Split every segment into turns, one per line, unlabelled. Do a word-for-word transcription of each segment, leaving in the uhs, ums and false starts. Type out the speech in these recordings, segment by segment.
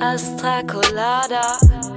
Astra Colada,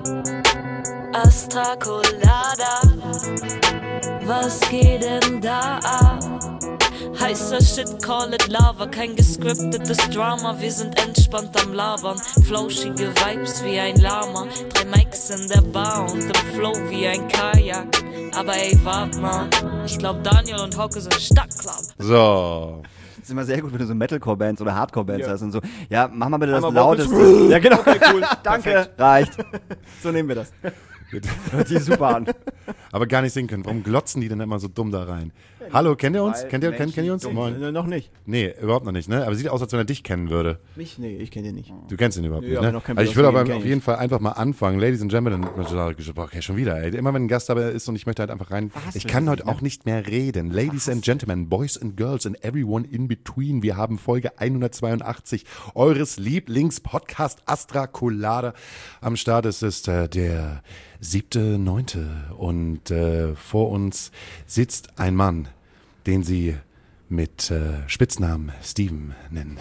Astra Colada, was geht denn da ab? Heißer Shit, call it Lava, kein gescriptetes Drama, wir sind entspannt am Labern. Flauschige Vibes wie ein Lama, drei Mics in der Bar und im Flow wie ein Kajak. Aber ey, wart mal, ich glaub Daniel und Hauke sind Stadtclub.
So.
Das ist immer sehr gut, wenn du so Metalcore-Bands oder Hardcore-Bands ja. hast und so. Ja, mach mal bitte das
Einmal
lauteste. Ja, genau.
Okay, cool.
Danke,
Perfekt.
reicht.
So nehmen wir das.
Hört sich super an.
Aber gar nicht singen können. Warum glotzen die denn immer so dumm da rein? Hallo, kennt ihr uns?
Weil
Kennt ihr, kennt, kennt ihr uns?
Menschen
Moin.
Äh, noch nicht.
Nee, überhaupt noch nicht, ne? Aber sieht aus, als wenn er dich kennen würde.
Mich? Nee, ich kenne den nicht.
Du kennst ihn überhaupt
Nee,
nicht,
aber
ne?
noch kein
Also ich
Bild
würde
aus
aber
ihm,
auf
kenn
jeden Fall einfach mal anfangen. Ladies and Gentlemen, okay, schon wieder, ey. Immer wenn ein Gast dabei ist und ich möchte halt einfach rein. Ich kann heute auch nicht mehr reden. Ladies and Gentlemen, Boys and Girls and everyone in between. Wir haben Folge hundertzweiundachtzig eures Lieblingspodcast Astra Colada am Start. Es ist äh, der siebte neunte und äh, vor uns sitzt ein Mann, den sie mit äh, Spitznamen Steven nennen.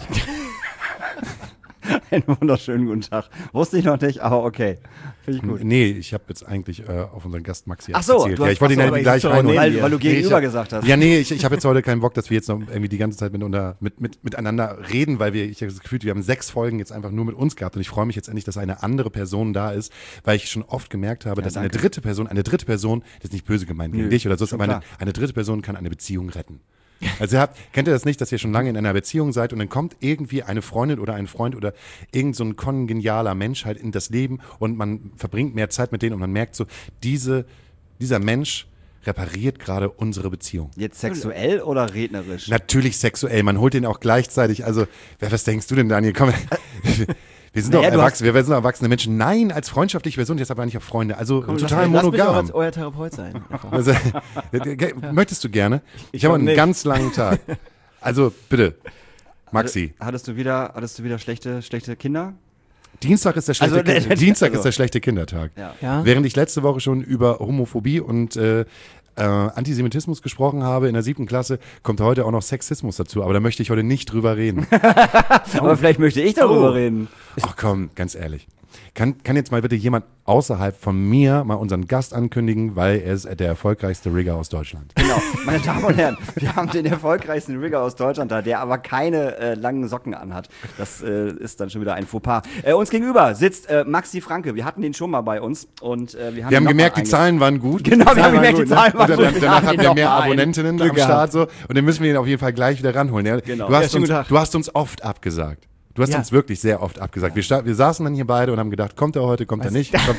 Einen wunderschönen guten Tag. Wusste ich noch nicht, aber okay. Finde ich gut.
Nee, ich habe jetzt eigentlich äh, auf unseren Gast Maxi
Ach so,
abgezielt.
du
Ja,
hast-
ich wollte ihn
ach so,
ja
aber
gleich
ich-
reinholen.
weil, weil du
Nee,
gegenüber
ich hab,
gesagt hast.
Ja, nee, ich, ich habe jetzt heute keinen Bock, dass wir jetzt noch irgendwie die ganze Zeit miteinander, mit, mit, miteinander reden, weil wir, ich habe das Gefühl, wir haben sechs Folgen jetzt einfach nur mit uns gehabt und ich freue mich jetzt endlich, dass eine andere Person da ist, weil ich schon oft gemerkt habe,
Ja,
dass
danke.
eine dritte Person, eine dritte Person, das ist nicht böse gemeint gegen
Nö,
dich oder so,
schon
aber eine,
klar.
eine dritte Person kann eine Beziehung retten. Also ihr habt, kennt ihr das nicht, dass ihr schon lange in einer Beziehung seid und dann kommt irgendwie eine Freundin oder ein Freund oder irgend so ein kongenialer Mensch halt in das Leben und man verbringt mehr Zeit mit denen und man merkt so, diese, dieser Mensch repariert gerade unsere Beziehung.
Jetzt sexuell oder rednerisch?
Natürlich sexuell, man holt den auch gleichzeitig, also, wer- was denkst du denn, Daniel? Komm, wir sind
Naja,
doch
du
erwachsene, wir sind doch erwachsene Menschen. Nein, als freundschaftliche Person, jetzt aber nicht auf Freunde, also
Komm,
total
lass, lass mich auch
monogam.
als euer Therapeut sein. Einfach.
Also, möchtest du gerne? Ich, habe einen
nicht.
ganz langen Tag. Also bitte, Maxi.
Hattest du wieder, hattest du wieder schlechte, schlechte Kinder?
Dienstag ist der schlechte,
Also,
Kind- Dienstag
also-
ist der schlechte Kindertag.
Ja.
Ja?
Während ich letzte Woche schon über Homophobie und äh, äh, Antisemitismus gesprochen habe in der siebten Klasse, kommt heute auch noch Sexismus dazu. Aber da möchte ich heute nicht drüber reden.
Aber vielleicht möchte ich darüber
Oh.
reden.
Ach komm, ganz ehrlich. Kann, kann jetzt mal bitte jemand außerhalb von mir mal unseren Gast ankündigen, weil er ist der erfolgreichste Rigger aus Deutschland.
Genau, meine Damen und Herren, wir haben den erfolgreichsten Rigger aus Deutschland da, der aber keine äh, langen Socken anhat. Das äh, ist dann schon wieder ein Fauxpas. Äh, uns gegenüber sitzt äh, Maxi Franke. Wir hatten den schon mal bei uns und äh, wir haben,
Wir haben
ihn noch
gemerkt,
mal
die
einge-
Zahlen waren gut.
Genau, wir haben gemerkt, die
gut, ne?
Zahlen waren
Und
gut.
dann,
Wir
danach
laden
hatten
ihn
wir
noch
mehr
mal ein.
Abonnentinnen
Glück
am Start
gehabt.
so und dann müssen wir ihn auf jeden Fall gleich wieder ranholen. Ja?
Genau.
Du, hast
Ja, schönen
uns,
guten Tag.
du hast uns oft abgesagt. Du hast
Ja.
uns wirklich sehr oft abgesagt. Wir, sta- wir saßen dann hier beide und haben gedacht, kommt er heute, kommt er nicht. Kommt,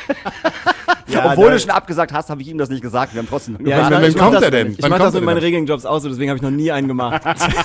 Ja,
Obwohl
da-
du schon abgesagt hast, habe ich ihm das nicht gesagt. Wir haben trotzdem
Ja,
Wann-
ich-
wann
ich mach
kommt
das-
er denn?
Ich
Wann
mache
kommt
das
er
mit meinen
denn?
Regeljobs aus, so deswegen habe ich noch nie einen gemacht.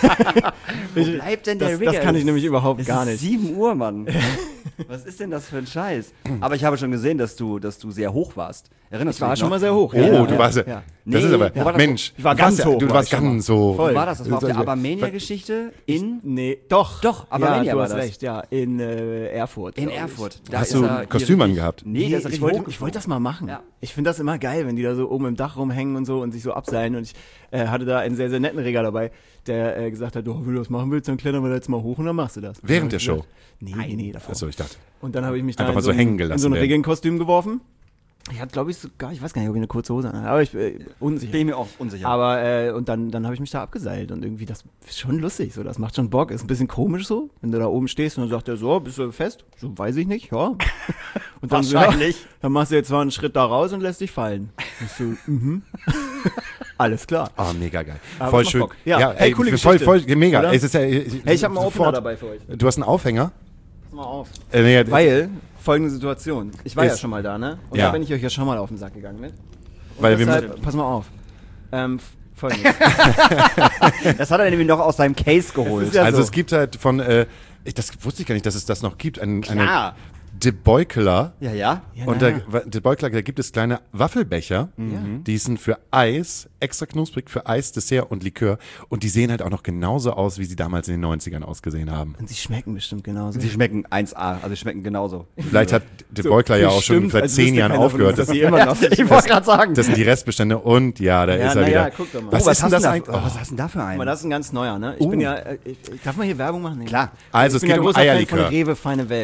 Wo bleibt denn der
Das,
Rigger?
das kann ich
Es-
nämlich überhaupt
es
gar
ist
nicht.
sieben Uhr, Mann. Was ist denn das für ein Scheiß? Aber ich habe schon gesehen, dass du, dass du sehr hoch warst. Erinnerst
Ich
du
war
dich
schon
noch?
mal sehr hoch.
oh,
ja,
du
ja,
warst ja.
ja.
Nee,
Das ist aber,
wo war das?
Mensch,
Ich war
du warst
ganz
ja,
hoch,
Du
war
warst
ich schon
ganz so.
Voll.
Wo war das? Das war auf der
Also,
Abermania-Geschichte in,
Nee, doch.
Doch, aber
ja,
Mania
du
war
hast
das.
recht, ja, in äh, Erfurt.
in
glaub ich.
Erfurt. Da
Hast
ist
du
er
ein Kostüm
hier richtig-
angehabt?
Nee,
Nee,
der ist
ich
richtig
wollte,
hochgeflogen.
ich wollte das mal machen.
Ja.
Ich finde das immer geil, wenn die da so oben im Dach rumhängen und so und sich so abseilen. Und ich äh, hatte da einen sehr, sehr netten Rigger dabei, der äh, gesagt hat, oh, wenn du das machen willst, dann klettern wir da jetzt mal hoch und dann machst du das.
Während
Und
der
dann hab
Show?
ich gesagt, Nee, nee, nee, davor.
Achso, ich dachte.
Und dann habe ich mich da
Einfach
in
mal
so,
so
ein,
hängen
in
gelassen
so ein
werden.
Regenkostüm geworfen. Ich hatte, glaube ich, sogar, ich weiß gar nicht, ob ich eine kurze Hose anhatte, aber ich äh, unsicher.
Bin ich mir auch unsicher.
Aber, äh, und dann, dann habe ich mich da abgeseilt und irgendwie, das ist schon lustig, so, das macht schon Bock, ist ein bisschen komisch so, wenn du da oben stehst und dann sagt er so, bist du fest? So, weiß ich nicht, ja. Und dann,
Wahrscheinlich.
Ja, dann machst du jetzt mal einen Schritt da raus und lässt dich fallen. Und so, mhm. Alles klar.
Oh, mega geil.
Aber
voll
es macht
schön.
Bock. Ja, hey,
ey,
coole
voll,
Geschichte.
voll, mega.
Oder?
Es ist ja,
Hey, ich habe einen Opener
sofort-
dabei für euch.
Du hast einen Aufhänger?
Pass mal auf.
Äh, nee,
Weil, folgende Situation. Ich war
Ist-
ja schon mal da, ne? Und
Ja.
da bin ich euch ja schon mal auf den Sack gegangen mit. Und
Weil wir
deshalb,
müssen-
pass mal auf. Ähm, f- folgendes.
Das hat er nämlich noch aus seinem Case geholt.
ist ja
also
so.
es gibt halt von, äh, ich, das wusste ich gar nicht, dass es das noch gibt, ein, eine
Klar.
De Beukler.
Ja, ja.
Ja,
Und
na
da, De Beukler, da gibt es kleine Waffelbecher, die sind für Eis, extra knusprig für Eis, Dessert und Likör. Und die sehen halt auch noch genauso aus, wie sie damals in den neunzigern ausgesehen haben.
Und sie schmecken bestimmt genauso.
Sie schmecken eins A, also sie schmecken genauso.
Vielleicht hat De Beukler ja auch schon
bestimmt,
seit
als
zehn
wüsste
Jahren
keiner von uns,
aufgehört.
dass
Das,
sie immer noch
Ich wollte gerade sagen.
das sind die Restbestände und ja, da
Ja,
ist er
na
wieder.
ja, guck doch mal.
Was
Oh,
ist denn das
hast du
eigentlich?
da, oh, was hast du denn da für einen?
Aber das ist ein ganz neuer, ne? Ich
Uh.
bin ja, äh, ich, darf man hier Werbung machen? Nee.
Klar.
Also
ich
es
bin
geht
ja
um
großer Fan
Eierlikör.
von Rewe Feine Welt, ne?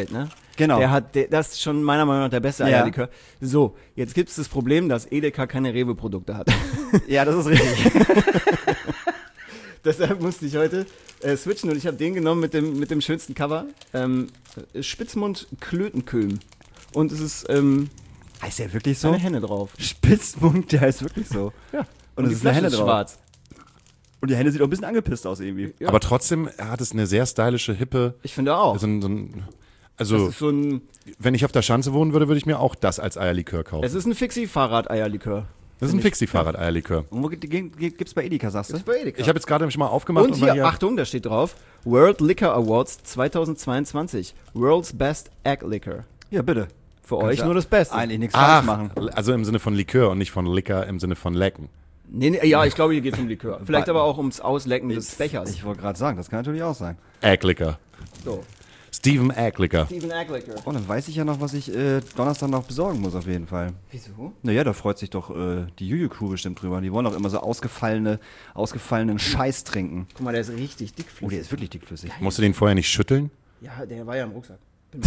Genau.
Der hat, der, das ist schon meiner Meinung nach der beste
Ja.
Eierlikör. So, jetzt gibt es das Problem, dass Edeka keine Rewe-Produkte hat.
Ja, das ist richtig.
Deshalb musste ich heute äh, switchen und ich habe den genommen mit dem, mit dem schönsten Cover. Ähm, Spitzmund Klötenköhm. Und es ist ähm,
Heißt der wirklich so?
eine Henne drauf.
Spitzmund, der heißt wirklich so.
Ja.
Und, es
die
ist eine
Flasche
Henne
ist
drauf.
schwarz.
Und die Henne sieht auch ein bisschen angepisst aus irgendwie.
Ja.
Aber trotzdem hat es eine sehr stylische, hippe,
Ich finde auch.
so ein, so ein,
das
also
ist so ein,
wenn ich auf der Schanze wohnen würde, würde ich mir auch das als Eierlikör kaufen.
es ist ein Fixie-Fahrrad-Eierlikör.
Das ist ein Fixie-Fahrrad-Eierlikör.
Und wo gibt es bei Edeka, sagst du?
Das ist bei Edeka.
Ich habe jetzt gerade schon mal aufgemacht
Und
und mal
hier, Achtung, da steht drauf, World Liquor Awards zweitausendzweiundzwanzig. World's Best Egg Liquor.
Ja, bitte.
Für
Kannst
euch
ja
nur das Beste.
Eigentlich nichts falsch
Ach,
machen.
also im Sinne von Likör und nicht von Liquor im Sinne von Lecken.
Nee, nee, ja, ich glaube, hier geht es um Likör. Vielleicht aber auch ums Auslecken des Bechers.
Ich wollte gerade sagen, das kann natürlich auch sein.
Egglicker.
So.
Steven Egglicker.
Steven Egg Liquor.
Oh, dann weiß ich ja noch, was ich äh, Donnerstag noch besorgen muss auf jeden Fall.
Wieso?
Naja, da freut sich doch äh, die Juju-Crew bestimmt drüber. Die wollen doch immer so ausgefallene, ausgefallenen Scheiß trinken.
Guck mal, der ist richtig dickflüssig.
Oh, der ist wirklich dickflüssig.
Musst du den vorher nicht schütteln?
Ja, der war ja im Rucksack.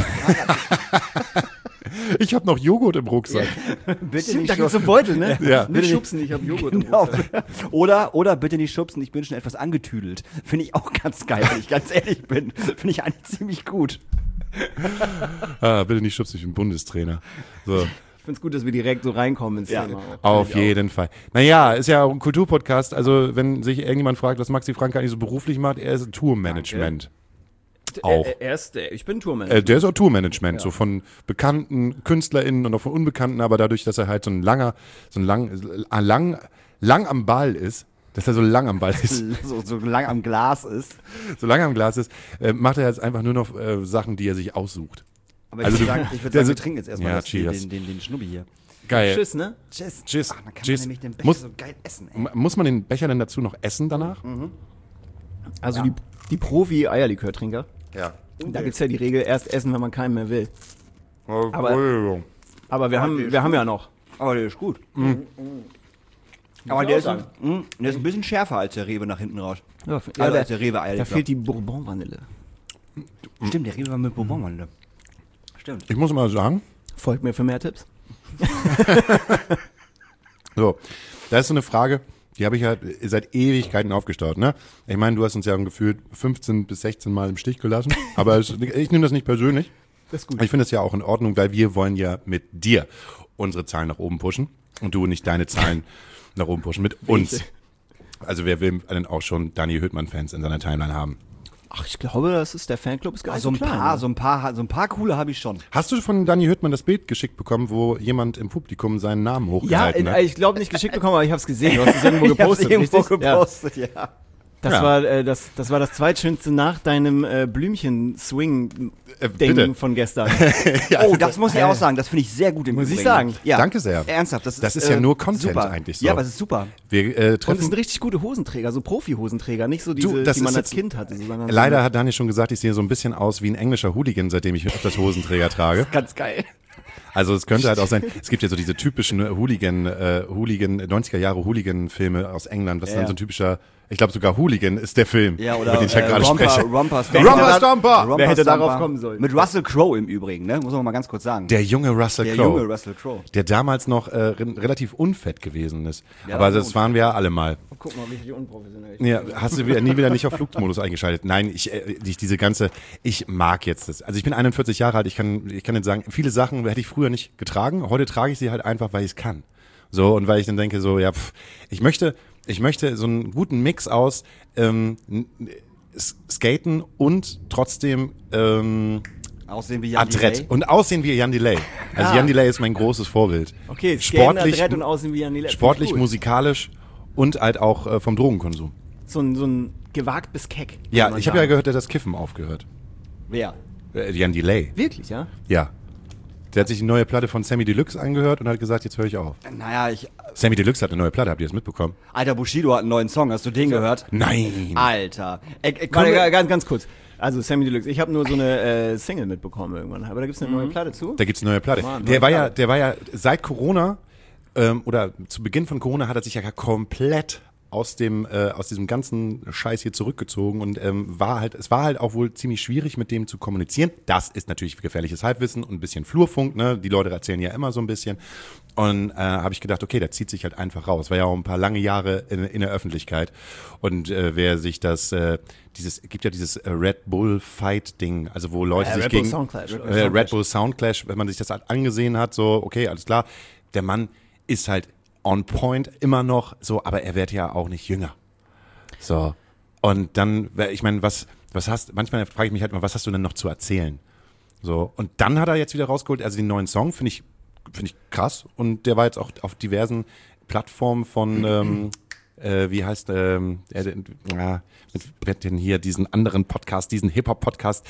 Ich habe noch Joghurt im Rucksack.
Bitte
Stimmt, da gibt's so einen Beutel, ne?
Ja.
Nicht schubsen, ich hab Joghurt im
Genau.
Rucksack.
Oder, oder bitte nicht schubsen, ich bin schon etwas angetüdelt. Finde ich auch ganz geil, wenn ich ganz ehrlich bin. Finde ich eigentlich ziemlich gut.
Ah, bitte nicht schubsen, ich bin Bundestrainer. So.
Ich find's gut, dass wir direkt so reinkommen ins
Ja,
Thema.
Auf jeden Fall. Naja, ist ja auch ein Kulturpodcast. Also, wenn sich irgendjemand fragt, was Maxi Franke eigentlich so beruflich macht, er ist Tourmanagement. Auch.
Er, er ist, ich bin Tourmanager.
Äh, der ist auch Tourmanagement, so von bekannten KünstlerInnen und auch von Unbekannten, aber dadurch, dass er halt so ein langer, so ein lang, äh, lang, lang am Ball ist, dass er so lang am Ball ist,
So, so lang am Glas ist.
so lang am Glas ist, äh, macht er jetzt einfach nur noch äh, Sachen, die er sich aussucht.
Aber ich
Also
würde
du-
sagen, ich würd
der
sagen
so-
wir trinken jetzt erstmal
Ja,
das, den,
cheers.
den, den, den Schnubbi hier.
Geil.
Tschüss, ne?
Tschüss.
Tschüss.
Ach, dann kann
Tschüss.
man nämlich den Becher
Muss-
so geil essen, ey.
M- Muss man den Becher denn dazu noch essen danach?
Also
Ja.
die, die Profi-Eierlikörtrinker.
Ja.
Da gibt's ja die Regel, erst essen, wenn man keinen mehr will.
Aber,
Aber wir, haben, wir haben ja noch.
Aber der ist gut.
Mhm.
Aber
ich
der
auch
ist, ein, mh, der ist ein bisschen schärfer als der Rewe nach hinten raus.
Ja,
Also
da,
als der Rewe
da
Eierlikör.
fehlt die Bourbon-Vanille.
Stimmt, der Rewe war mit Bourbonvanille. Stimmt.
Ich muss mal sagen,
Folgt mir für mehr Tipps.
so, da ist so eine Frage, die habe ich halt seit Ewigkeiten aufgestaut, ne? Ich meine, du hast uns ja gefühlt fünfzehn bis sechzehn Mal im Stich gelassen, aber es, ich nehme das nicht persönlich.
Das ist gut.
Ich finde es ja auch in Ordnung, weil wir wollen ja mit dir unsere Zahlen nach oben pushen und du nicht deine Zahlen nach oben pushen mit uns. Also wer will denn auch schon Dani Hüttmann-Fans in seiner Timeline haben?
Ach, ich glaube, das ist der Fanclub ist gar
Ah,
nicht
so ein
klein,
paar,
ne?
so ein paar, so ein paar coole habe ich schon.
Hast du von Dani Hüttmann das Bild geschickt bekommen, wo jemand im Publikum seinen Namen
Ja,
hochgehalten
in,
hat?
ich glaube nicht geschickt bekommen, aber ich habe es gesehen. Du hast es irgendwo
Ich hab's
gepostet,
irgendwo
richtig?
gepostet, ja.
Ja. Das,
Ja.
war, äh, das, das war das zweitschönste nach deinem äh, Blümchen-Swing-Ding
Äh, bitte.
von gestern.
Oh, das muss ich auch sagen, das finde ich sehr gut im
Muss ich
Übrigen.
sagen.
Ja.
Danke sehr.
Ernsthaft, das ist,
Das ist ja
äh,
nur Content
super.
eigentlich so.
Ja, aber es ist super.
Wir äh,
Und es
treffen
sind richtig gute Hosenträger, so Profi-Hosenträger, nicht so diese,
Du, das
die man
ist
als
jetzt-
Kind hatte. Sondern
Leider
so,
hat Dani schon gesagt, ich sehe so ein bisschen aus wie ein englischer Hooligan, seitdem ich öfters Hosenträger trage.
Ganz geil.
Also es könnte halt auch sein, es gibt ja so diese typischen Hooligan, äh, Hooligan, neunziger Jahre Hooligan-Filme aus England, was
Ja.
dann so ein typischer, ich glaube sogar Hooligan ist der Film,
Ja, oder
über den ich ja
äh,
gerade
Romper,
spreche.
Romper
Wer
Stomper.
hätte da-
Stomper!
Romper
Wer hätte
Stomper.
darauf kommen sollen?
Mit Russell Crowe im Übrigen, ne? Muss man mal ganz kurz sagen.
Der junge Russell
Der
Crowe,
junge Russell Crowe.
der damals noch äh, re relativ unfett gewesen ist.
Ja,
Aber
war
das waren wir ja alle mal.
guck mal, richtig unprofessionell. ich
Ja,
bin.
hast du wieder, nie wieder nicht auf Flugmodus eingeschaltet? Nein, ich, äh, ich diese ganze, ich mag jetzt das. Also ich bin einundvierzig Jahre alt, ich kann, ich kann jetzt sagen, viele Sachen hätte ich früher nicht getragen. Heute trage ich sie halt einfach, weil ich es kann. So, und weil ich dann denke, so, ja, pff, ich möchte, ich möchte so einen guten Mix aus ähm, n- s- Skaten und trotzdem ähm,
Aussehen wie Jan
adrett.
Delay.
Und aussehen wie Jan Delay. Also
Ah.
Jan Delay ist mein großes Vorbild.
Okay,
sportlich,
Skaten, und aussehen wie Jan Delay.
sportlich,
Cool.
musikalisch und halt auch äh, vom Drogenkonsum.
So ein, so ein gewagt bis keck. kann
Ja,
man
ich habe ja
sagen.
gehört, der hat das Kiffen aufgehört.
Wer?
Äh, Jan Delay.
Wirklich, ja?
Ja. Der hat sich die neue Platte von Sammy Deluxe angehört und hat gesagt, jetzt höre ich auf.
Naja, ich.
Sammy Deluxe hat eine neue Platte, habt ihr das mitbekommen?
Alter, Bushido hat einen neuen Song, hast du den gehört?
Nein.
Alter. Äh, äh, komm,
Warte,
wir-
ga- ganz, ganz kurz. Also Sammy Deluxe, ich habe nur so eine äh, Single mitbekommen irgendwann. Aber da gibt's eine neue Platte zu.
Da gibt's eine neue Platte.
Mann,
der
neue
war ja,
Platte.
der war ja seit Corona ähm, oder zu Beginn von Corona hat er sich ja komplett aus dem äh, aus diesem ganzen Scheiß hier zurückgezogen und ähm, war halt, es war halt auch wohl ziemlich schwierig, mit dem zu kommunizieren. Das ist natürlich gefährliches Halbwissen und ein bisschen Flurfunk, ne? Die Leute erzählen ja immer so ein bisschen. Und äh, habe ich gedacht, okay, der zieht sich halt einfach raus. War ja auch ein paar lange Jahre in, in der Öffentlichkeit. Und äh, wer sich das, äh, dieses, gibt ja dieses äh, Red Bull Fight Ding, also wo Leute
Ja,
sich
Red Bull
gegen
Soundclash.
äh, Red Bull Soundclash, wenn man sich das halt angesehen hat, so, okay, alles klar. Der Mann ist halt on point immer noch so, aber er wird ja auch nicht jünger. So. Und dann, ich meine, was, was hast, manchmal frage ich mich halt mal, was hast du denn noch zu erzählen? So. Und dann hat er jetzt wieder rausgeholt, also den neuen Song, finde ich, finde ich krass. Und der war jetzt auch auf diversen Plattformen von, ähm, äh, wie heißt, ähm, äh, äh, mit, mit denn hier diesen anderen Podcast, diesen Hip-Hop-Podcast,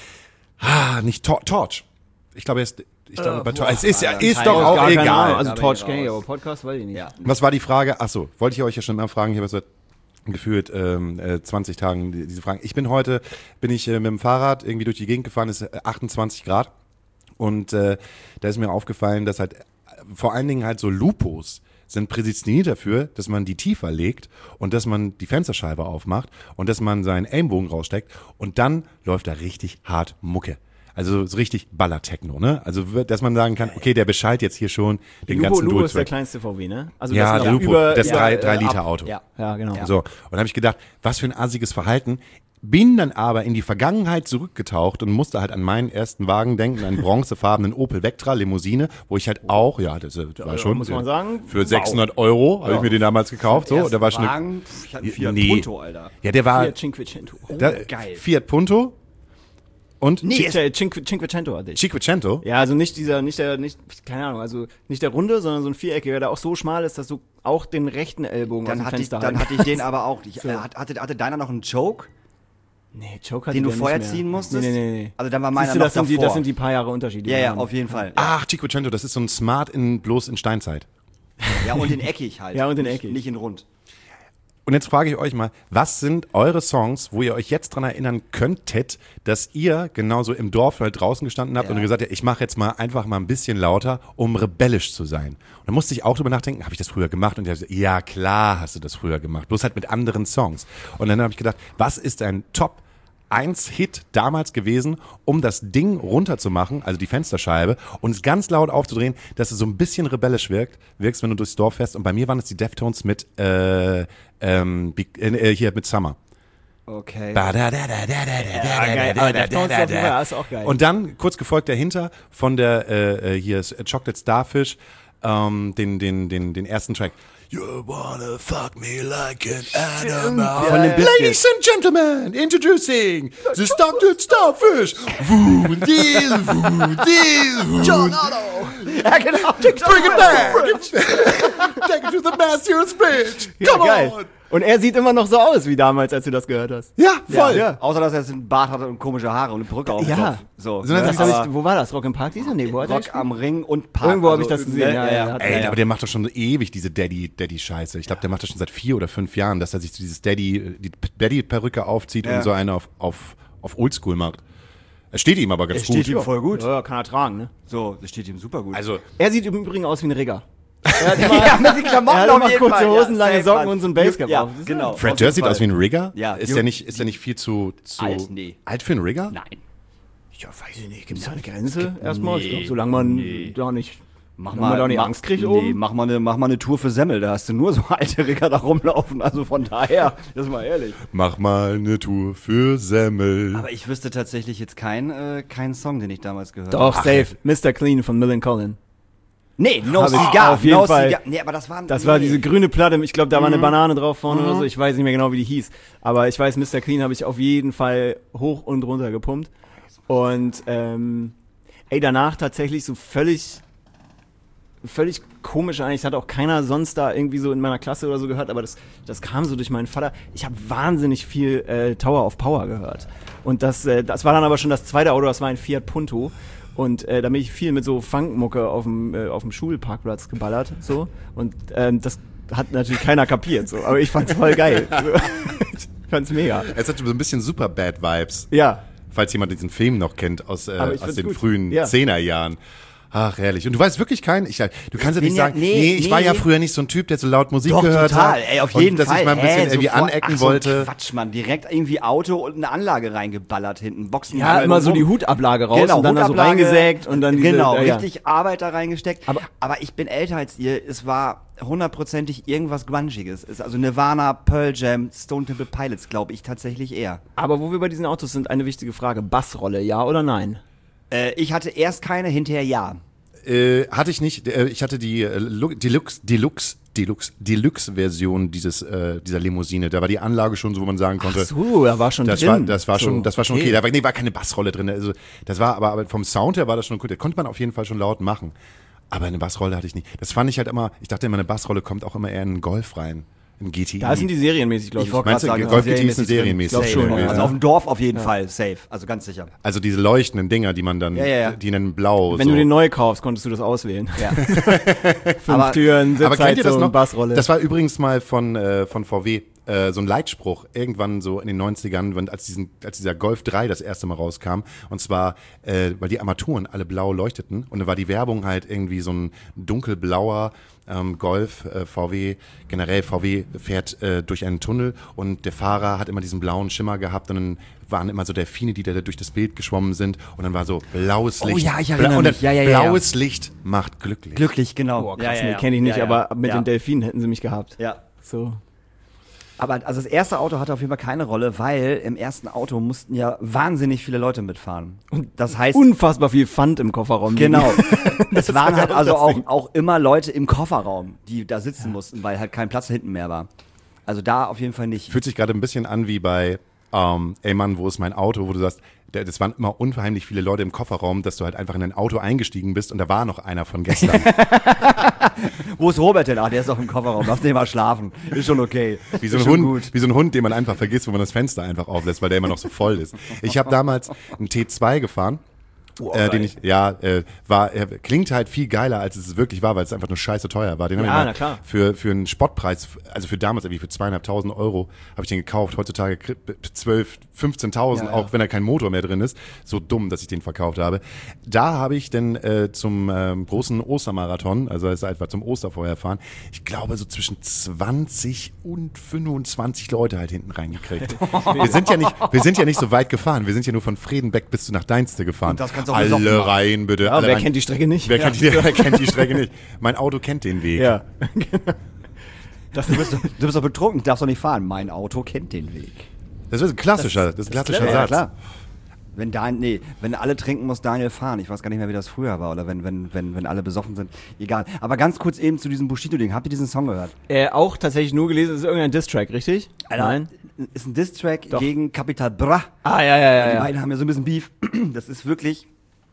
ah, nicht Tor- Torch. Ich glaube, er ist, ich glaube,
Äh,
bei
boah,
Torch, es ist ja,
Alter,
ist
keine
doch
Ahnung,
auch
gar keine
egal.
Ahnung.
Also
Da bin
Torch
ich
kenne ich,
raus.
aber Podcast weiß ich nicht.
Ja.
Was war die Frage? Ach so, wollte ich euch ja schon mal fragen. Ich habe seit gefühlt ähm, äh, zwanzig Tagen die, diese Fragen. Ich bin heute, bin ich äh, mit dem Fahrrad irgendwie durch die Gegend gefahren, es ist achtundzwanzig Grad. Und äh, da ist mir aufgefallen, dass halt äh, vor allen Dingen halt so Lupos sind prädestiniert dafür, dass man die tiefer legt und dass man die Fensterscheibe aufmacht und dass man seinen Ellenbogen raussteckt und dann läuft da richtig hart Mucke. Also so richtig Ballertechno, ne? Also dass man sagen kann, okay, der beschallt jetzt hier schon den
Lupo,
ganzen
Lupo ist der
Durchzug.
kleinste V W, ne? Also
Ja,
das
der
noch
Lupo,
über,
das
über,
drei,
äh,
drei Liter
ab-
Auto.
Ja.
Ja, genau.
So, und dann habe ich gedacht, was für ein assiges Verhalten. Bin dann aber in die Vergangenheit zurückgetaucht und musste halt an meinen ersten Wagen denken, einen bronzefarbenen Opel Vectra Limousine, wo ich halt auch, ja, das äh, war schon
muss man sagen,
für sechshundert Euro habe ich mir den damals gekauft. So, da war schon eine,
Wagen, pff, ich hatte einen Fiat
Nee.
Punto, Alter.
ja, der war
Fiat Cinquecento.
da,
geil.
Fiat Punto und
Nee,
Cinque- Cinque- Cinquecento hatte ich.
Cinquecento.
Ja, also nicht dieser, nicht der, nicht, keine Ahnung, also nicht der runde, sondern so ein viereckiger, der auch so schmal ist, dass du auch den rechten Ellbogen aus
Dann
dem
hatte, ich,
Fenster
dann
halten
hatte ich den aber auch. Ich, äh, hatte, hatte, hatte deiner noch einen Joke,
Nee, Joke hatte
den du
der
vorher
nicht mehr.
ziehen musstest?
Nee, nee, nee.
Also dann war meiner
Siehst du,
noch
das sind, die,
davor.
das sind die paar Jahre Unterschiede.
Ja,
die wir
ja,
haben.
auf jeden Fall.
Ach, Cinquecento, das ist so ein Smart in bloß in Steinzeit.
Ja, und in eckig halt.
Ja, und in
Nicht-
eckig.
Nicht in rund.
Und jetzt frage ich euch mal, was sind eure Songs, wo ihr euch jetzt dran erinnern könntet, dass ihr genauso im Dorf halt draußen gestanden habt
Ja.
und gesagt habt, ich mache jetzt mal einfach mal ein bisschen lauter, um rebellisch zu sein. Und dann musste ich auch drüber nachdenken, habe ich das früher gemacht? Und ich dachte, ja klar hast du das früher gemacht, bloß halt mit anderen Songs. Und dann habe ich gedacht, was ist ein Top eins Hit damals gewesen, um das Ding runterzumachen, also die Fensterscheibe, und es ganz laut aufzudrehen, dass es so ein bisschen rebellisch wirkt, wirkst, wenn du durchs Dorf fährst. Und bei mir waren es die Deftones mit äh, ähm, Be- äh, hier mit Summer.
Okay.
Ba, da, da, da, da, da, da,
Ja, geil.
da,
Aber
da,
Deftones
da,
auf jeden
da.
Fall, ist auch geil.
Und dann kurz gefolgt dahinter von der äh, äh, hier ist Chocolate Starfish, ähm, den den den den ersten Track. You wanna fuck me like an animal.
Von den Biscuits.
Ladies and Gentlemen, introducing the Chocolate Starfish. Woo, deal, woo, deal, woo. John Otto.
Ja, genau.
Bring it back. Take it to the master's bridge.
Ja,
Come
geil.
on.
Und er sieht immer noch so aus wie damals, als du das gehört hast.
Ja, voll.
Ja.
Außer, dass er jetzt einen Bart hatte und komische Haare und eine Perücke auf dem
Ja.
Kopf. So.
So, dann
Das
Das
hab
ist
ich, wo war das? Rock im Park? Dieser? Nee, wo hat er
Rock
gespielt?
am Ring und Park.
Irgendwo habe ich
Also,
das gesehen.
ne,
Ja, ja, ja.
Ey, aber der macht doch schon ewig diese Daddy, Daddy-Scheiße. Ich glaube, der macht das schon seit vier oder fünf Jahren, dass er sich dieses Daddy, die Daddy-Perücke aufzieht
Ja.
und so eine auf, auf, auf Oldschool macht. Es steht ihm aber ganz
Es
gut.
steht ihm voll gut.
Ja, kann er tragen, ne?
So, das steht ihm super gut.
Also,
Er sieht im Übrigen aus wie ein Rigger. Er hat immer,
ja, mit den Klamotten
er hat
auf
immer
jeden
kurze
Fall.
Hosen,
Ja,
lange
safe,
Socken
Mann.
und so ein Basecap
Ja,
auf. Das ist
genau.
Fred
auf jeden
Durst sieht
Fall.
aus wie ein Rigger?
Ja,
ist
jo-
der nicht, ist der nicht viel zu, zu
Alt, nee.
alt für einen Rigger?
Nein.
Ja, weiß ich nicht. Gibt es da eine Grenze erstmal? Ich
nee,
glaube, solange man
nee.
da nicht,
Mach
solange man da nicht
mach-
Angst kriegt
nee,
oben.
mach mal, eine, mach mal eine Tour für Semmel, da hast du nur so alte Rigger da rumlaufen, also von daher, das ist mal ehrlich.
Mach mal eine Tour für Semmel.
Aber ich wüsste tatsächlich jetzt keinen äh, keinen Song, den ich damals gehört
Doch,
habe.
safe. Mister Clean von Millen Collin.
Nee, No
Hab ich
Cigar,
auf jeden
No
Fall.
Cigar. Nee, aber das waren
Das
nee.
war diese grüne Platte, ich glaube, da war eine Banane drauf vorne oder so. Ich weiß nicht mehr genau, wie die hieß. Aber ich weiß, Mister Clean habe ich auf jeden Fall hoch und runter gepumpt. Und ähm, ey, danach tatsächlich so völlig völlig komisch eigentlich. Das hat auch keiner sonst da irgendwie so in meiner Klasse oder so gehört, aber das, das kam so durch meinen Vater. Ich habe wahnsinnig viel äh, Tower of Power gehört. Und das, äh, das war dann aber schon das zweite Auto, das war ein Fiat Punto. Und äh, da bin ich viel mit so Funkmucke auf dem äh, auf dem Schulparkplatz geballert. So. Und ähm, das hat natürlich keiner kapiert. So. Aber ich fand's voll geil. So. Ich fand's mega.
Es hat so ein bisschen Superbad-Vibes.
Ja.
Falls jemand diesen Film noch kennt aus, äh,
Aber ich
aus
find's
den
gut.
frühen
Ja.
Zehnerjahren. Ach, herrlich. Und du weißt wirklich keinen, ich, du kannst ja nicht
ja-
sagen,
nee,
nee, ich
nee,
war ja
nee.
früher nicht so ein Typ, der so laut Musik
Doch,
gehört
total,
hat.
ey, auf jeden
und dass
Fall.
ich mal ein bisschen
Hä,
irgendwie
sofort.
anecken
Ach, so ein
wollte.
Quatsch, Mann. Direkt irgendwie Auto und eine Anlage reingeballert hinten. Boxen
Ja, immer so die Hutablage raus
Genau,
und dann da so
Hutablage,
reingesägt und dann diese,
Genau,
ja, ja.
richtig Arbeit da reingesteckt.
Aber-
Aber, ich bin älter als ihr. Es war hundertprozentig irgendwas Grungiges. Es ist also Nirvana, Pearl Jam, Stone Temple Pilots, glaube ich tatsächlich eher.
Aber wo wir bei diesen Autos sind, eine wichtige Frage. Bassrolle, ja oder nein?
Äh, ich hatte erst keine, hinterher ja.
Äh, hatte ich nicht. Äh, ich hatte die äh, Lu- Deluxe, Deluxe, Deluxe, Deluxe-Version dieses äh, dieser Limousine. Da war die Anlage schon so, wo man sagen konnte.
Ach so, da war schon
Das
drin.
war, das war
so.
schon, das war schon okay.
okay.
Da war, nee, war keine Bassrolle drin. Also, das war aber, aber vom Sound her war das schon gut. Da konnte man auf jeden Fall schon laut machen. Aber eine Bassrolle hatte ich nicht. Das fand ich halt immer, ich dachte immer, eine Bassrolle kommt auch immer eher in einen Golf rein. Ein G T I.
Da sind die serienmäßig, glaube ich.
wollte
Meinst du,
gerade
Golf
sagen,
G T I ist ein serienmäßig?
Glaub schon,
Safe.
ja.
Also auf dem Dorf auf jeden Fall, safe. Also ganz sicher.
Also diese leuchtenden Dinger, die man dann,
Ja, ja, ja.
die nennen blau.
Wenn
so.
du den neu kaufst, konntest du das auswählen.
Ja.
Fünf
Aber-
Türen,
Aber kennt ihr das
Sitzheizung,
noch?
Bassrolle.
Das war übrigens mal von, äh, von V W. Äh, so ein Leitspruch, irgendwann so in den neunzigern, wenn, als, diesen, als dieser Golf drei das erste Mal rauskam. Und zwar, äh, weil die Armaturen alle blau leuchteten. Und dann war die Werbung halt irgendwie so ein dunkelblauer ähm, Golf, äh, V W, generell V W fährt äh, durch einen Tunnel und der Fahrer hat immer diesen blauen Schimmer gehabt und dann waren immer so Delfine, die da durch das Bild geschwommen sind und dann war so blaues
Oh
Licht.
ja, ich erinnere
Bla- und dann
mich. Ja, ja, ja, ja.
blaues Licht macht glücklich.
Glücklich, genau.
Boah, krass,
ja, ja,
nee,
ja.
kenne ich nicht,
ja, ja.
aber mit
ja.
den Delfinen hätten sie mich gehabt.
Ja.
So.
Aber also das erste Auto hatte auf jeden Fall keine Rolle, weil im ersten Auto mussten ja wahnsinnig viele Leute mitfahren. Und das heißt,
Unfassbar viel Pfand im Kofferraum.
genau, es waren
war
halt
auch
also
das
auch,
Ding.
auch immer Leute im Kofferraum, die da sitzen mussten, weil halt kein Platz hinten mehr war. Also da auf jeden Fall nicht.
Fühlt sich gerade ein bisschen an wie bei ähm, ey Mann, wo ist mein Auto, wo du sagst, der, das waren immer unheimlich viele Leute im Kofferraum, dass du halt einfach in ein Auto eingestiegen bist und da war noch einer von gestern.
Wo ist Robert denn? Ach, der ist doch im Kofferraum, lass den mal schlafen. Ist schon okay.
Wie so,
Ist
ein
schon
Hund,
gut.
wie so ein Hund, den man einfach vergisst, wo man das Fenster einfach auflässt, weil der immer noch so voll ist. Ich habe damals einen T zwei gefahren. äh, den ich, ja, äh, war, äh, klingt halt viel geiler, als es wirklich war, weil es einfach nur scheiße teuer war. Den
Ja,
hab ich mal
na klar.
für, für einen Spottpreis, also für damals irgendwie für zweieinhalbtausend Euro, habe ich den gekauft. Heutzutage zwölf, fünfzehntausend,
Ja, ja.
auch wenn da kein Motor mehr drin ist. So dumm, dass ich den verkauft habe. Da habe ich dann äh, zum ähm, großen Ostermarathon, also es ist etwa zum Osterfeuer fahren, ich glaube so zwischen zwanzig und fünfundzwanzig Leute halt hinten reingekriegt. wir sind ja nicht, wir sind ja nicht so weit gefahren. Wir sind ja nur von Fredenbeck bis nach Deinste gefahren.
Und das kannst du auch besoffen
alle
machen.
rein, bitte.
Ja,
alle
wer
rein.
kennt die Strecke nicht?
Wer, kennt die, wer kennt die Strecke nicht? Mein Auto kennt den Weg.
Ja.
Das, du, bist, doch- du bist doch betrunken, darfst doch nicht fahren. Mein Auto kennt den Weg.
Das ist ein klassischer, das ist ein klassischer
clever,
Satz.
ja, klar. Wenn Dan, nee, wenn alle trinken, muss Daniel fahren. Ich weiß gar nicht mehr, wie das früher war. Oder wenn, wenn, wenn, wenn alle besoffen sind. Egal. Aber ganz kurz eben zu diesem Bushido-Ding. Habt ihr diesen Song gehört?
Äh, auch tatsächlich nur gelesen, es ist irgendein Diss-Track, richtig? Nein.
Ist ein Diss-Track
Doch.
gegen Capital Bra.
Ah, ja, ja, ja.
Die
ja.
beiden haben ja so ein bisschen Beef. Das ist wirklich.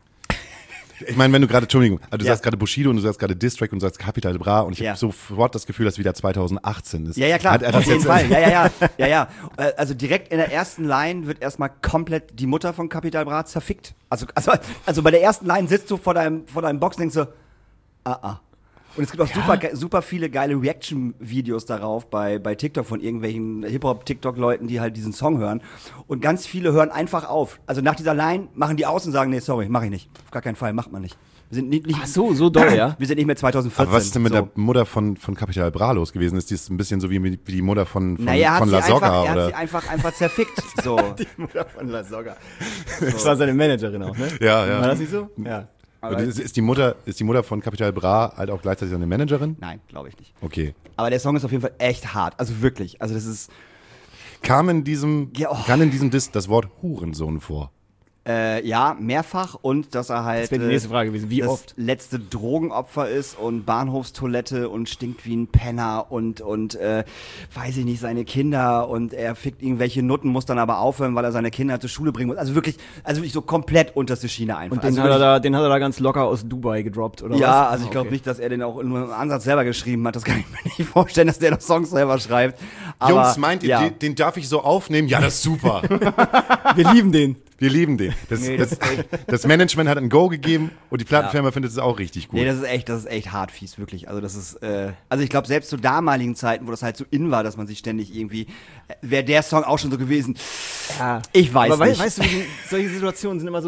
Ich meine, wenn du gerade, Entschuldigung, also du
Ja.
sagst gerade Bushido und du sagst gerade Distrack und du sagst Capital Bra und ich
Ja.
habe sofort das Gefühl, dass wieder zweitausendachtzehn ist.
Ja, ja, klar.
Hat er
Auf
das
jeden
jetzt-
Fall. Ja, ja, ja. ja, ja. Äh, Also direkt in der ersten Line wird erstmal komplett die Mutter von Capital Bra zerfickt. Also, also, also bei der ersten Line sitzt du vor deinem, vor deinem Box und denkst so, ah, ah. Und es gibt auch super, ge- super viele geile Reaction-Videos darauf bei, bei TikTok von irgendwelchen Hip-Hop-TikTok-Leuten, die halt diesen Song hören. Und ganz viele hören einfach auf. Also nach dieser Line machen die aus und sagen, nee, sorry, mach ich nicht. Auf gar keinen Fall, macht man nicht. Wir sind nicht, nicht
Ach so, so doll, ja?
Wir sind nicht mehr zweitausendvierzehn.
Aber was ist denn mit
so.
der Mutter von, von Capital Bra los gewesen? Ist die ein bisschen so wie, wie die Mutter von, von,
Naja, er hat,
von
sie
La
einfach,
Soga?
er hat
Oder?
sie einfach, einfach zerfickt. So.
Die Mutter von La Soga. Das war seine Managerin auch, ne?
Ja, ja.
War das nicht so? Ja.
Und ist, ist, die Mutter, ist die Mutter von Capital Bra halt auch gleichzeitig eine Managerin?
Nein, glaube ich nicht.
Okay.
Aber der Song ist auf jeden Fall echt hart. Also wirklich. Also das ist,
Kam in diesem,
Ja, oh.
kam in diesem Diss das Wort Hurensohn vor?
äh, ja, mehrfach und dass er halt
Das wäre die nächste Frage gewesen. Wie
das
oft?
letzte Drogenopfer ist und Bahnhofstoilette und stinkt wie ein Penner und, und äh, weiß ich nicht, seine Kinder und er fickt irgendwelche Nutten, muss dann aber aufhören, weil er seine Kinder zur Schule bringen muss. Also wirklich, also wirklich so komplett unterste Schiene einfach.
Und den,
also
hat er
wirklich-
da, den hat er da ganz locker aus Dubai gedroppt, oder was?
Ja, also ich
Ah,
glaube
okay.
nicht, dass er den auch nur im Ansatz selber geschrieben hat. Das kann ich mir nicht vorstellen, dass der noch Songs selber schreibt. Aber,
Jungs, meint ihr,
ja.
den, den darf ich so aufnehmen? Ja, das ist super.
Wir lieben den.
Wir lieben den. Das,
Nee,
das,
das
das Management hat ein Go gegeben und die Plattenfirma findet es auch richtig gut.
Nee, das ist echt, das ist echt hart fies, wirklich. Also das ist, äh, also ich glaube, selbst zu damaligen Zeiten, wo das halt so in war, dass man sich ständig irgendwie, äh, wäre der Song auch schon so gewesen.
Ja.
Ich weiß
Aber wei-
nicht.
weißt du, wie die, solche Situationen sind immer so,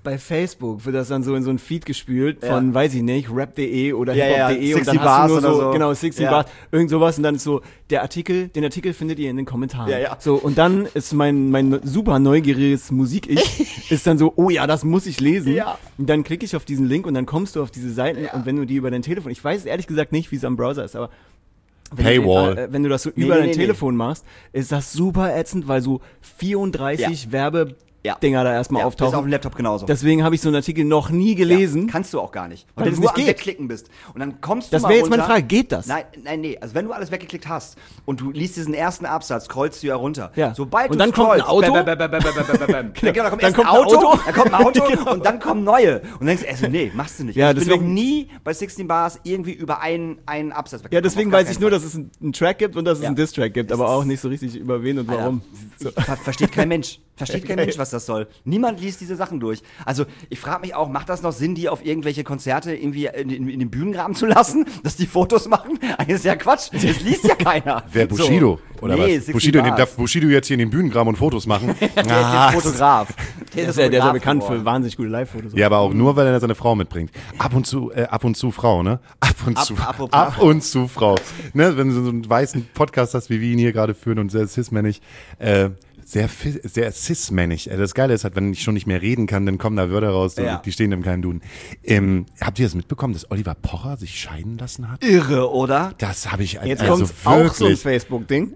bei Facebook wird das dann so in so ein Feed gespült
Ja.
von, weiß ich nicht, rap punkt de oder
Ja, ja,
hiphop punkt de und dann
sixty
hast du nur
Bars
so,
oder so.
genau, sixty
Ja.
Bars, irgend sowas und dann ist so, der Artikel, den Artikel findet ihr in den Kommentaren.
Ja, ja.
So, und dann ist mein, mein super neugieriges Musik-Ich, ist dann so, oh ja, das muss ich lesen.
Ja.
Und dann klicke ich auf diesen Link und dann kommst du auf diese Seiten und wenn du die über dein Telefon, ich weiß ehrlich gesagt nicht, wie es am Browser ist, aber wenn
Paywall.
Du, äh, wenn du das so
Nee,
über
nee,
dein
nee,
Telefon machst, ist das super ätzend, weil so vierunddreißig
Ja.
Werbe
Ja.
Dinger da erstmal
Ja, das ist
auftauchen.
auf dem Laptop genauso.
Deswegen habe ich so einen Artikel noch nie gelesen.
Ja, kannst du auch gar nicht.
Weil
Weil
es
du nur
nicht
am
geht.
Wegklicken bist. Und dann kommst du
Das
mal
wäre jetzt meine
runter.
Frage, geht das?
Nein, nein, nee. Also wenn du alles weggeklickt hast und du liest diesen ersten Absatz, scrollst du ja runter.
Ja.
Sobald
Und
du
dann kommt ein
scrollst,
Auto.
bam, bam, bam, bam, bam, bam, bam, bam. Genau, da kommt
Dann
erst
kommt
ein
ein
Auto,
Auto.
dann kommt ein Auto
Genau.
und dann kommen neue. Und dann denkst du, also nee, machst du nicht.
Ja,
ich bin
deswegen-
noch nie bei sixteen Bars irgendwie über einen, einen Absatz
Ja,
weggekommen.
deswegen
Auf gar
weiß ich
keinen
nur,
Fall.
dass es einen, einen Track gibt und dass es
Ja.
einen Diss-Track gibt, aber auch nicht so richtig über wen und
Alter,
warum.
ich, ver versteht kein Mensch. Versteht kein Mensch, was das soll. Niemand liest diese Sachen durch. Also, ich frage mich auch, macht das noch Sinn, die auf irgendwelche Konzerte irgendwie in, in, in den Bühnengraben zu lassen, dass die Fotos machen? Eigentlich ist ja Quatsch. Das liest ja keiner.
Wer Bushido?
So.
Oder
Nee,
was?
sixty
Bushido, in den,
Bars.
darf Bushido jetzt hier in den Bühnengraben und Fotos machen?
Der ist
Ah,
jetzt Fotograf.
Der ist ja, der ist ja
Fotograf
bekannt
geworden.
für wahnsinnig gute Live-Fotos.
Ja, aber auch nur, weil er seine Frau mitbringt. Ab und zu, äh, ab und zu Frau, ne? Ab und
Ab-
zu,
apropos
ab
Frau.
und zu Frau. Ne? Wenn du so einen weißen Podcast hast, wie wir ihn hier gerade führen und sehr cis-männig, äh, sehr, fi- sehr cis-männig. Äh, Das Geile ist halt, wenn ich schon nicht mehr reden kann, dann kommen da Wörter raus, die,
Ja.
die stehen im keinen Duden. Ähm, habt ihr das mitbekommen, dass Oliver Pocher sich scheiden lassen hat?
Irre, oder?
Das habe ich
Jetzt
also
kommt auch so ein
wirklich.
Facebook-Ding.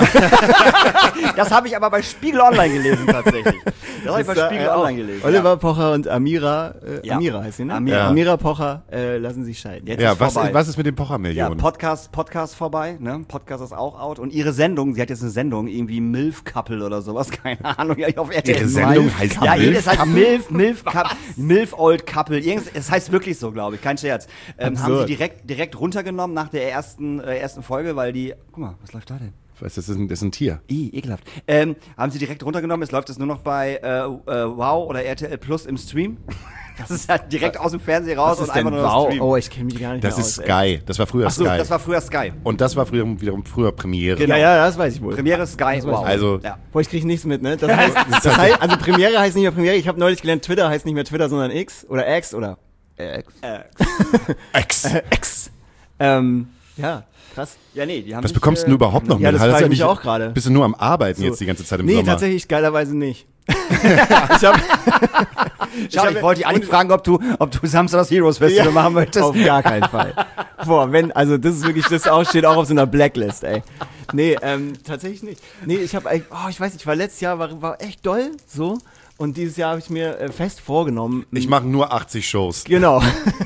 Das habe ich aber bei Spiegel Online gelesen, tatsächlich. Das habe ich bei
Da,
Spiegel
äh, auch.
Online gelesen.
Oliver Pocher und Amira, äh,
Ja.
Amira heißt sie, ne?
Amira.
Ja.
Amira Pocher äh, lassen sich scheiden.
Jetzt
Ja,
ist
was,
vorbei.
was ist mit den
Ja,
Pocher-Millionen?
Podcast, Podcast vorbei, ne? Podcast ist auch out. Und ihre Sendung, sie hat jetzt eine Sendung, irgendwie Milf Couple oder sowas, keine Ahnung, ja, auf R T L.
Ihre Sendung
Milf
heißt
Couple. Ja,
Milf
jedes heißt Milf, Milf Couple, Milf Old Couple. Irgendwas, es heißt wirklich so, glaube ich, kein Scherz. Ähm, haben sie
Absurd.
direkt, direkt runtergenommen nach der ersten, äh, ersten Folge, weil die, guck mal, was läuft da denn?
Was, das, ist ein, das ist ein Tier.
I, ekelhaft. Ähm, haben sie direkt runtergenommen, es läuft es nur noch bei äh, äh, Wow oder R T L Plus im Stream. Das ist halt direkt aus dem Fernseher raus
Was
und
ist denn
einfach nur noch
wow?
Stream.
Oh, ich kenne mich gar nicht
Das
mehr
ist
aus. ey.
Sky. Das war früher
Ach so,
Sky.
das war früher Sky.
Und das war früher, wiederum früher Premiere.
Genau.
Ja, ja, das weiß ich wohl.
Premiere Sky,
Das weiß
wow.
ich.
Also-
ja.
Boah, ich krieg nichts mit, ne? Das heißt, das heißt, also Premiere heißt nicht mehr Premiere. Ich habe neulich gelernt, Twitter heißt nicht mehr Twitter, sondern X oder X oder äh, X.
Äh,
X.
Äh, X. Ähm, ja, krass.
ja, nee, die haben
Was
sich,
bekommst
äh,
du denn überhaupt noch
Ja,
mit?
das
Hat
frage
ja
ich mich
nicht-
auch gerade.
Bist du nur am Arbeiten
So.
jetzt die ganze Zeit im
Nee,
Sommer?
tatsächlich geilerweise nicht. ich hab,
Schau, ich,
hab-
wollte dich eigentlich fragen, ob du, ob du Samstag das Heroes Festival
Ja,
machen möchtest.
Auf gar keinen Fall. Boah, wenn, also das ist wirklich, das auch, steht auch auf so einer Blacklist, ey. Nee, ähm, tatsächlich nicht. Nee, ich habe, oh, ich weiß nicht, ich war letztes Jahr, war, war echt doll, so. Und dieses Jahr habe ich mir äh, fest vorgenommen.
Ich mache nur achtzig Shows.
Genau.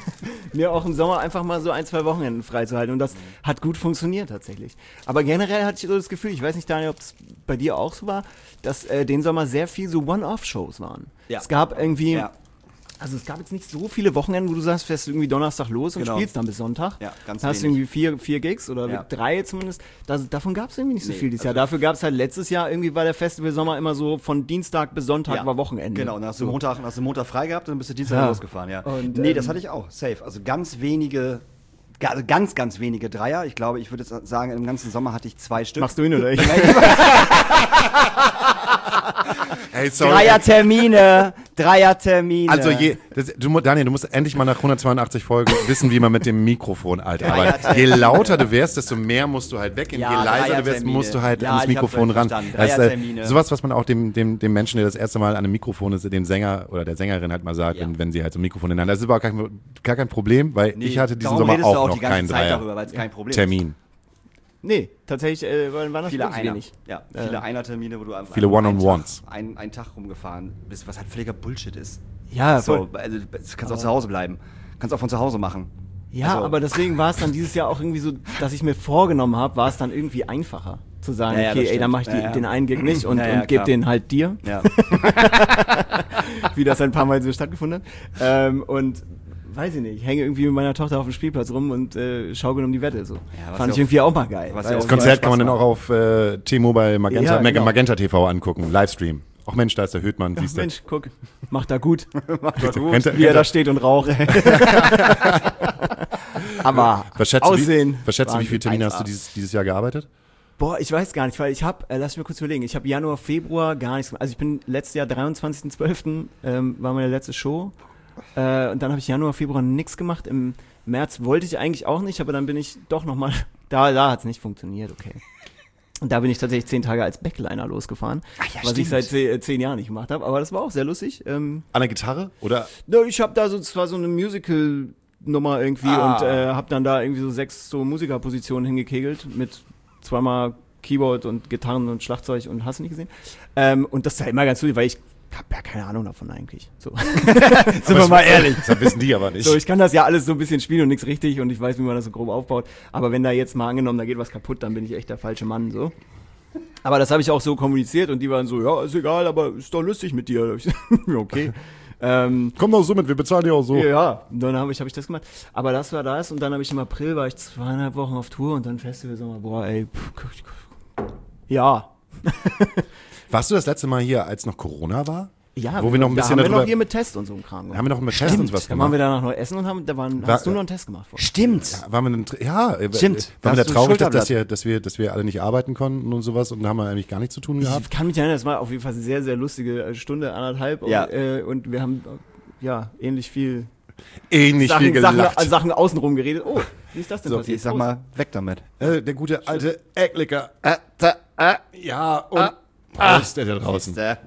Mir auch im Sommer einfach mal so ein, zwei Wochenenden freizuhalten. Und das hat gut funktioniert tatsächlich. Aber generell hatte ich so das Gefühl, ich weiß nicht, Daniel, ob es bei dir auch so war, dass äh, den Sommer sehr viel so One-Off-Shows waren.
Ja.
Es gab irgendwie,
Ja.
also es gab jetzt nicht so viele Wochenenden, wo du sagst, fährst irgendwie Donnerstag los und
Genau.
spielst dann bis Sonntag.
Ja, ganz
Dann hast du
wenig.
irgendwie vier, vier Gigs oder
Ja.
drei zumindest. Das, davon gab es irgendwie nicht so
Nee,
viel dieses
also-
Jahr. Dafür gab es halt letztes Jahr irgendwie, war der Festival Sommer immer so von Dienstag bis Sonntag
Ja.
war Wochenende.
Genau, und dann hast du
So.
Montag, dann hast du Montag frei gehabt und dann bist du Dienstag
Ja.
losgefahren, ja.
Und,
nee,
ähm,
das hatte ich auch, safe. Also ganz wenige, ga- also ganz, ganz wenige Dreier. Ich glaube, ich würde jetzt sagen, im ganzen Sommer hatte ich zwei Stück.
Machst du ihn oder ich?
Hey, sorry.
Dreiertermine, Dreiertermine.
Also je, das, du, mu- Daniel, du musst endlich mal nach hundertzweiundachtzig Folgen wissen, wie man mit dem Mikrofon, Alter. Aber je lauter du wärst, desto mehr musst du halt weggehen.
Ja,
je leiser du wärst,
Dreiertermine.
musst du halt
Ja,
ans
ich hab's
Mikrofon ran.
verstanden.
Das ist,
Dreiertermine.
äh, sowas, was man auch dem, dem, dem Menschen, der das erste Mal an einem Mikrofon ist, dem Sänger oder der Sängerin halt mal sagt,
Ja.
wenn, wenn sie halt so ein Mikrofon in der Hand. Das ist aber auch kein, gar kein Problem, weil
Nee,
ich hatte diesen
darum
Sommer
redest du
auch,
auch
noch
die ganze
keinen
Zeit
Dreier.
darüber, weil es kein Problem ist.
Termin.
Nee, tatsächlich äh, waren waren das
Viele
wirklich
Einer.
wenig.
Ja, viele Einertermine, wo du einfach
Viele
einfach einen
One-on-Ones.
Tag- Einen, einen Tag rumgefahren bist, was halt völliger Bullshit ist.
Ja,
So, also, du kannst auch zu Hause bleiben. Kannst auch von zu Hause machen.
Ja,
Also-
aber deswegen war es dann dieses Jahr auch irgendwie so, dass ich mir vorgenommen habe, war es dann irgendwie einfacher zu sagen,
Ja, ja,
okay,
das
ey, dann
stimmt.
mache ich die,
Ja, ja.
den einen Gig nicht und,
Ja, ja,
und gebe
klar.
den halt dir,
Ja.
wie das ein paar Mal so stattgefunden hat. Ähm, und weiß ich nicht, hänge irgendwie mit meiner Tochter auf dem Spielplatz rum und äh, schaukeln um die Wette so.
was
Fand
ja
ich irgendwie auch mal geil.
was
Weil-
ja auch
Das Konzert
Spaß
kann man dann
macht.
auch auf äh, T-Mobile Magenta,
Ja, genau.
Magenta T V angucken, Livestream. Ach Mensch, da ist der Höhtmann,
Ach,
siehst du.
Mensch, guck, macht da gut,
Kennt ihr-
wie er
kennt
da
ihr-
steht und raucht. Aber
Was schätzt du, wie,
Aussehen.
was schätzt du, wie viele
Wahnsinn.
Termine hast du
eins A.
dieses, dieses Jahr gearbeitet?
Boah, ich weiß gar nicht, weil ich habe, äh, lass mich mal kurz überlegen, ich habe Januar, Februar gar nichts gemacht. Also ich bin letztes Jahr, dreiundzwanzigsten zwölften Ähm, war meine letzte Show. Äh, und dann habe ich Januar, Februar nichts gemacht. Im März wollte ich eigentlich auch nicht, aber dann bin ich doch nochmal, da, da hat es nicht funktioniert, okay. Und da bin ich tatsächlich zehn Tage als Backliner losgefahren,
Ach ja,
was
stimmt.
ich seit zehn, zehn Jahren nicht gemacht habe. Aber das war auch sehr lustig. Ähm,
An der Gitarre? Oder?
Ja, ich habe da so, es war so eine Musical-Nummer irgendwie
Ah.
und äh, habe dann da irgendwie so sechs so Musikerpositionen hingekegelt mit zweimal Keyboard und Gitarren und Schlagzeug und hast du nicht gesehen. Ähm, und das ist ja immer ganz lustig, weil ich habe ja keine Ahnung davon eigentlich. So. Sind wir mal ehrlich.
Das wissen die aber nicht.
So, ich kann das ja alles so ein bisschen spielen und nichts richtig und ich weiß, wie man das so grob aufbaut. Aber wenn da jetzt mal angenommen, da geht was kaputt, dann bin ich echt der falsche Mann, so. Aber das habe ich auch so kommuniziert und die waren so, ja, ist egal, aber ist doch lustig mit dir. Ja, okay. Ähm,
Komm doch so mit, wir bezahlen ja auch so.
ja, und dann habe ich, hab ich das gemacht. Aber das war das und dann habe ich im April, war ich zweieinhalb Wochen auf Tour und dann Festival, so mal, boah, ey, pff, ja.
Warst du das letzte Mal hier, als noch Corona war?
Ja,
Wo wir noch ein
da
bisschen
haben wir
darüber-
noch hier mit Test und so ein Kram gemacht.
Haben wir noch mit Test und was
Da waren wir
gemacht?
danach noch essen und haben, da waren,
War-
hast du noch einen Test gemacht vorher.
Stimmt.
Waren wir dann, ja, äh,
Stimmt.
Waren wir
Da
da
hast du
traurig, dass,
Schulterblatt.
dass, wir, dass, wir, dass wir alle nicht arbeiten konnten und sowas und haben wir eigentlich gar nichts zu tun gehabt?
Ich kann mich erinnern, es war auf jeden Fall eine sehr, sehr lustige äh, Stunde, anderthalb.
Ja.
Und, äh, und wir haben, äh, ja, ähnlich viel
Ähnlich
Sachen,
viel
Sachen,
gelacht.
äh, Sachen außenrum geredet. Oh, wie ist das denn
So,
passiert?
ich sag mal, weg damit.
äh, der gute alte Ecklicker.
Äh, da, äh,
Ja, und Prost, der da draußen.
äh.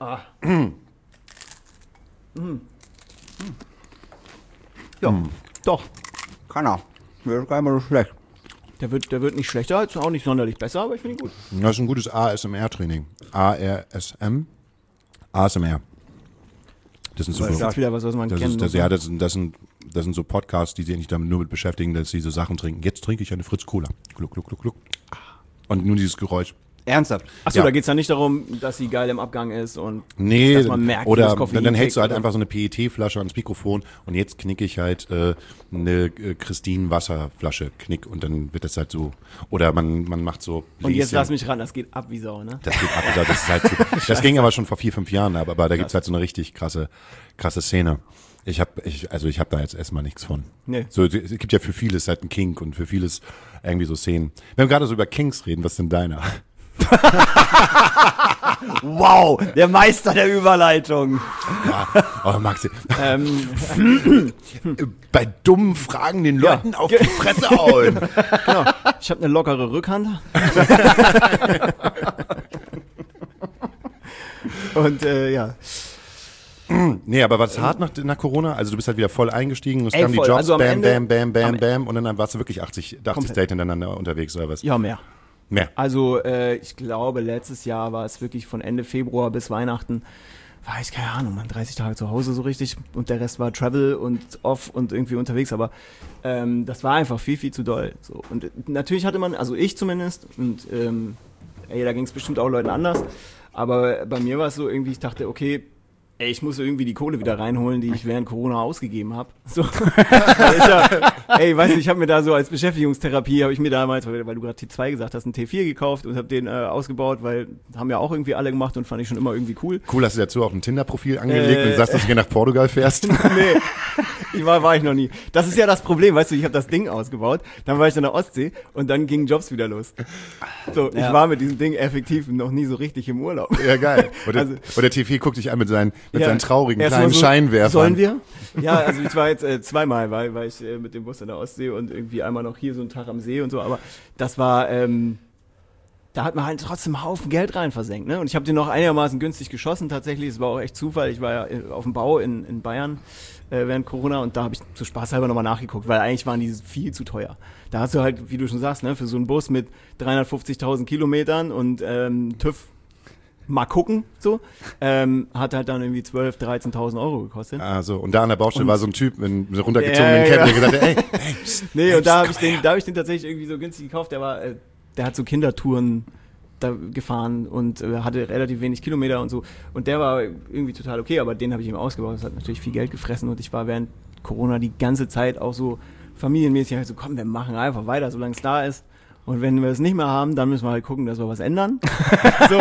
Ja, doch.
Kann er. Mir ist gar nicht mal so schlecht.
Der wird, der wird nicht schlechter, ist auch nicht sonderlich besser, aber ich finde ihn gut.
Das ist ein gutes A S M R-Training. A R S M? A S M R. Das sind so,
Das ist jetzt wieder was, was man
das
kennt.
ist, das, ja, das sind, das, sind, das sind so Podcasts, die sich nicht damit nur mit beschäftigen, dass sie so Sachen trinken. Jetzt trinke ich eine Fritz Cola. Gluck, gluck, gluck, gluck. Und nur dieses Geräusch.
Ernsthaft.
Achso,
Ja.
da geht's dann nicht darum, dass sie geil im Abgang ist und
Nee,
dass man merkt, wie
oder
das Koffein
dann, dann hältst du halt
kickt
einfach so eine P E T-Flasche ans Mikrofon und jetzt knicke ich halt äh, eine äh, Christine-Wasserflasche, knick und dann wird das halt so, oder man, man macht so
Und jetzt
Bläschen.
lass mich ran, das geht ab wie Sau, ne?
Das geht ab, das ist halt super. Das ging aber schon vor vier, fünf Jahren ab, aber da gibt's halt so eine richtig krasse, krasse Szene. Ich habe, ich, also ich habe da jetzt erstmal nichts von.
Nee.
So, es gibt ja für vieles halt einen Kink und für vieles irgendwie so Szenen. Wenn wir gerade so über Kinks reden, was ist denn deiner?
Wow, der Meister der Überleitung.
Ja, oh, Maxi.
ähm,
Bei dummen Fragen den Leuten auf die Fresse hauen.
genau. Ich habe eine lockere Rückhand. Und äh, ja.
Nee, aber was hart nach, nach Corona? Also du bist halt wieder voll eingestiegen, es
Ey,
kamen die
voll.
Jobs,
Also am
bam,
Ende-
bam, bam, bam,
am-
bam und dann warst du wirklich achtzig, achtzig
Komplett.
Dates hintereinander unterwegs oder was?
Ja, mehr.
Mehr.
Also äh, ich glaube, letztes Jahr war es wirklich von Ende Februar bis Weihnachten, war ich, keine Ahnung, man, dreißig Tage zu Hause so richtig und der Rest war Travel und off und irgendwie unterwegs, aber ähm, das war einfach viel, viel zu doll. So. Und äh, natürlich hatte man, also ich zumindest, und ähm, ey, da ging es bestimmt auch Leuten anders, aber bei mir war es so irgendwie, ich dachte, okay, ey, ich muss irgendwie die Kohle wieder reinholen, die ich während Corona ausgegeben habe. So. Weil ich ja, ey, weißt du, ich habe mir da so als Beschäftigungstherapie, habe ich mir damals, weil, weil du gerade T zwei gesagt hast, einen T vier gekauft und habe den äh, ausgebaut, weil haben ja auch irgendwie alle gemacht und fand ich schon immer irgendwie cool.
Cool, hast du dazu auch ein Tinder-Profil angelegt
Äh,
und sagst, dass du hier nach Portugal fährst.
Nee, ich war, war ich noch nie. Das ist ja das Problem, weißt du, ich habe das Ding ausgebaut, dann war ich in der Ostsee und dann gingen Jobs wieder los. So,
Ja.
ich war mit diesem Ding effektiv noch nie so richtig im Urlaub.
Ja, geil. Und der,
Also-
und der T vier guckt dich an mit seinen, mit
Ja,
seinen traurigen
erst mal
kleinen
so,
Scheinwerfern.
Sollen wir? Ja, also ich war jetzt äh, zweimal, weil, weil ich äh, mit dem Bus in der Ostsee und irgendwie einmal noch hier so einen Tag am See und so, aber das war, ähm, da hat man halt trotzdem einen Haufen Geld rein versenkt, ne? Und ich habe den noch einigermaßen günstig geschossen tatsächlich, es war auch echt Zufall, ich war ja äh, auf dem Bau in, in Bayern äh, während Corona und da habe ich zu Spaß halber nochmal nachgeguckt, weil eigentlich waren die viel zu teuer. Da hast du halt, wie du schon sagst, ne, für so einen Bus mit dreihundertfünfzigtausend Kilometern und ähm, TÜV mal gucken, so, ähm, hat halt dann irgendwie zwölftausend, dreizehntausend Euro gekostet.
Also, und da an der Baustelle
Und-
war so ein Typ mit einem runtergezogenen
Ja,
Cap,
ja.
der gesagt hat, ey, hey, psst,
Nee,
hey,
und da habe
psst,
ich den, da habe ich den tatsächlich irgendwie so günstig gekauft. Der war, äh, der hat so Kindertouren da gefahren und äh, hatte relativ wenig Kilometer und so. Und der war irgendwie total okay, aber den habe ich ihm ausgebaut. Das hat natürlich viel Geld gefressen und ich war während Corona die ganze Zeit auch so familienmäßig halt so, komm, wir machen einfach weiter, solange es da ist. Und wenn wir es nicht mehr haben, dann müssen wir halt gucken, dass wir was ändern. so.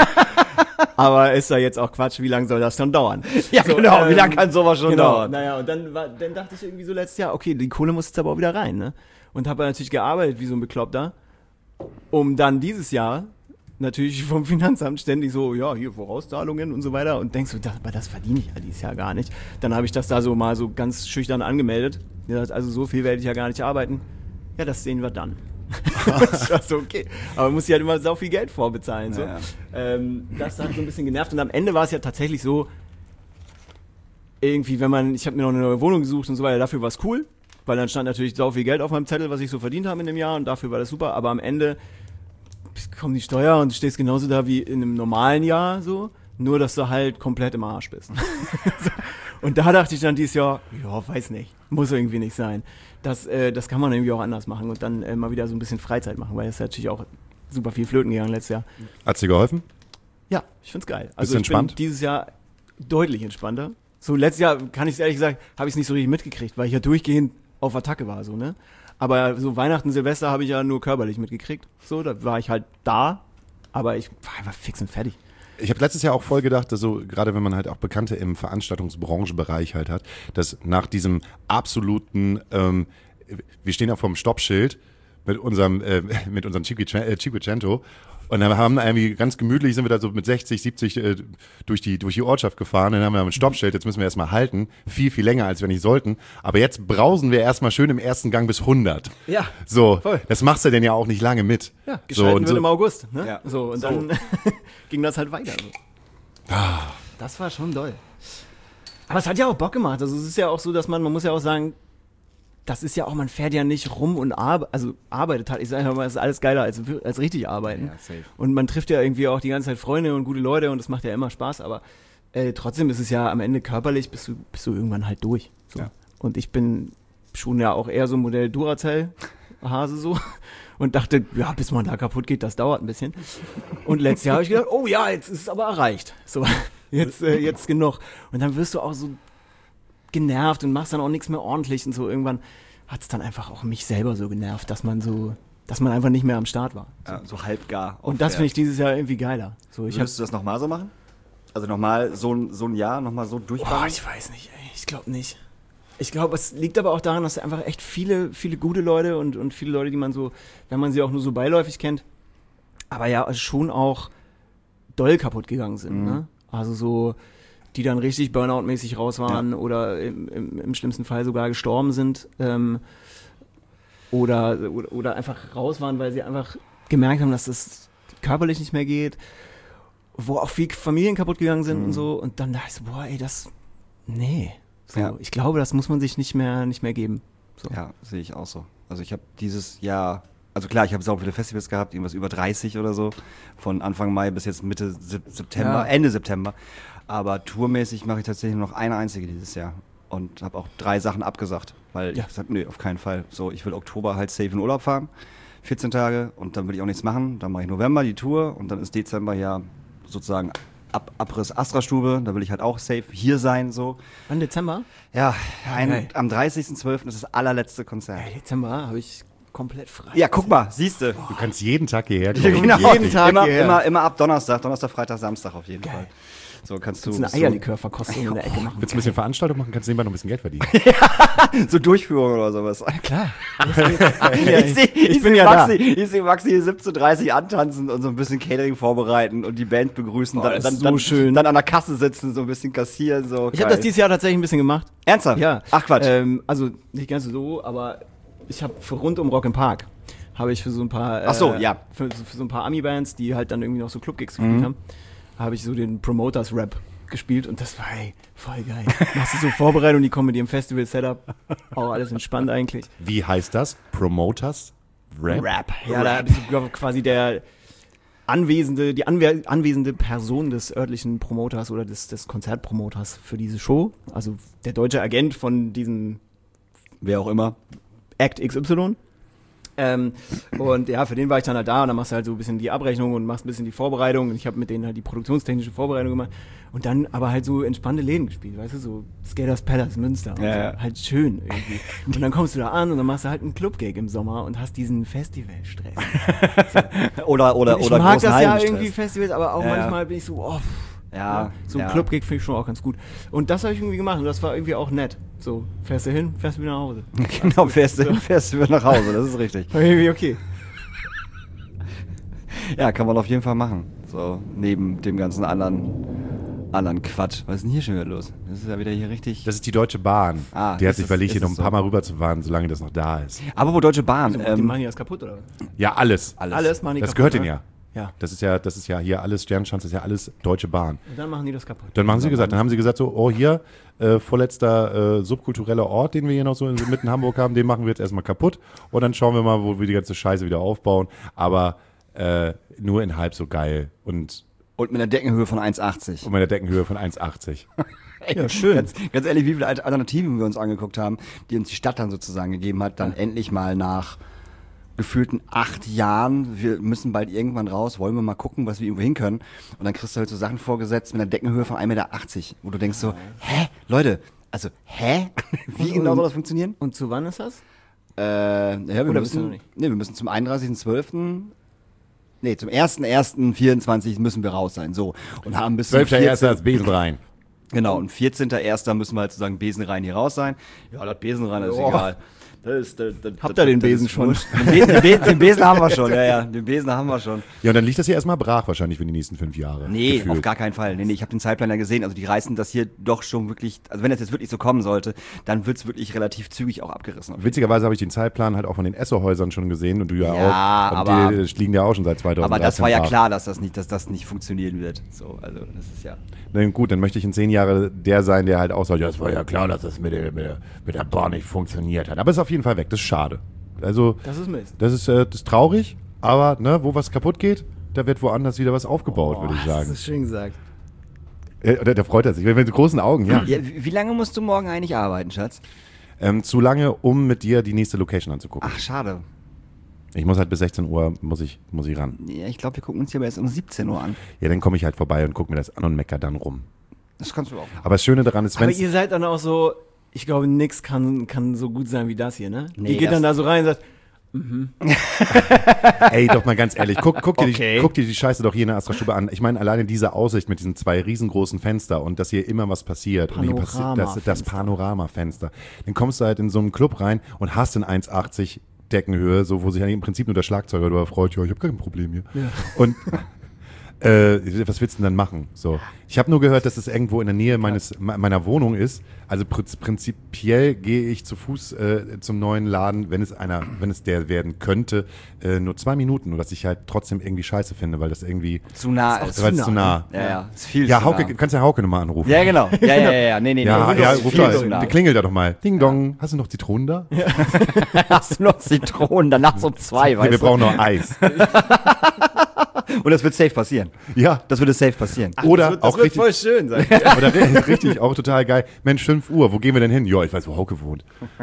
Aber ist da jetzt auch Quatsch, wie lange soll das dann dauern?
Ja,
So,
genau. Wie
ähm,
lange kann sowas schon
genau,
dauern?
naja, und dann, war, dann dachte ich irgendwie so letztes Jahr, okay, die Kohle muss jetzt aber auch wieder rein, ne? Und habe natürlich gearbeitet wie so ein Bekloppter, um dann dieses Jahr natürlich vom Finanzamt ständig so, ja, hier Vorauszahlungen und so weiter und denkst so, das, aber das verdiene ich ja dieses Jahr gar nicht. Dann habe ich das da so mal so ganz schüchtern angemeldet. Ja, also so viel werde ich ja gar nicht arbeiten. Ja, das sehen wir dann. Das war so, okay. Aber man muss ja halt immer so viel Geld vorbezahlen. So.
Ja.
Ähm, das hat so ein bisschen genervt und am Ende war es ja tatsächlich so, irgendwie, wenn man, ich habe mir noch eine neue Wohnung gesucht und so weiter, dafür war es cool, weil dann stand natürlich so viel Geld auf meinem Zettel, was ich so verdient habe in dem Jahr und dafür war das super, aber am Ende kommt die Steuer und du stehst genauso da wie in einem normalen Jahr so, nur dass du halt komplett im Arsch bist. So. Und da dachte ich dann dieses Jahr, ja, weiß nicht, muss irgendwie nicht sein. Das, äh, das kann man irgendwie auch anders machen und dann äh, mal wieder so ein bisschen Freizeit machen, weil das ist natürlich auch super viel flöten gegangen letztes Jahr.
Hat's dir geholfen?
Ja, ich find's geil.
Bist
Also
du
ich
entspannt?
bin dieses Jahr deutlich entspannter. So letztes Jahr, kann ich es ehrlich gesagt, habe ich es nicht so richtig mitgekriegt, weil ich ja durchgehend auf Attacke war, so, ne? Aber so Weihnachten, Silvester habe ich ja nur körperlich mitgekriegt. So, da war ich halt da, aber ich war einfach fix und fertig.
Ich habe letztes Jahr auch voll gedacht, dass so, gerade wenn man halt auch Bekannte im Veranstaltungsbranchebereich halt hat, dass nach diesem absoluten, ähm, wir stehen ja vorm Stoppschild mit unserem, äh, mit unserem Cinquecento und dann haben wir irgendwie ganz gemütlich, sind wir da so mit sechzig, siebzig äh, durch die durch die Ortschaft gefahren, dann haben wir ein Stoppschild, jetzt müssen wir erstmal halten, viel, viel länger, als wir nicht sollten, aber jetzt brausen wir erstmal schön im ersten Gang bis hundert.
Ja,
so,
voll.
Das machst du denn ja auch nicht lange mit.
Ja,
so,
geschalten
und
wird
so,
im August, ne?
Ja.
So, und
So.
dann ging das halt weiter. So. Das war schon doll. Aber es hat ja auch Bock gemacht. Also es ist ja auch so, dass man, man muss ja auch sagen, das ist ja auch, man fährt ja nicht rum und arbe- also arbeitet halt. Ich sage mal, es ist alles geiler als, als richtig arbeiten.
Ja, safe.
Und man trifft ja irgendwie auch die ganze Zeit Freunde und gute Leute und das macht ja immer Spaß, aber äh, trotzdem ist es ja am Ende körperlich, bist du, bist du irgendwann halt durch. So.
Ja.
Und ich bin schon ja auch eher so ein Modell Duracell-Hase so und dachte, ja, bis man da kaputt geht, das dauert ein bisschen. Und letztes Jahr habe ich gedacht, oh ja, jetzt ist es aber erreicht. So, jetzt, äh, jetzt genug. Und dann wirst du auch so genervt und machst dann auch nichts mehr ordentlich und so. Irgendwann hat es dann einfach auch mich selber so genervt, dass man so, dass man einfach nicht mehr am Start war.
Ja, so halbgar.
Und das finde ich dieses Jahr irgendwie geiler. So, ich hab,
Würdest du das nochmal so machen? Also nochmal so ein, so ein Jahr, nochmal so
boah,
durchballern?
ich weiß nicht, ey. Ich glaube nicht. Ich glaube, es liegt aber auch daran, dass einfach echt viele, viele gute Leute und, und viele Leute, die man so, wenn man sie auch nur so beiläufig kennt, aber ja schon auch doll kaputt gegangen sind. Mhm. Ne? Also so, die dann richtig Burnout-mäßig raus waren ja. oder im, im, im schlimmsten Fall sogar gestorben sind ähm, oder, oder, oder einfach raus waren, weil sie einfach gemerkt haben, dass das körperlich nicht mehr geht, wo auch viele Familien kaputt gegangen sind mhm. und so. Und dann dachte ich so, boah, ey, das, nee. So,
ja.
Ich glaube, das muss man sich nicht mehr, nicht mehr geben. So.
Ja, sehe ich auch so. Also ich habe dieses Jahr, also klar, ich habe sau viele Festivals gehabt, irgendwas über dreißig oder so, von Anfang Mai bis jetzt Mitte September,
Ja.
Ende September. Aber tourmäßig mache ich tatsächlich nur noch eine einzige dieses Jahr und habe auch drei Sachen abgesagt, weil
Ja.
ich gesagt, nee, auf keinen Fall. So, ich will Oktober halt safe in Urlaub fahren, vierzehn Tage und dann will ich auch nichts machen. Dann mache ich November die Tour und dann ist Dezember ja sozusagen Ab Abriss Astra-Stube, da will ich halt auch safe hier sein, so.
Wann Dezember?
Ja, ein,
geil.
am dreißigsten zwölften ist das allerletzte Konzert.
Ey, Dezember habe ich komplett frei.
Ja, guck mal, siehst du.
Du kannst jeden Tag hierher
Ja,
kommen.
genau.
jeden Tag
immer,
hierher.
immer, immer ab Donnerstag, Donnerstag, Freitag, Samstag auf jeden
Geil.
Fall. So kannst du
Kannst eine
so,
Eierlikörverkostung in der Ecke machen.
Willst du ein bisschen Veranstaltung machen, kannst du nebenbei noch ein bisschen Geld verdienen.
so Durchführung oder sowas.
Klar.
ich sehe ich
bin
seh
ja
Maxi, ich seh Maxi hier siebzehn Uhr dreißig antanzen und so ein bisschen Catering vorbereiten und die Band begrüßen,
Boah,
dann,
das
dann,
ist so
dann,
schön.
dann an der Kasse sitzen, so ein bisschen kassieren. So.
Ich habe das dieses Jahr tatsächlich ein bisschen gemacht.
Ernsthaft?
Ja.
Ach Quatsch.
Ähm, also nicht ganz so, aber ich habe für rund um Rock im Park habe ich für so ein paar äh,
Ach so, ja.
für, für so ein paar Ami-Bands, die halt dann irgendwie noch so Club-Gigs gespielt
Mhm.
haben, habe ich so den Promoters-Rap gespielt und das war ey, voll geil. Machst du so Vorbereitung, die kommen mit ihrem Festival-Setup, auch alles entspannt eigentlich.
Wie heißt das? Promoters? Rap?
Rap. Ja, da bist du quasi der anwesende, die anwe anwesende Person des örtlichen Promoters oder des, des Konzertpromoters für diese Show. Also der deutsche Agent von diesem
Wer auch immer.
Act X Y. Ähm, und ja, für den war ich dann halt da und dann machst du halt so ein bisschen die Abrechnung und machst ein bisschen die Vorbereitung und ich habe mit denen halt die produktionstechnische Vorbereitung gemacht und dann aber halt so entspannte Läden gespielt, weißt du, so Skaters Palace Münster und
Ja,
so.
ja.
Halt schön irgendwie. Und dann kommst du da an und dann machst du halt einen Club-Gig im Sommer und hast diesen Festivalstress.
Oder, oder,
Und ich
oder
mag
großen
das ja
Hallenstress.
irgendwie Festivals, aber auch
Ja, ja.
manchmal bin ich so, oh, pff,
Ja,
so ein
ja.
Club-Gig finde ich schon auch ganz gut. Und das habe ich irgendwie gemacht und das war irgendwie auch nett. So, fährst du hin, fährst du wieder nach Hause.
Genau, fährst du, fährst du wieder nach Hause, das ist richtig.
War irgendwie okay.
Ja, kann man auf jeden Fall machen. So, neben dem ganzen anderen, anderen Quatsch. Was ist denn hier schon wieder los? Das ist ja wieder hier richtig...
Das ist die Deutsche Bahn.
Ah,
die hat
ist
sich
es-
verlegt,
ist
um ein
es
paar
so?
Mal rüber zu fahren, solange das noch da ist.
Aber wo Deutsche Bahn...
die
Ähm,
machen die das kaputt, oder?
Ja, alles.
alles.
Alles machen die
Das
kaputt,
gehört denen
ne?
ja.
Ja.
Das ist ja, das ist ja hier alles, Sternschanze, das ist ja alles Deutsche Bahn.
Und dann machen die das kaputt.
Dann machen sie gesagt, dann haben sie gesagt so, oh hier, äh, vorletzter äh, subkultureller Ort, den wir hier noch so in, mitten in Hamburg haben, den machen wir jetzt erstmal kaputt und dann schauen wir mal, wo wir die ganze Scheiße wieder aufbauen, aber äh, nur in halb so geil und,
Und mit einer Deckenhöhe von eins achtzig.
und mit einer Deckenhöhe von eins achtzig.
Ja, schön.
Ganz, ganz ehrlich, wie viele Alternativen wir uns angeguckt haben, die uns die Stadt dann sozusagen gegeben hat, dann endlich mal nach gefühlten acht Jahren, wir müssen bald irgendwann raus, wollen wir mal gucken, was wir irgendwo hin können. Und dann kriegst du halt so Sachen vorgesetzt mit einer Deckenhöhe von ein Meter achtzig, wo du denkst so, hä, Leute, also, hä? Wie genau soll das funktionieren?
Und zu wann ist das?
Äh, ja, wir
Oder wisst ihr noch
müssen,
nicht?
nee, wir müssen zum einunddreißigsten zwölften Nee, zum ersten ersten vierundzwanzig müssen wir raus sein, so. Und haben bis zum
zwölfter erster
vierzehnten
ist Besen rein.
Genau, und vierzehnter erster müssen wir halt sozusagen Besenrein hier raus sein. Ja, das Besenrein ist
Oh.
egal. Das ist, das, das,
Habt
das,
ihr den
das
Besen
ist
schon?
wurscht. Den, Besen, den, Besen, den Besen haben wir schon, ja, ja, den Besen haben wir schon.
Ja, und dann liegt das hier erstmal brach wahrscheinlich für die nächsten fünf Jahre.
Nee,
gefühlt.
auf gar keinen Fall. Nee, nee, ich habe den Zeitplan ja gesehen. Also die reißen das hier doch schon wirklich, also wenn das jetzt wirklich so kommen sollte, dann wird's wirklich relativ zügig auch abgerissen.
Witzigerweise habe ich den Zeitplan halt auch von den Esso-Häusern schon gesehen und du ja,
Ja,
auch. Und
aber-
die liegen ja auch schon seit zweitausenddreizehn
Aber das war ja
brach.
klar, dass das nicht, dass das nicht funktionieren wird. So, also das ist ja.
Na gut, dann möchte ich in zehn Jahre der sein, der halt auch sagt, ja, es war ja klar, dass das mit der, mit der, mit der Bahn nicht funktioniert hat. Aber es ist auf jeden Fall weg, das ist schade. Also,
Das ist Mist.
das ist, äh, das ist traurig, aber ne, wo was kaputt geht, da wird woanders wieder was aufgebaut, würde ich
Das
sagen.
ist schön gesagt.
Äh, da, da freut er sich, mit so großen Augen, ja.
ja wie, wie lange musst du morgen eigentlich arbeiten, Schatz?
Ähm, zu lange, um mit dir die nächste Location anzugucken.
Ach, schade.
Ich muss halt bis sechzehn Uhr, muss ich, muss ich ran.
Ja, ich glaube, wir gucken uns hier aber erst um siebzehn Uhr an.
Ja, dann komme ich halt vorbei und gucke mir das an und mecker dann rum.
Das kannst du auch.
Aber das Schöne daran ist,
Aber
wenn
ihr seid dann auch so, ich glaube, nix kann, kann so gut sein wie das hier, ne?
Nee,
die geht
das-
dann da so rein und sagt,
Ey, doch mal ganz ehrlich, guck, guck, dir
Okay.
die, guck dir die Scheiße doch hier in der Astra-Stube an. Ich meine, alleine diese Aussicht mit diesen zwei riesengroßen Fenster und dass hier immer was passiert. Und hier passiert das, das
Panoramafenster.
Panoramafenster. Dann kommst du halt in so einen Club rein und hast in eins achtzig Deckenhöhe, so wo sich eigentlich im Prinzip nur der Schlagzeuger darüber freut, ja, ich habe kein Problem hier. Und äh, was willst du denn dann machen? So, ich habe nur gehört, dass es irgendwo in der Nähe meines me- meiner Wohnung ist. Also pr- prinzipiell gehe ich zu Fuß äh, zum neuen Laden, wenn es einer, wenn es der werden könnte, äh, nur zwei Minuten, was ich halt trotzdem irgendwie scheiße finde, weil das irgendwie
Zu nah
ist
ist.
weil es zu nah.
Ja, ja. Ist viel
Ja,
zu
Hauke,
nah.
kannst ja Hauke nochmal anrufen.
Ja, genau. Ja, ja, ja, ja. Nee, nee,
Ja,
nee.
ja,
Ist
ruf
viel
da,
zu nah.
klingel da doch mal. Ding dong, hast du noch Zitronen da? Ja,
Hast du noch Zitronen, dann nachts um zwei, weißt
wir
du?
brauchen noch Eis.
Und das wird safe passieren.
Ja,
Das würde safe passieren.
oder
das wird, das
auch
wird
richtig,
voll schön sein.
oder ri- richtig, auch total geil. Mensch, fünf Uhr, wo gehen wir denn hin? Ja, ich weiß, wo Hauke wohnt.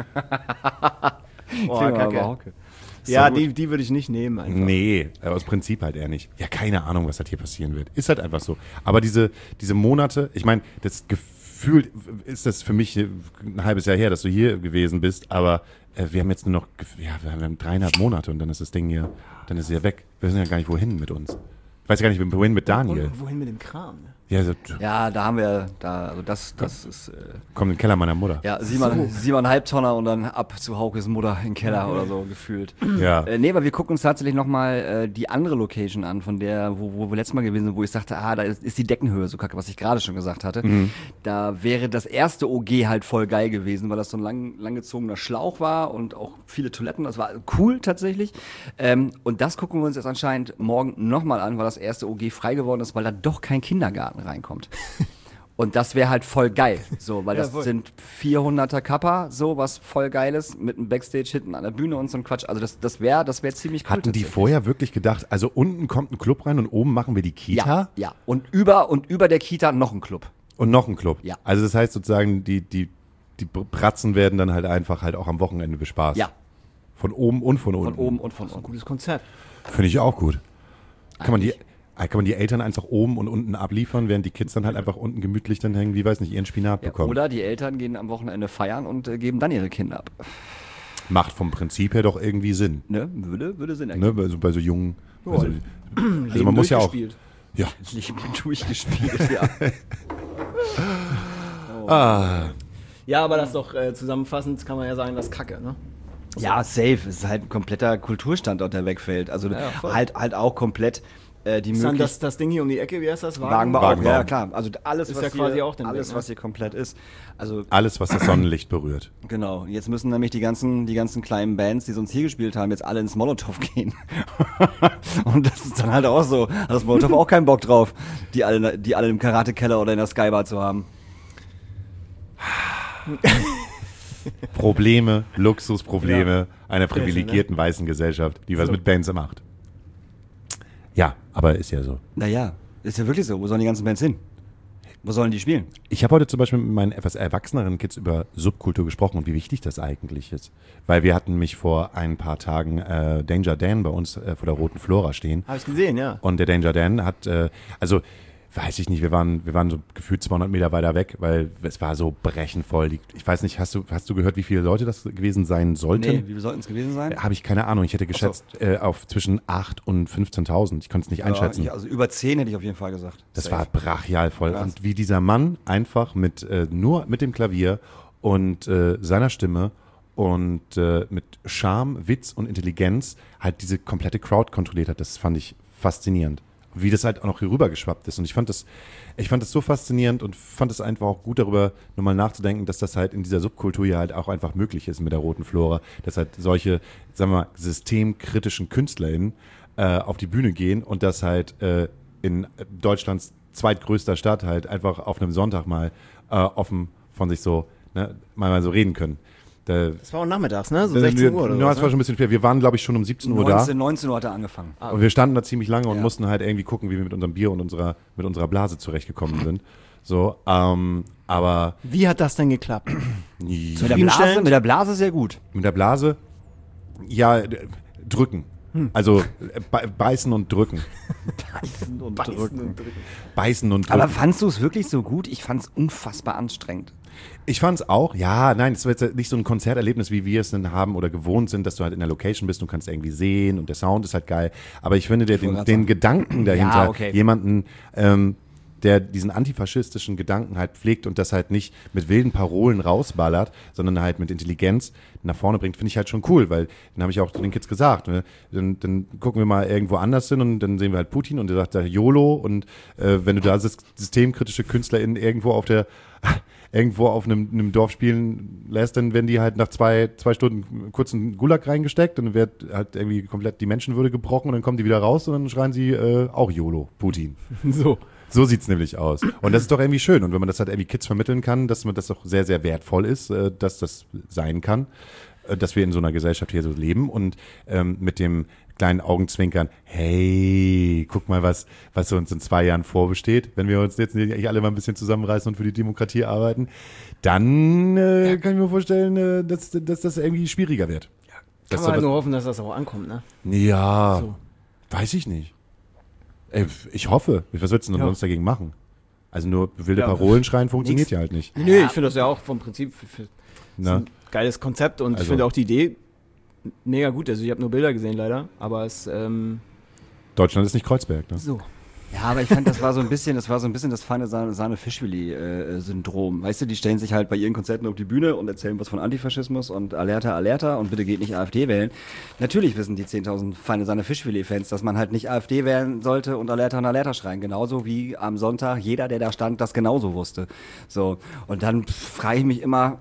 Oh,
Kacke. Ja, die, die würde ich nicht nehmen einfach.
Nee, aber aus Prinzip halt eher nicht. Ja, keine Ahnung, was halt hier passieren wird. Ist halt einfach so. Aber diese, diese Monate, ich meine, das Gefühl ist das für mich ein halbes Jahr her, dass du hier gewesen bist, aber äh, wir haben jetzt nur noch, gef- ja, wir haben dreieinhalb Monate und dann ist das Ding hier, dann ist es ja weg. Wir wissen ja gar nicht, wohin mit uns. Ich weiß ja gar nicht, wohin mit Daniel.
Und wohin mit dem Kram? Ne?
Ja, so,
Ja, da haben wir, da, also das, das ist, äh,
komm in den Keller meiner Mutter.
ja, siebenmal, siebeneinhalb Tonner und dann ab zu Haukes Mutter in den Keller oder so gefühlt.
Ja.
Äh, nee, aber wir gucken uns tatsächlich nochmal äh, die andere Location an, von der, wo, wo wir letztes Mal gewesen sind, wo ich sagte, ah, da ist, ist die Deckenhöhe so kacke, was ich gerade schon gesagt hatte. Da wäre das erste O G halt voll geil gewesen, weil das so ein lang, langgezogener Schlauch war und auch viele Toiletten. Das war cool tatsächlich. Ähm, und das gucken wir uns jetzt anscheinend morgen nochmal an, weil das erste O G frei geworden ist, weil da doch kein Kindergarten reinkommt. Und das wäre halt voll geil, so, weil
Ja,
das
voll.
sind vierhunderter Kappa, so, was voll geil ist, mit einem Backstage hinten an der Bühne und so ein Quatsch. Also das, das wäre das wär ziemlich cool.
Hatten die
tatsächlich.
vorher wirklich gedacht, also unten kommt ein Club rein und oben machen wir die Kita?
Ja, ja. Und über, und über der Kita noch ein Club.
Und noch ein Club.
Ja.
Also das heißt sozusagen, die, die, die Bratzen werden dann halt einfach halt auch am Wochenende bespaßt.
Ja,
Von oben und von unten.
von oben und von
Ein
unten.
gutes Konzept.
Finde ich auch gut. Kann man, die, kann man die Eltern einfach oben und unten abliefern, während die Kids dann halt einfach unten gemütlich dann hängen, wie weiß nicht, ihren Spinat
Ja,
bekommen.
oder die Eltern gehen am Wochenende feiern und äh, geben dann ihre Kinder ab.
Macht vom Prinzip her doch irgendwie Sinn.
Ne? Würde, würde Sinn ergeben.
Ne? Also bei so jungen. Bei so, also
Leben
man muss ja auch.
durchgespielt.
Ja.
Leben durchgespielt, ja.
Ah,
Ja, aber das doch äh, zusammenfassend kann man ja sagen, das ist Kacke, ne?
Ja, safe. Es ist halt ein kompletter Kulturstandort, der wegfällt. Also
Ja, voll.
halt, halt auch komplett äh, die
Ist dann
Möglichkeit.
das, das Ding hier um die Ecke, wie heißt das?
Wagenbau,
Wagenbau.
ja klar. Also alles,
Ist
was
ja
hier,
quasi auch den
alles,
Weg, ne?
was hier komplett ist. Also
Alles, was das Sonnenlicht berührt.
genau. Jetzt müssen nämlich die ganzen, die ganzen kleinen Bands, die sonst hier gespielt haben, jetzt alle ins Molotow gehen. Und das ist dann halt auch so. Hat das Molotow auch keinen Bock drauf, die alle, die alle im Karate-Keller oder in der Skybar zu haben.
Probleme, Luxusprobleme
Ja.
einer privilegierten weißen Gesellschaft, die was
So.
mit Bands macht. Ja, aber ist ja so.
Naja, ist ja wirklich so. Wo sollen die ganzen Bands hin? Wo sollen die spielen?
Ich habe heute zum Beispiel mit meinen etwas erwachseneren Kids über Subkultur gesprochen und wie wichtig das eigentlich ist. Weil wir hatten mich vor ein paar Tagen äh, Danger Dan bei uns äh, vor der Roten Flora stehen.
Habe ich gesehen, ja.
Und der Danger Dan hat, äh, also weiß ich nicht, wir waren, wir waren so gefühlt zweihundert Meter weiter weg, weil es war so brechenvoll. Die, ich weiß nicht, hast du, hast du gehört, wie viele Leute das gewesen sein sollten?
Nee, wie viel sollten es gewesen sein?
Habe ich keine Ahnung. Ich hätte geschätzt äh, auf zwischen acht und fünfzehntausend. Ich konnte es nicht einschätzen.
Ja, ich- also über zehn hätte ich auf jeden Fall gesagt.
Das
Safe.
war brachial voll.
Krass.
Und wie dieser Mann einfach mit äh, nur mit dem Klavier und äh, seiner Stimme und äh, mit Charme, Witz und Intelligenz halt diese komplette Crowd kontrolliert hat, das fand ich faszinierend. Wie das halt auch noch hier rüber geschwappt ist. Und ich fand das, ich fand das so faszinierend und fand es einfach auch gut darüber, nochmal nachzudenken, dass das halt in dieser Subkultur hier halt auch einfach möglich ist mit der Roten Flora, dass halt solche, sagen wir mal, systemkritischen KünstlerInnen äh, auf die Bühne gehen und das halt äh, in Deutschlands zweitgrößter Stadt halt einfach auf einem Sonntag mal äh, offen von sich so, ne, mal, mal so reden können. Da,
Das war auch nachmittags, ne? So
wir-
sechzehn Uhr oder
ja,
so.
es war schon ein bisschen später. Wir waren, glaube ich, schon um siebzehn Uhr da.
neunzehn, neunzehn Uhr hat er angefangen.
Und wir standen da ziemlich lange und
Ja.
mussten halt irgendwie gucken, wie wir mit unserem Bier und unserer, mit unserer Blase zurechtgekommen sind. So, ähm, aber
Wie hat das denn geklappt?
Mit der, Blase,
Zufriedenstellend?
mit der Blase sehr gut.
mit der Blase, ja, d- drücken. Also äh, be- beißen und drücken.
Beißen und
Beißen und drücken.
Aber fandst du es wirklich so gut? Ich fand es unfassbar anstrengend.
Ich fand's auch, ja, nein, es wird jetzt nicht so ein Konzerterlebnis, wie wir es denn haben oder gewohnt sind, dass du halt in der Location bist und kannst irgendwie sehen und der Sound ist halt geil. Aber ich finde, der,
wollte
den,
grad
den
sagen.
Gedanken dahinter,
Ja, okay.
jemanden, ähm, der diesen antifaschistischen Gedanken halt pflegt und das halt nicht mit wilden Parolen rausballert, sondern halt mit Intelligenz nach vorne bringt, finde ich halt schon cool, weil dann habe ich auch zu den Kids gesagt, ne, dann, dann gucken wir mal irgendwo anders hin und dann sehen wir halt Putin und der sagt da YOLO und äh, wenn du da sys- systemkritische KünstlerInnen irgendwo auf der irgendwo auf einem, einem Dorf spielen lässt, dann werden die halt nach zwei, zwei Stunden kurz einen Gulag reingesteckt und dann wird halt irgendwie komplett die Menschenwürde gebrochen und dann kommen die wieder raus und dann schreien sie äh, auch YOLO, Putin.
So.
So sieht's nämlich aus. Und das ist doch irgendwie schön. Und wenn man das halt irgendwie Kids vermitteln kann, dass man das doch sehr, sehr wertvoll ist, äh, dass das sein kann, äh, dass wir in so einer Gesellschaft hier so leben und ähm, mit dem kleinen Augenzwinkern, hey, guck mal, was, was uns in zwei Jahren vorbesteht, wenn wir uns jetzt nicht alle mal ein bisschen zusammenreißen und für die Demokratie arbeiten, dann äh, kann ich mir vorstellen, äh, dass, dass das irgendwie schwieriger wird.
Kann
Dass
man halt
sowas-
nur hoffen, dass das auch ankommt, ne?
ja,
So.
weiß ich nicht. Ey, ich hoffe. Was willst du denn
Ja.
sonst dagegen machen? Also nur wilde
Ja.
Parolen schreien funktioniert
Nix.
ja halt nicht.
Nee, ich finde das ja auch vom Prinzip für, für
Ne?
ein geiles Konzept und ich
Also-
finde auch die Idee mega gut. Also ich habe nur Bilder gesehen leider, aber es ähm,
Deutschland ist nicht Kreuzberg. Ne?
so.
Ja, aber ich fand, das war so ein bisschen, das war so ein bisschen das feine Sahne-Fischwilli-Syndrom. Weißt du, die stellen sich halt bei ihren Konzerten auf die Bühne und erzählen was von Antifaschismus und Alerta, Alerta und bitte geht nicht AfD wählen. Natürlich wissen die zehntausend feine Sahne-Fischwilli-Fans, dass man halt nicht AfD wählen sollte und Alerta und Alerta schreien. Genauso wie am Sonntag jeder, der da stand, das genauso wusste. So. Und dann frage ich mich immer,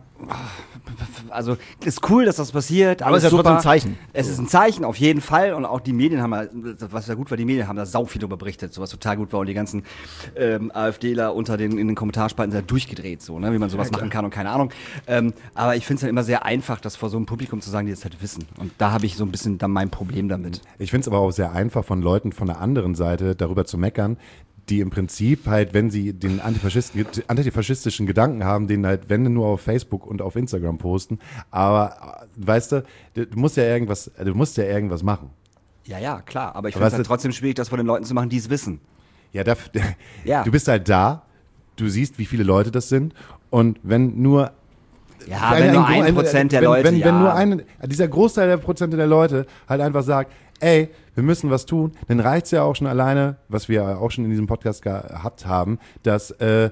also ist cool, dass das passiert.
Aber es ist ja
alles
trotzdem
super.
ein Zeichen.
Es ist ein Zeichen, auf jeden Fall. Und auch die Medien haben, ja- was ja gut war, die Medien haben da sau viel darüber berichtet, so was total gut war. Und die ganzen ähm, AfDler unter den, in den Kommentarspalten sind ja durchgedreht, so, ne, wie man sowas machen kann und keine Ahnung. Ähm, aber ich finde es halt immer sehr einfach, das vor so einem Publikum zu sagen, die das halt wissen. Und da habe ich so ein bisschen dann mein Problem damit.
Ich finde es aber auch sehr einfach von Leuten von der anderen Seite darüber zu meckern, die im Prinzip halt, wenn sie den Antifaschisten, antifaschistischen Gedanken haben, den halt, wenn nur auf Facebook und auf Instagram posten. Aber äh, weißt du, du musst ja irgendwas, du musst ja irgendwas machen.
Ja, ja, klar. Aber ich
Aber
finde es
es
halt
ist-
trotzdem schwierig, das vor den Leuten zu machen, die es wissen.
Ja, da,
Ja.
du bist halt da, du siehst, wie viele Leute das sind und wenn nur
Ja, wenn nur ein Prozent der
wenn,
Leute,
wenn,
ja.
wenn nur ein, dieser Großteil der Prozente der Leute halt einfach sagt, ey, wir müssen was tun, dann reicht's ja auch schon alleine, was wir auch schon in diesem Podcast gehabt haben, dass äh,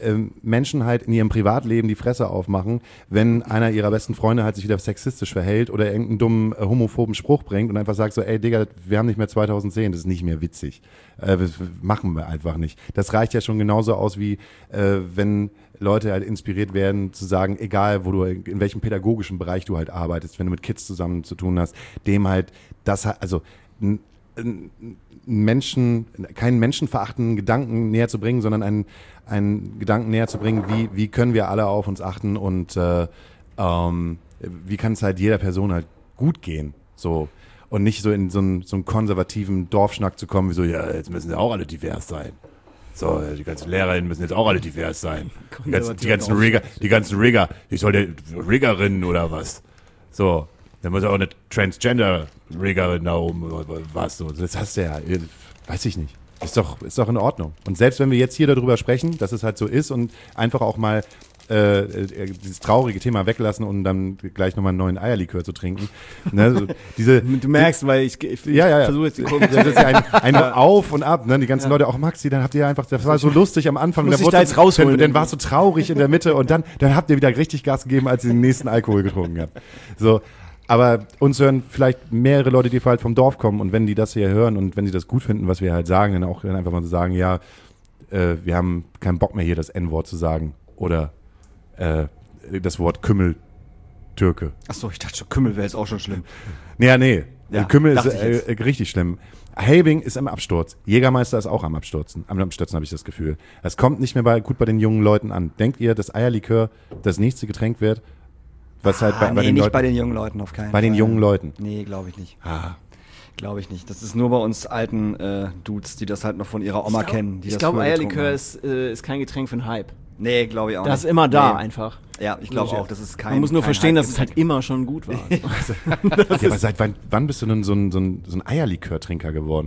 ähm, Menschen halt in ihrem Privatleben die Fresse aufmachen, wenn einer ihrer besten Freunde halt sich wieder sexistisch verhält oder irgendeinen dummen äh, homophoben Spruch bringt und einfach sagt so, ey Digga, wir haben nicht mehr zweitausendzehn, das ist nicht mehr witzig. Äh, das machen wir einfach nicht. Das reicht ja schon genauso aus wie, äh, wenn Leute halt inspiriert werden zu sagen, egal wo du, in welchem pädagogischen Bereich du halt arbeitest, wenn du mit Kids zusammen zu tun hast, dem halt, das halt, also n, n, Menschen, keinen menschenverachtenden Gedanken näher zu bringen, sondern einen, einen Gedanken näher zu bringen, wie, wie können wir alle auf uns achten und äh, ähm, wie kann es halt jeder Person halt gut gehen, so. Und nicht so in so einen, so einen konservativen Dorfschnack zu kommen, wie so, ja, jetzt müssen ja auch alle divers sein. So, die ganzen Lehrerinnen müssen jetzt auch alle divers sein. Die ganzen, die ganzen Rigger, die ganzen Rigger, ich soll der Riggerinnen oder was? So. Dann muss ja auch eine Transgender-Riggerin da oben oder was so. Das hast du ja, weiß ich nicht. Ist doch, ist doch in Ordnung. Und selbst wenn wir jetzt hier darüber sprechen, dass es halt so ist und einfach auch mal äh, dieses traurige Thema weglassen und dann gleich nochmal einen neuen Eierlikör zu trinken. Ne, so, diese,
du merkst, die, weil ich, ich, ich
ja, ja, ja.
versuche jetzt die Kurve.
Das ist ja ein, ein Auf und Ab. Ne? Die ganzen ja. Leute, auch Maxi, dann habt ihr einfach, das war so lustig am Anfang.
Muss
dann,
ich da jetzt rausholen,
dann, dann war es so traurig in der Mitte und dann, dann habt ihr wieder richtig Gas gegeben, als ihr den nächsten Alkohol getrunken habt. So. Aber uns hören vielleicht mehrere Leute, die halt vom Dorf kommen und wenn die das hier hören und wenn sie das gut finden, was wir halt sagen, dann auch dann einfach mal so sagen, ja, äh, wir haben keinen Bock mehr hier das En-Wort zu sagen oder äh, das Wort Kümmel Türke.
Achso, ich dachte schon, Kümmel wäre jetzt auch schon schlimm.
Nee, nee,
ja,
Kümmel ist äh, richtig schlimm. Helbing ist im Absturz. Jägermeister ist auch am Abstürzen. Am Abstürzen habe ich das Gefühl. Es kommt nicht mehr bei, gut bei den jungen Leuten an. Denkt ihr, dass Eierlikör das nächste Getränk wird? Was halt bei,
ah,
bei
nee,
den
nicht
Leuten,
bei den jungen Leuten, auf keinen
bei
Fall.
Bei den jungen Leuten?
Nee, glaube ich nicht.
Ah.
Glaube ich nicht. Das ist nur bei uns alten äh, Dudes, die das halt noch von ihrer Oma
ich glaub,
kennen. Die
ich
das
glaube,
früher getrunken
Eierlikör
haben.
ist, äh, ist kein Getränk für einen Hype.
Nee, glaube ich auch
das
nicht.
Das ist immer da
nee.
einfach.
Ja, ich glaube auch, das ist kein
Man muss nur
kein
verstehen, dass es
Hype-Getränk.
halt immer schon gut war.
Ja, aber seit wann, wann bist du denn so ein, so ein, so ein Eierlikör-Trinker geworden?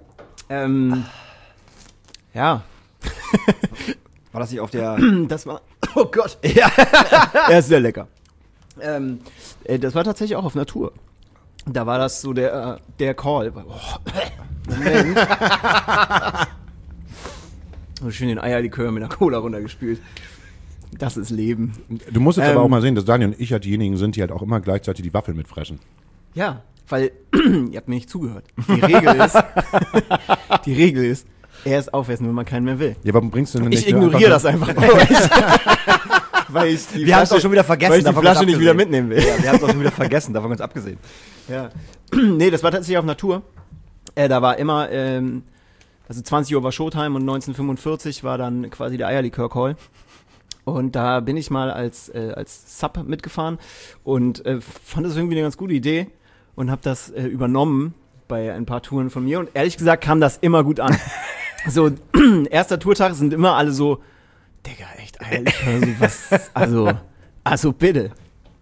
ähm, ja.
War das nicht auf der...
Das war... Oh Gott. Ja. Er ist sehr lecker. Ähm, äh, das war tatsächlich auch auf Natur. Da war das so der, äh, der Call. Oh. Moment. So schön den Eierlikör mit einer Cola runtergespült. Das ist Leben.
Du musst jetzt
Ähm,
aber auch mal sehen, dass Daniel und ich halt diejenigen sind, die halt auch immer gleichzeitig die Waffeln mitfressen.
Ja, weil ihr habt mir nicht zugehört. Die Regel ist, die Regel ist, erst aufessen, wenn man keinen mehr will.
Ja, warum bringst du denn nicht
Ich ignoriere das einfach. Weil ich die
Wir haben es auch schon wieder vergessen.
Weil ich die
davon ganz
Flasche nicht wieder mitnehmen will.
Ja, wir haben es auch schon wieder vergessen, davon ganz abgesehen.
Ja. Nee, das war tatsächlich auf Natur. Äh, da war immer, ähm, also zwanzig Uhr war Showtime und neunzehnhundertfünfundvierzig war dann quasi der Eierlikör-Call. Und da bin ich mal als, äh, als Sub mitgefahren und äh, fand das irgendwie eine ganz gute Idee und habe das äh, übernommen bei ein paar Touren von mir. Und ehrlich gesagt kam das immer gut an. So, erster Tourtag sind immer alle so, Digga, echt Eierlikör, so was, also, also bitte.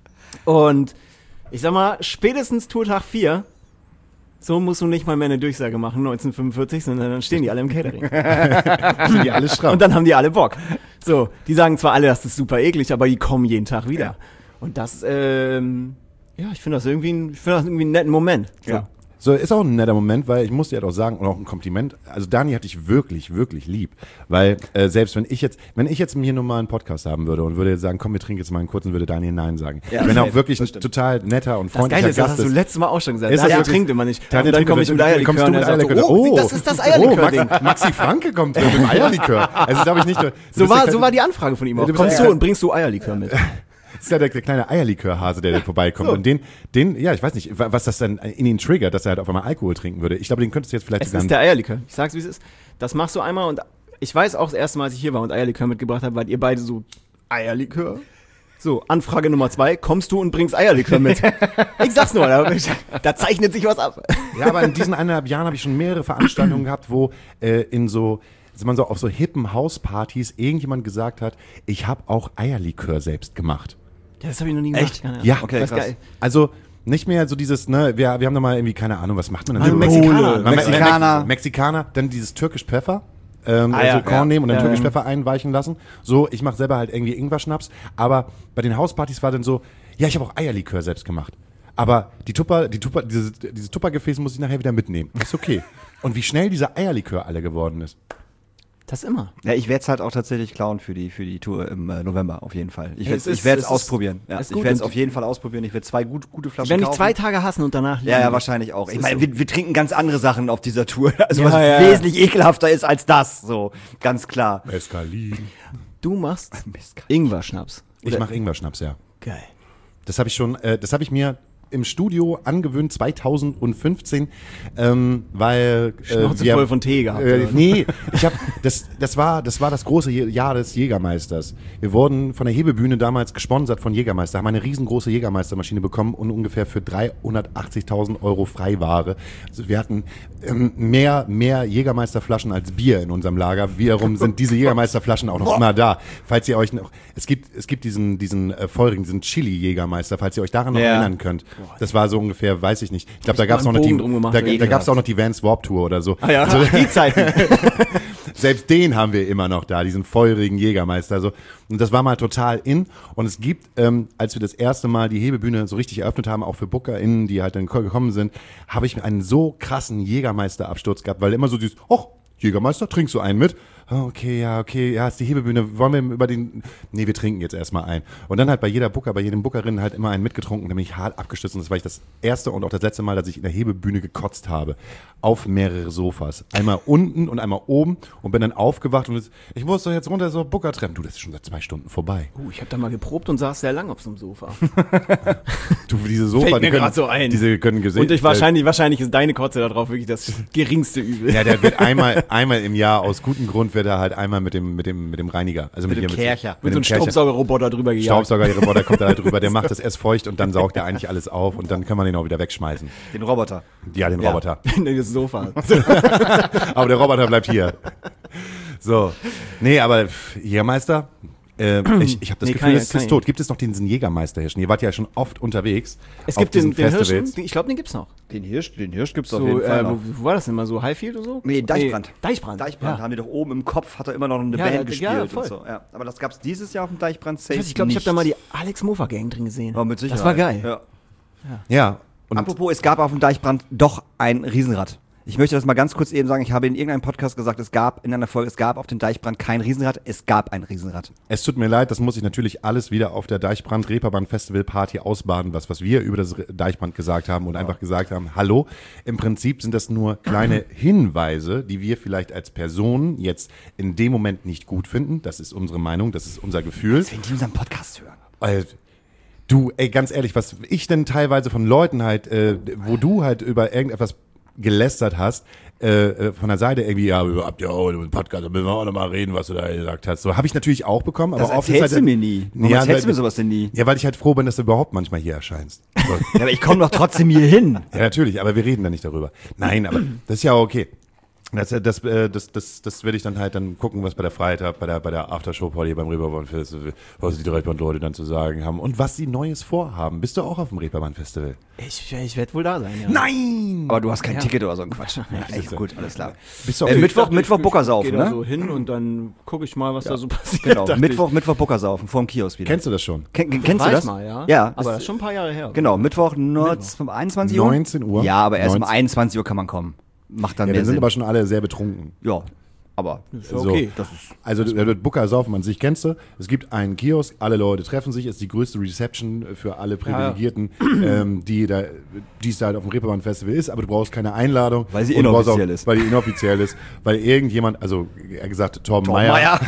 Und ich sag mal, spätestens Tourtag vier, so musst du nicht mal mehr eine Durchsage machen, neunzehnhundertfünfundvierzig, sondern dann stehen die alle im Catering.
Sind die alle stramm.
Und dann haben die alle Bock. So, die sagen zwar alle, das ist super eklig, aber die kommen jeden Tag wieder.
Ja.
Und das, ähm, ja, ich finde das irgendwie, ein- ich finde das irgendwie einen netten Moment. So.
Ja.
So, ist auch ein netter Moment, weil ich muss dir halt auch sagen, und auch ein Kompliment, also Dani hat dich wirklich, wirklich lieb, weil äh, selbst wenn ich jetzt, wenn ich jetzt hier nur mal einen Podcast haben würde und würde jetzt sagen, komm, wir trinken jetzt mal einen kurzen, würde Daniel Nein sagen.
Ja,
wenn er
safe,
auch wirklich
das
ein
stimmt.
total netter und
Das
freundlicher
Geile ist, das
Gast
hast du
ist.
letztes Mal auch schon gesagt.
Ist das
Daniel
wirklich-
trinkt immer nicht.
Daniel
und dann
trinkt
komme
immer-
ich mit
dann
Eierlikör
kommst du
und
mit
er sagt so,
Eierlikör.
oh,
Oh,
das ist das
Oh,
Eierlikör-Ding.
Max, Maxi Franke kommt mit dem Eierlikör. Also glaube ich nicht nur, du
So
bist
war,
der-
so war die Anfrage von ihm auch.
Du bist
Kommst
ja-
du und bringst du Eierlikör mit?
Das ist ja der, der kleine Eierlikörhase, der da vorbeikommt.
So.
Und den, den, ja, ich weiß nicht, wa- was das dann in ihn triggert, dass er halt auf einmal Alkohol trinken würde. Ich glaube, den könntest du jetzt vielleicht
Es
sogar...
ist der Eierlikör. Ich sag's, wie es ist. Das machst du einmal und ich weiß auch das erste Mal, als ich hier war und Eierlikör mitgebracht habe, wart ihr beide so, Eierlikör? So, Anfrage Nummer zwei, kommst du und bringst Eierlikör mit? Ich sag's nur, da, da zeichnet sich was ab.
Ja, aber in diesen eineinhalb Jahren habe ich schon mehrere Veranstaltungen gehabt, wo äh, in so, also man so auf so hippen Hauspartys irgendjemand gesagt hat, ich habe auch Eierlikör selbst gemacht.
Ja, das habe ich noch nie
Echt?
gemacht.
Ja,
Okay,
das ist
krass.
geil.
Also nicht mehr so dieses, ne, wir, wir haben da mal irgendwie, keine Ahnung, was macht man denn?
Also
so?
Mexikaner.
Me- Me-
Mexikaner.
Me- Mexikaner, dann dieses türkisch Pfeffer. Ähm,
Ah,
also
ja,
Korn
ja.
nehmen und dann
Ja,
türkisch
ja.
Pfeffer einweichen lassen. So, ich mache selber halt irgendwie Ingwer-Schnaps. Aber bei den Hauspartys war dann so, ja, ich habe auch Eierlikör selbst gemacht. Aber die Tupper, die Tupper, dieses, dieses Tuppergefäß muss ich nachher wieder mitnehmen. Das ist okay. Und wie schnell dieser Eierlikör alle geworden ist.
Das immer.
Ja, ich werde es halt auch tatsächlich klauen für die, für die Tour im äh, November, auf jeden Fall. Ich
Es
werde
ist-
ich werde es
es ist-
ausprobieren. Ja,
ist
ich
gut.
werde es
Und-
auf jeden Fall ausprobieren. Ich werde zwei gut, gute Flaschen
Wenn ich
kaufen.
zwei Tage hassen und danach
Ja, ja,
liegen.
wahrscheinlich auch. Ich
ist
meine,
so.
wir, wir trinken ganz andere Sachen auf dieser Tour. Also
Ja,
was
ja.
wesentlich ekelhafter ist als das. So, ganz klar.
Mescalin.
Du machst
Mist.
Ingwer-Schnaps.
Ich mache Ingwer-Schnaps, ja.
Geil.
Das habe ich schon, äh, das habe ich mir im Studio angewöhnt zweitausendfünfzehn, ähm, weil äh,
Schnauze
wir-
voll von Tee gehabt,
Äh,
oder?
nee, ich habe das, das war, das war das große Je- Jahr des Jägermeisters. Wir wurden von der Hebebühne damals gesponsert von Jägermeister, haben eine riesengroße Jägermeistermaschine bekommen und ungefähr für dreihundertachtzigtausend Euro Freiware. Also wir hatten ähm, mehr, mehr Jägermeisterflaschen als Bier in unserem Lager. Wiederum sind diese Jägermeisterflaschen auch noch immer da. Falls ihr euch noch, es gibt, es gibt diesen, diesen äh, feurigen, diesen Chili-Jägermeister, falls ihr euch daran noch
Ja.
erinnern könnt. Das war so ungefähr, weiß ich nicht. Ich glaube, da gab es
mal
noch
einen
die,
Bogen drum gemacht,
da,
ey.
da gab es auch noch die Vans Warped Tour oder so.
Ah ja, die Zeiten.
Selbst den haben wir immer noch da, diesen feurigen Jägermeister. Also, und das war mal total in. Und es gibt, ähm, als wir das erste Mal die Hebebühne so richtig eröffnet haben, auch für BookerInnen, die halt dann gekommen sind, habe ich einen so krassen Jägermeister-Absturz gehabt, weil immer so dieses, ach, Jägermeister, trinkst du einen mit? Oh, okay, ja, okay, ja, ist die Hebebühne, wollen wir über den, nee, wir trinken jetzt erstmal ein. Und dann halt bei jeder Booker, bei jedem Bookerin halt immer einen mitgetrunken, da bin ich hart abgestürzt und das war ich das erste und auch das letzte Mal, dass ich in der Hebebühne gekotzt habe. Auf mehrere Sofas. Einmal unten und einmal oben und bin dann aufgewacht und jetzt, ich muss doch jetzt runter so Booker treffen. Du, das ist schon seit zwei Stunden vorbei.
Oh, ich habe da mal geprobt und saß sehr lang auf so einem Sofa.
Du, diese Sofa,
Fällt mir
die können,
grad so ein.
diese können gesehen.
Und ich wahrscheinlich, wahrscheinlich ist deine Kotze da drauf wirklich das geringste Übel.
Ja, der wird einmal, einmal im Jahr, aus gutem Grund wird er halt einmal mit dem, mit dem, mit dem Reiniger. Also mit,
dem
hier,
Kercher.
Mit,
Mit so einem
dem Kercher.
Staubsaugerroboter drüber gejagt.
Staubsaugerroboter kommt da halt drüber, der macht das erst feucht und dann saugt er eigentlich alles auf und dann kann man den auch wieder wegschmeißen.
Den Roboter.
Ja, den
Ja.
Roboter.
Nee, das Sofa.
Aber der Roboter bleibt hier. So. Nee, aber pff, Jägermeister, äh, ich, ich habe das
Nee,
Gefühl,
kann
das
ich- kann
ist
ich
tot. Gibt es noch diesen Jägermeister-Hirschen? Ihr wart ja schon oft unterwegs.
Es
auf
gibt den,
diesen
den Hirsch,
Festivals.
ich glaube, den gibt's noch.
Den Hirsch, den Hirsch gibt's auf
So,
jeden Fall
äh,
noch.
wo, wo war das denn mal so? Highfield oder so?
Nee, Deichbrand.
Nee, Deichbrand.
Deichbrand
Ja.
haben die doch oben im Kopf, hat er immer noch eine
Ja,
Band
ja,
gespielt
ja,
und
voll.
so. Ja, aber das gab's dieses Jahr auf dem Deichbrand safe
Ich, weiß, ich glaube, ich habe da mal
nicht.
die Alex Mofa Gang drin gesehen.
Oh, mit Sicherheit.
Das war geil.
Ja.
Ja. Und
Apropos, es gab auf dem Deichbrand doch ein Riesenrad. Ich möchte das mal ganz kurz eben sagen. Ich habe in irgendeinem Podcast gesagt, es gab in einer Folge, es gab auf dem Deichbrand kein Riesenrad. Es gab ein Riesenrad.
es tut mir leid, das muss ich natürlich alles wieder auf der Deichbrand-Reeperbahn-Festival-Party ausbaden, was, was wir über das Deichbrand gesagt haben und einfach gesagt haben, hallo, im Prinzip sind das nur kleine Hinweise, die wir vielleicht als Personen jetzt in dem Moment nicht gut finden. Das ist unsere Meinung, das ist unser Gefühl.
Wenn die unseren Podcast hören.
Äh, Du, ey, ganz ehrlich, was ich denn teilweise von Leuten halt, äh, wo du halt über irgendetwas gelästert hast, äh, äh, von der Seite irgendwie, ja, habt ihr auch einen Podcast, da müssen wir auch nochmal reden, was du da gesagt hast. So habe ich natürlich auch bekommen, aber
Das
oft
erzählst
ist halt,
du mir nie. Warum
Ja,
erzählst du
weil-
mir sowas denn nie?
Ja, weil ich halt froh bin, dass du überhaupt manchmal hier erscheinst. So.
Ja, aber ich komme doch trotzdem hier hin.
Ja, natürlich, aber wir reden da nicht darüber. Nein, aber das ist ja auch okay. Das, das, äh, das, das, das werde ich dann halt dann gucken, was bei der Freitag, bei der, bei der Aftershow-Party beim Reeperbahn-Festival, was die Reeperbahn-Leute dann zu sagen haben und was sie Neues vorhaben. Bist du auch auf dem Reeperbahn-Festival?
Ich, ich werde wohl da sein, ja.
Nein!
Aber du hast kein
Ja.
Ticket oder so ein Quatsch. Ja, echt
siehste.
gut, alles klar.
Bist du
Äh,
auf
Mittwoch,
dachte,
Mittwoch
ich-
Buckersaufen,
ich geh da
ne?
so hin und dann gucke ich mal, was da so passiert.
Genau,
dachte
Mittwoch, Mittwoch Buckersaufen, vorm Kiosk wieder.
Kennst du das schon?
Ken, ken,
ich.
kennst
War
du
ich
das?
mal, ja.
Ja,
Aber
das-
das ist schon ein paar Jahre her.
Genau, Mittwoch nur um einundzwanzig Uhr.
neunzehn Uhr.
Ja, aber erst um
neunzehn
einundzwanzig Uhr kann man kommen. Macht dann
Ja,
mehr
dann sind
Sinn.
aber schon alle sehr betrunken.
Ja, aber
Ist ja okay.
das ist
Also der wird Booker saufen an sich, kennst du? Es gibt einen Kiosk, alle Leute treffen sich, ist die größte Reception für alle Privilegierten, ähm, die da, die es da halt auf dem Reeperbahn-Festival ist, aber du brauchst keine Einladung.
Weil sie
Und du brauchst
inoffiziell ist.
Weil die inoffiziell ist, weil irgendjemand, also er gesagt, Torben
Tom
Meier,
Meier.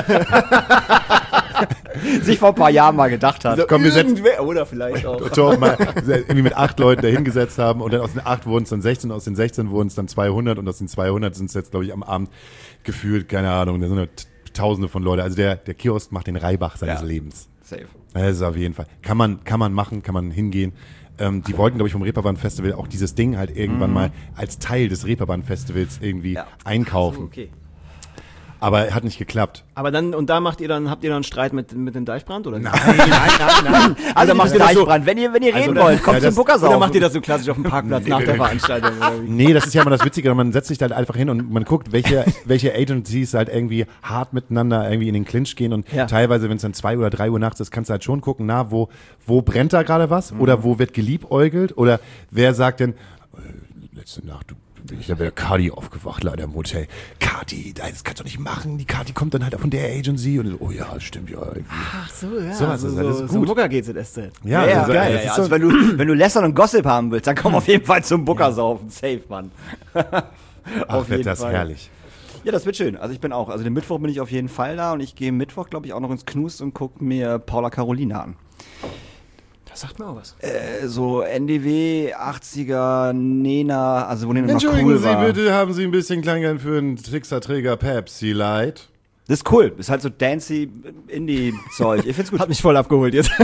sich vor ein paar Jahren mal gedacht hat.
komm, wir setzen,
Irgendwer, oder vielleicht auch.
Torben Meier, irgendwie mit acht Leuten da hingesetzt haben und dann aus den acht wurden es dann sechzehn, aus den sechzehn wurden es dann zweihundert und aus den zweihundert sind es jetzt, glaube ich, am Abend gefühlt, keine Ahnung, da sind nur t- Tausende von Leuten. Also der, der Kiosk macht den Reibach seines
Ja.
Lebens.
Safe.
Das ist auf jeden Fall. Kann man, kann man machen, kann man hingehen. Ähm, die wollten, glaube ich, vom Reeperbahn-Festival auch dieses Ding halt irgendwann mal als Teil des Reeperbahn-Festivals irgendwie
Ja.
einkaufen.
Okay.
Aber hat nicht geklappt.
Aber dann, und da macht ihr dann, habt ihr dann einen Streit mit, mit dem Deichbrand, oder?
Nein, nein, nein, nein.
Also
macht
macht
ihr das so-
Deichbrand. Wenn ihr, wenn ihr reden
da-
wollt, kommt
ja,
zum
das-
Buckersaufen.
Oder macht ihr das so klassisch auf dem Parkplatz nach der Veranstaltung? Oder wie?
Nee, das ist ja immer das Witzige. Man setzt sich da halt einfach hin und man guckt, welche, welche Agencies halt irgendwie hart miteinander irgendwie in den Clinch gehen. Und
Ja.
teilweise, wenn es dann zwei oder drei Uhr nachts ist, kannst du halt schon gucken, na, wo, wo brennt da gerade was? Oder wo wird geliebäugelt? Oder wer sagt denn, äh, letzte Nacht, du Ich habe ja Cardi aufgewacht, leider im Hotel. Cardi, das kannst du nicht machen. Die Cardi kommt dann halt von der Agency und oh ja, stimmt ja. Irgendwie.
Ach so, ja.
So,
also,
also,
so,
das ist
so
gut.
Booker G Z S Z.
Ja,
ja,
also,
geil.
das
Ja,
ist
also
so,
wenn du, wenn du Lästern und Gossip haben willst, dann komm auf jeden Fall zum Booker saufen. Safe, Mann.
ach, wird das herrlich.
Ja, das wird schön. Also ich bin auch. Also den Mittwoch bin ich auf jeden Fall da und ich gehe Mittwoch, glaube ich, auch noch ins Knus und gucke mir Paula Carolina an.
Das sagt mir auch was.
Äh, so N D W, achtziger, Nena, also wo Nena noch
Entschuldigen
cool
Sie
war.
bitte, haben Sie ein bisschen Kleingeld für einen Trickster-Träger Pepsi Light?
Das ist cool. Ist halt so dancy Indie-Zeug. Ich find's gut.
Hat mich voll abgeholt jetzt.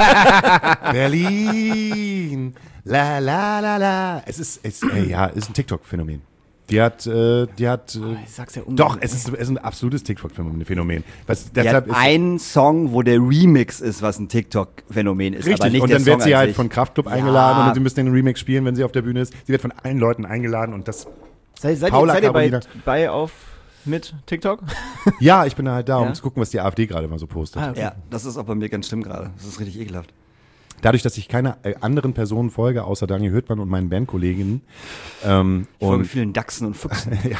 Berlin, la la la la. Es ist, es, äh, ja, ist ein TikTok-Phänomen. Die hat, äh, die hat, äh,
Ich sag's ja unbedingt.
doch, es ist, es ist ein absolutes TikTok-Phänomen. Was,
Die hat
deshalb ist
einen Song, wo der Remix ist, was ein TikTok-Phänomen ist. Aber
richtig.
nicht
Und
der
dann wird
Song
sie
an
halt
sich.
von Kraftklub
Ja.
eingeladen und sie müssen den Remix spielen, wenn sie auf der Bühne ist. Sie wird von allen Leuten eingeladen und das,
Seid, seid,
Paula
ihr, seid ihr bei,
Carolina.
bei auf mit TikTok?
ja, ich bin halt da, um
Ja?
zu gucken, was die AfD gerade mal so postet.
Ah, okay.
Ja, das ist auch bei mir ganz schlimm gerade. Das ist richtig ekelhaft.
Dadurch, dass ich keine äh, anderen Personen folge, außer Daniel Hürtmann und meinen Bandkolleginnen. Ähm,
Ich folge
und
vielen Dachsen und Füchsen.
ja,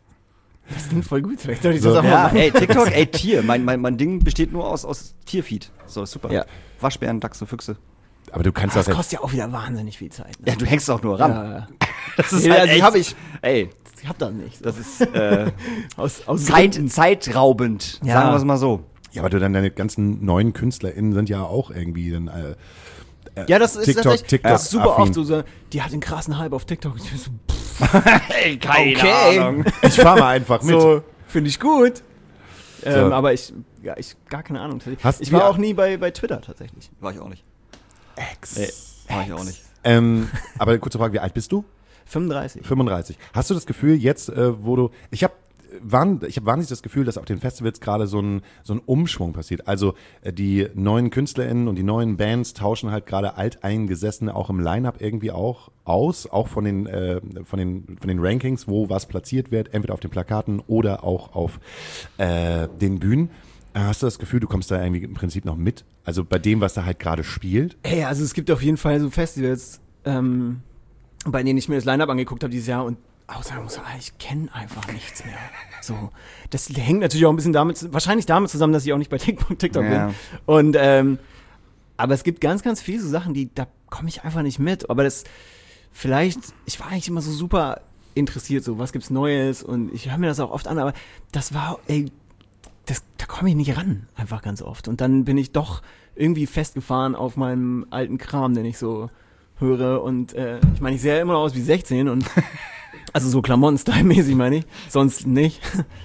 Das klingt voll gut. Vielleicht sollte ich
So.
das auch mal
Ja,
machen.
ey, TikTok, ey, Tier. Mein, mein, mein Ding besteht nur aus, aus Tierfeed. So, super.
Ja.
Waschbären, Dachse, Füchse.
aber du kannst
Das
das,
kostet ja auch wieder wahnsinnig viel Zeit. Ne?
Ja, du hängst auch nur ran.
Ja.
Das ist
Ja,
halt
also die
echt,
hab ich-
Ey,
Ich hab das nicht. So.
das ist äh,
Aus, aus
Zeit,
Gründen.
zeitraubend.
Ja.
Sagen wir es mal so.
ja, aber du dann deine ganzen neuen KünstlerInnen sind ja auch irgendwie dann, äh,
Ja, das ist
TikTok,
tatsächlich
TikTok
das ist super
affin.
oft so, so, die hat den krassen Hype auf TikTok. Ich bin so, pff,
Ey, keine
Okay.
Ahnung.
ich fahr mal einfach mit.
so finde ich gut. Ähm,
So.
aber ich, ja, ich gar keine Ahnung.
Hast
ich
du-
war auch nie bei, bei Twitter tatsächlich.
War ich auch nicht.
Ex.
Nee, war ich auch nicht.
Ähm, aber kurze Frage, wie alt bist du?
fünfunddreißig.
fünfunddreißig. Hast du das Gefühl jetzt, äh, wo du, ich habe ich habe wahnsinnig das Gefühl, dass auf den Festivals gerade so ein, so ein Umschwung passiert. Also äh, die neuen KünstlerInnen und die neuen Bands tauschen halt gerade Alteingesessene auch im Line-Up irgendwie auch aus, auch von den, äh, von den, von den Rankings, wo was platziert wird, entweder auf den Plakaten oder auch auf äh, den Bühnen. Äh, Hast du das Gefühl, du kommst da irgendwie im Prinzip noch mit? Also bei dem, was da halt gerade spielt?
Hey, also es gibt auf jeden Fall so Festivals, ähm, bei denen ich mir das Line-Up angeguckt habe dieses Jahr und auch sagen muss, ah, ich kenne einfach nichts mehr. So, das hängt natürlich auch ein bisschen damit, wahrscheinlich damit zusammen, dass ich auch nicht bei TikTok, TikTok
Ja.
bin. Und ähm, aber es gibt ganz, ganz viele so Sachen, die da komme ich einfach nicht mit. Aber das vielleicht, ich war eigentlich immer so super interessiert, so was gibt's Neues und ich höre mir das auch oft an, aber das war, ey, das, da komme ich nicht ran, einfach ganz oft. Und dann bin ich doch irgendwie festgefahren auf meinem alten Kram, den ich so höre. Und äh, ich meine, ich sehe ja immer noch aus wie sechzehn und also so Klamotten-Style-mäßig meine ich, sonst nicht.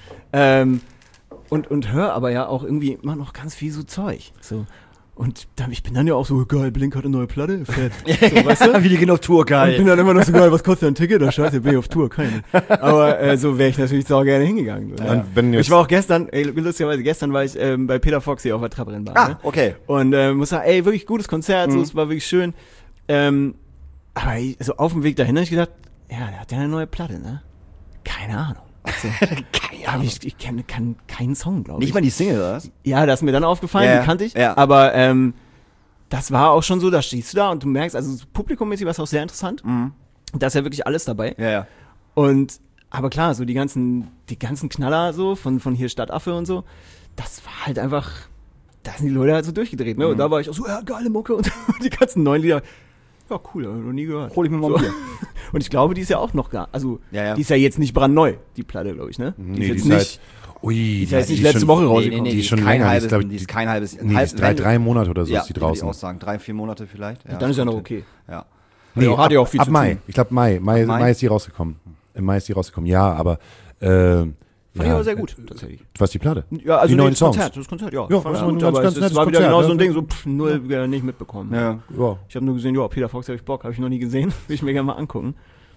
ähm, und und höre aber ja auch irgendwie immer noch ganz viel so Zeug. So. Und dann, ich bin dann ja auch so, geil, Blink hat eine neue Platte, fett. So, weißt du?
Wie die gehen auf Tour,
Und bin
geil.
dann immer noch so, geil, was kostet ein Ticket? Da scheiße, bin ich auf Tour, keine. Aber äh, so wäre ich natürlich sau gerne hingegangen. So.
Und wenn jetzt-
Ich war auch gestern, ey, lustigerweise, gestern war ich ähm, bei Peter Foxy auf der Trabrennbahn.
Ah,
Ne?
okay.
Und äh, muss sagen, ey, wirklich gutes Konzert, so,
Mhm.
es war wirklich schön. Ähm, aber ich, so auf dem Weg dahin habe ich gedacht, ja, der hat ja eine neue Platte, ne? Keine Ahnung. So.
Keine
Aber ich, ich kenne kann keinen Song, glaube ich.
Nicht mal die Single, oder was?
Ja, das ist mir dann aufgefallen,
Ja,
die kannte ich.
ja.
Aber ähm, das war auch schon so, da stehst du da und du merkst, also so publikummäßig war es auch sehr interessant.
Mhm.
Da ist ja wirklich alles dabei.
Ja, ja.
Und, aber klar, so die ganzen, die ganzen Knaller so von, von hier Stadtaffe und so, das war halt einfach, da sind die Leute halt so durchgedreht, ne? Und
Mhm.
da war ich auch so, ja, geile Mucke und die ganzen neuen Lieder. Ja, cool, hab ich noch nie gehört.
Hol ich mir mal
So.
ein Bier.
Und ich glaube, die ist ja auch noch gar, also,
Ja, ja.
die ist ja jetzt nicht brandneu, die Platte, glaube ich, ne?
Nee,
die ist jetzt
die ist
nicht,
halt, ui, die
ist ja jetzt nicht
die
letzte
schon-
Woche
Nee,
rausgekommen.
nee, nee,
Die
die
ist
ist
schon
kein
länger, die ist,
halbes,
glaub ich,
die ist kein halbes,
Nee, die ist drei, drei Monate oder so
ja,
ist die
würde ich
draußen.
auch sagen. Drei, vier Monate vielleicht. Ja,
Dann ist ja noch
gut.
okay.
Ja.
Nee,
Ja, hat ja auch viel
ab
zu
Mai.
tun.
Ich glaube Mai. Mai,
Ab Mai?
Mai ist die rausgekommen. Im Mai ist die rausgekommen. Ja, aber äh,
Fand
ja,
ich aber sehr gut, tatsächlich.
Was die Platte?
Ja, also
die
nee,
neuen
das
Songs.
Konzert, das Konzert, ja.
Ja,
Fand
das
ich
war
gut,
ein
aber
ganz
es, es
nettes
war wieder
Konzert,
genau
ja.
so ein Ding, so pff, null äh, nicht mitbekommen.
Ja.
Ja.
Ich habe nur gesehen, ja, Peter Fox habe ich Bock, habe ich noch nie gesehen, will ich mir gerne mal angucken.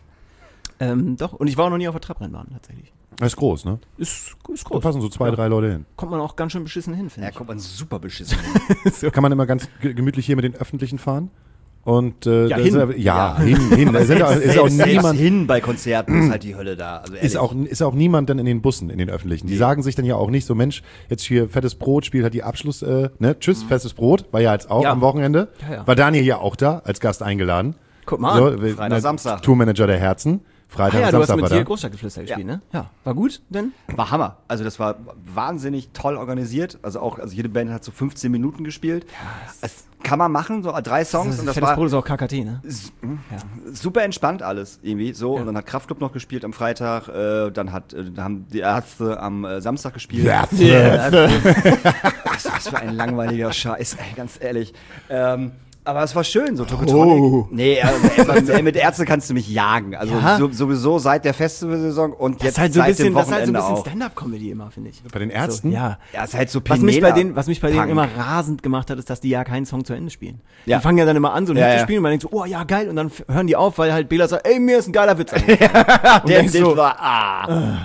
Ähm, doch, und ich war auch noch nie auf der Trabrennbahn, tatsächlich.
Das ist groß, ne?
Ist, ist
Da
groß.
passen so zwei, drei Leute hin.
Kommt man auch ganz schön beschissen hin, finde
Ja,
ich.
kommt man super beschissen.
Kann man immer ganz ge- gemütlich hier mit den Öffentlichen fahren. Und äh,
Ja,
da
hin.
ist ja, hin, hin. Da sind auch, ist auch
Selbst
niemand,
hin bei Konzerten ist halt die Hölle da. Also
ist
ehrlich.
auch, ist auch niemand dann in den Bussen, in den Öffentlichen. Die
Nee.
sagen sich dann ja auch nicht so, Mensch, jetzt hier fettes Brot spielt halt die Abschluss, äh, ne? Tschüss, festes Brot, war ja jetzt auch
Ja.
am Wochenende.
Ja, ja.
War Daniel ja auch da, als Gast eingeladen.
Guck mal
So,
an.
wir-
Freitag,
ne,
Samstag.
Tourmanager der Herzen. Freitag
Ah, ja,
und
du hast
Samstag
mit
war
dir
da.
Großstadtgeflüster gespielt,
Ja.
ne? Ja. War gut, denn?
War Hammer. Also das war wahnsinnig toll organisiert. Also auch, also jede Band hat so fünfzehn Minuten gespielt. Das kann man machen, so drei Songs. Und das
Fettes
war
Brot ist auch K K T, ne?
super entspannt alles irgendwie. So,
Ja.
und dann hat Kraftklub noch gespielt am Freitag. Äh, dann hat, äh, dann haben die Ärzte am äh, Samstag gespielt.
Ärzte.
Was, was für ein langweiliger Scheiß, ey, ganz ehrlich. Ähm, aber es war schön, so Tokotronic.
Oh.
Nee, äh, äh, mit Ärzte kannst du mich jagen. Also
Ja.
so, sowieso seit der Festivalsaison und
Das
jetzt
ist halt so ein
seit
bisschen,
dem
das ist halt so ein
Wochenende
bisschen
auch.
Stand-Up-Comedy immer, finde ich.
Bei den Ärzten?
So, ja.
Ja, ist halt so
Was mich, bei
Penela-
denen, was mich bei denen
Punk.
immer rasend gemacht hat, ist, dass die ja keinen Song zu Ende spielen.
Ja.
Die fangen ja dann immer an, so einen
Ja,
Hit
ja.
zu spielen und man denkt so, oh ja, geil, und dann f- hören die auf, weil halt Bela sagt, ey, mir ist ein geiler Witz eingefallen. Und
Der
denkst
Witz
so,
war, ah.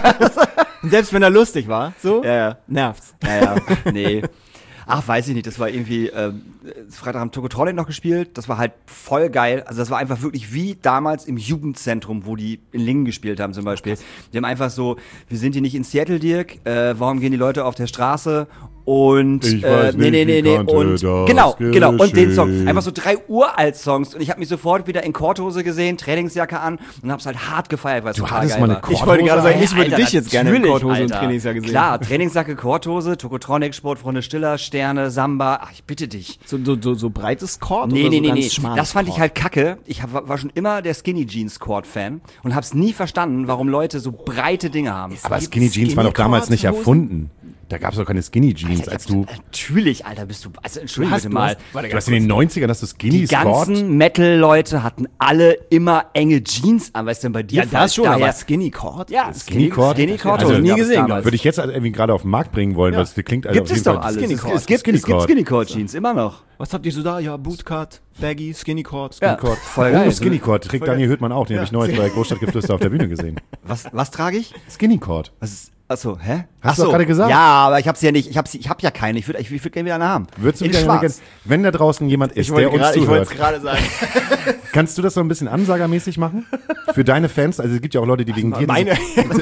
und selbst wenn er lustig war, so,
Ja, ja.
nervt's.
Ja, ja, nee. Ach, weiß ich nicht, das war irgendwie, ähm, Freitag haben Tokotronic noch gespielt, das war halt voll geil, also das war einfach wirklich wie damals im Jugendzentrum, wo die in Lingen gespielt haben zum Beispiel. Die haben einfach so, wir sind hier nicht in Seattle, Dirk, äh, warum gehen die Leute auf der Straße und,
Ich
äh,
weiß
nee, nee,
nicht,
nee,
wie
nee,
konnte
und,
das
genau, genau, und den Song,
geschehen?
einfach so drei Uralt-Songs und ich habe mich sofort wieder in Korthose gesehen, Trainingsjacke an und hab's halt hart gefeiert, weil es
Du
total
hattest
geil
mal eine
war.
Korthose
Ich wollte gerade sagen,
an?
ich würde
Alter,
dich jetzt gerne in
natürlich,
Korthose und
Alter.
Trainingsjacke sehen.
Klar, Trainingsjacke, Korthose, Tokotronic, Sportfreunde Stiller, Sterne, Samba, ach, ich bitte dich.
So, so, so, so breites Chord
Nee,
oder
nee,
so
nee,
ganz
nee.
schmales
Das fand ich
Chord?
halt kacke. Ich hab, war schon immer der Skinny Jeans Chord Fan und hab's nie verstanden, warum Leute so breite Dinge haben.
Aber
Es
Skinny
gibt
Jeans waren doch damals nicht
Hosen?
erfunden. Da gab es doch keine Skinny Jeans, als du.
Natürlich, Alter, bist du. Also entschuldige
hast-
bitte
du
mal.
hast- warte,
Du hast in den neunzigern hast du
Die
Skinny Squad.
ganzen Metal-Leute hatten alle immer enge Jeans an. Was ist denn bei dir?
Ja, das schon,
Daher,
aber Skinny Chord?
ja,
Skinny Chord?
Skinny Chord.
Also,
Hosen
nie
gab es
gesehen,
damals.
Würde ich jetzt halt irgendwie gerade auf den Markt bringen wollen,
Ja.
weil es klingt also
Gibt
auf
es
jeden
doch
Fall-
alles.
Skinny
Es,
Chord.
es gibt,
Skinny
es gibt
Chord.
Skinny Chord Jeans, immer noch.
Was habt ihr so da? Ja, Bootcut, Baggy, Skinny Chord.
Ja,
Chord.
voll
Oh,
geil.
Skinny Chord. Trägt Daniel Hüttmann auch. Den habe ich neulich bei Großstadtgeflüster auf der Bühne gesehen.
Was, was trage ich?
Skinny Chord.
Was ist, achso, hä?
Hast du
Achso,
doch gerade gesagt.
Ja, aber ich hab's ja nicht, ich hab's, ich hab ja keine. Ich würde ich würd gerne wieder eine haben.
Würdest du
In
wieder
schwarz.
gerne- wenn da draußen jemand ist,
Ich wollte
der uns
gerade- ich wollte
zuhört,
es gerade sagen.
kannst du das so ein bisschen ansagermäßig machen? Für deine Fans? Also es gibt ja auch Leute, die wegen dir...
Meine,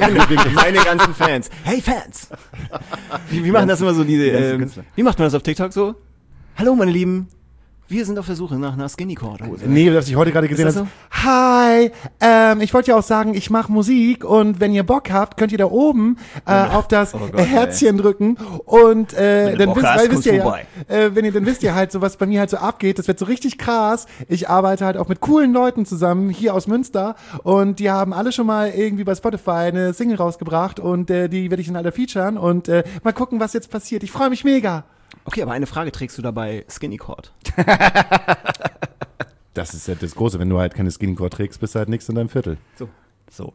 meine ganzen Fans. Hey Fans! Wie, wie machen das immer so diese,
ganzen
ähm,
Künstler.
wie macht man das auf TikTok so? Hallo meine Lieben, wir sind auf der Suche nach einer Skinny Chord Hose.
Nee, was ich heute gerade gesehen
Ist das
habe. Hi, ähm, ich wollte ja auch sagen, ich mache Musik und wenn ihr Bock habt, könnt ihr da oben äh, auf das
Oh Gott,
äh, Herzchen drücken und äh,
du
dann
Bock
wisst,
hast,
weil, wisst ihr ja,
kommst
äh, wenn ihr dann wisst ihr halt so, was bei mir halt so abgeht, das wird so richtig krass. Ich arbeite halt auch mit coolen Leuten zusammen hier aus Münster und die haben alle schon mal irgendwie bei Spotify eine Single rausgebracht und äh, die werde ich dann alle featuren und äh, mal gucken, was jetzt passiert. Ich freue mich mega.
Okay, aber eine Frage, trägst du dabei Skinny Chord?
Das ist ja das Große, wenn du halt keine Skinny Core trägst, bist du halt nichts in deinem Viertel.
So.